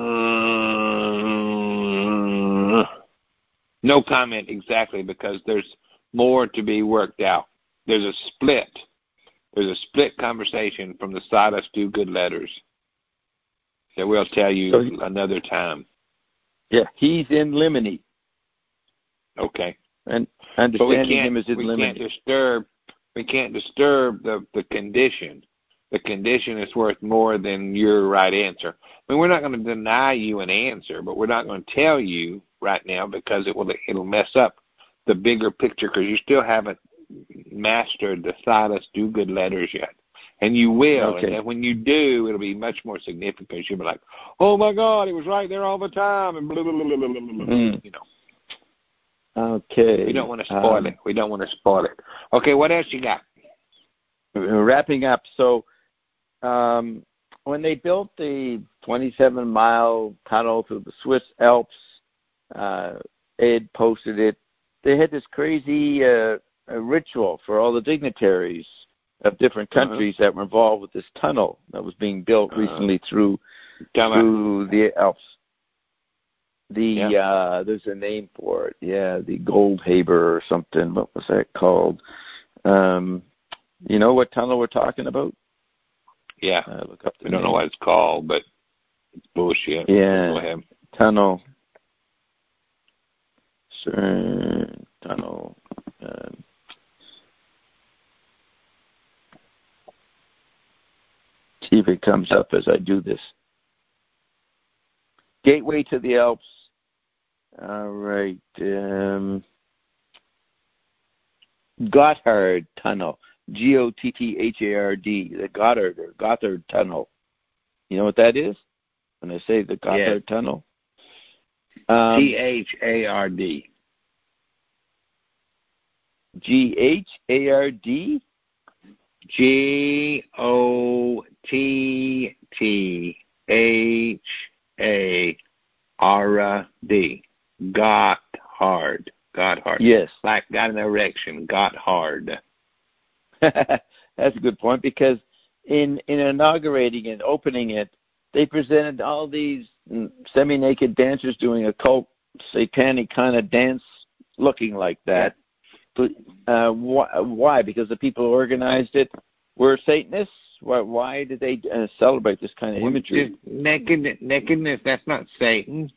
no comment exactly because there's more to be worked out. There's a split. There's a split conversation from the Silas Do-Good letters that we'll tell you so he, another time. Yeah, he's in limine. Okay. And understanding him as in we limine. Can't disturb, we can't disturb the, the condition. The condition is worth more than your right answer. I mean, we're not going to deny you an answer, but we're not going to tell you right now because it will it'll mess up the bigger picture because you still haven't mastered the Silas Do-Good letters yet. And you will. Okay. And then when you do, it'll be much more significant. You'll be like, oh, my God, he was right there all the time. And blah, blah, blah, blah, blah, blah, mm. you know. Okay. We don't want to spoil um, it. We don't want to spoil it. Okay, what else you got? Wrapping up. So um, when they built the twenty-seven mile tunnel through the Swiss Alps, uh, Ed posted it, they had this crazy uh, ritual for all the dignitaries of different countries uh-huh. that were involved with this tunnel that was being built uh-huh. recently through through the Alps. The yeah. uh, there's a name for it. Yeah, the Goldhaber or something. What was that called? Um, you know what tunnel we're talking about? Yeah. Uh, look up the I name. don't know what it's called, but it's bullshit. Yeah. Go ahead. Tunnel. Cern, tunnel. Um, see if it comes up as I do this. Gateway to the Alps. All right. Um, Gotthard Tunnel. G O T T H A R D. The Gotthard or Gotthard Tunnel. You know what that is? When I say the Gotthard yeah. Tunnel. Um, T H A R D. G H A R D? G O T T H A R D. Gotthard. Gotthard. Yes. Like got an erection. Gotthard. That's a good point because in, in inaugurating and opening it, they presented all these semi-naked dancers doing a cult satanic kind of dance looking like that. But uh, wh- why? Because the people who organized it were Satanists? Why, why did they uh, celebrate this kind of imagery? Naked, nakedness, that's not Satan.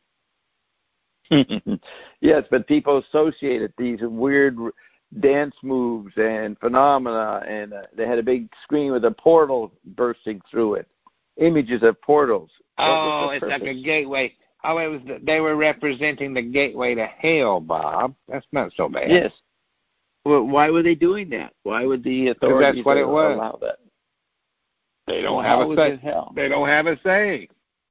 Yes, but people associated these weird dance moves and phenomena, and uh, they had a big screen with a portal bursting through it. Images of portals. Oh, it's purpose? Like a gateway. Oh, it was the, they were representing the gateway to hell, Bob. That's not so bad. Yes. Well, why were they doing that? Why would the authorities that's what it was. allow that? They don't well, have a say. They don't have a say.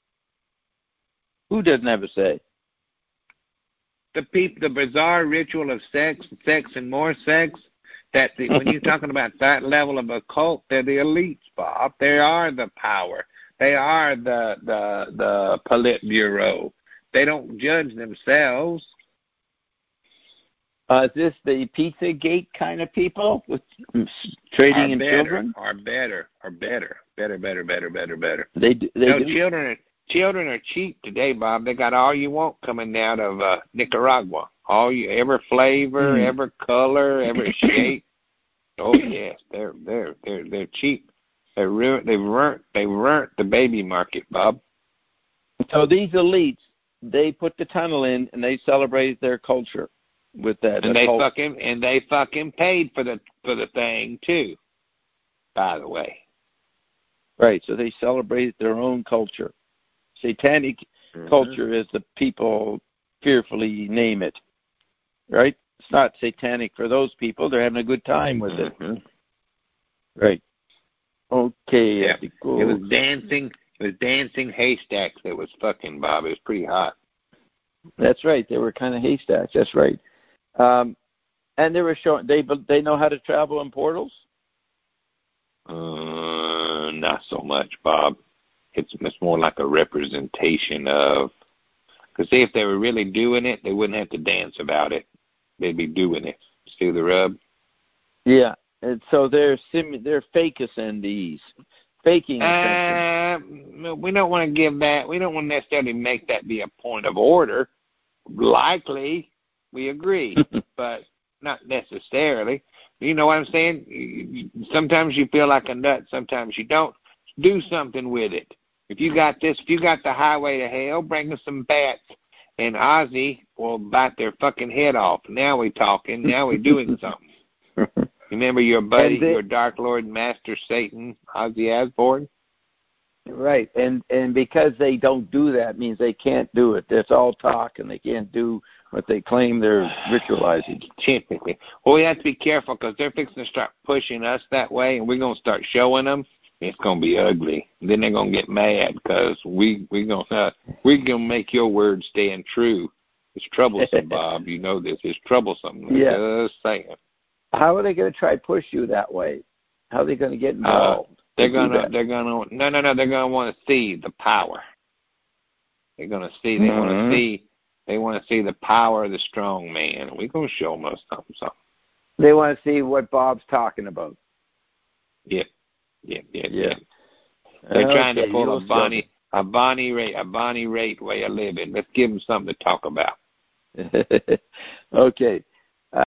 Who doesn't have a say? The peop, the bizarre ritual of sex, sex and more sex. That the, when you're talking about that level of a cult, they're the elites, Bob. They are the power. They are the the the Politburo. They don't judge themselves. Uh, is this the Pizzagate kind of people with trading in children? Or better, or better, better, better, better, better, better. They do, they no, do. children are children are cheap today, Bob. They got all you want coming out of uh, Nicaragua. All you, every flavor, mm. every color, every shape. Oh yes, they're they're they're they're cheap. They ruined they've ruined they ruined the baby market, Bob. So these elites, they put the tunnel in and they celebrate their culture with that. And they cult. fucking and they fucking paid for the for the thing too. By the way. Right, so they celebrate their own culture. Satanic mm-hmm. culture as the people fearfully name it. Right? It's not satanic for those people. They're having a good time with mm-hmm. it. Right. Okay. Yeah. It was dancing. It was dancing haystacks that was fucking, Bob. It was pretty hot. That's right. They were kind of haystacks. That's right. Um, and they were showing they they know how to travel in portals. Uh, not so much, Bob. It's it's more like a representation of. Because see, if they were really doing it, they wouldn't have to dance about it. They'd be doing it. See the rub? Yeah. And so they're sim they're fake ascendees, faking ascension. Uh, we don't want to give that. We don't want to necessarily make that be a point of order. Likely, we agree, but not necessarily. You know what I'm saying? Sometimes you feel like a nut. Sometimes you don't. Do something with it. If you got this, if you got the highway to hell, bring us some bats, and Ozzy will bite their fucking head off. Now we talking. Now we doing something. Remember your buddy, they, your Dark Lord Master Satan, Ozzy Osbourne? Right, and and because they don't do that means they can't do it. It's all talk, and they can't do what they claim they're ritualizing. Typically. Well, we have to be careful because they're fixing to start pushing us that way, and we're going to start showing them. It's going to be ugly. Then they're going to get mad because we, we're going uh, we're going to make your word stand true. It's troublesome, Bob. You know this. It's troublesome. Yeah. Just saying. How are they going to try to push you that way? How are they going to get involved? Uh, they're going to, they're going to, no, no, no, they're going to want to see the power. They're going to see, they mm-hmm. want to see, they want to see the power of the strong man. We're going to show them something, something. They want to see what Bob's talking about. Yeah, yeah, yeah, yeah. yeah. They're okay, trying to pull a Bonnie, a Bonnie Raitt, a Bonnie Raitt way of living. Let's give them something to talk about. Okay.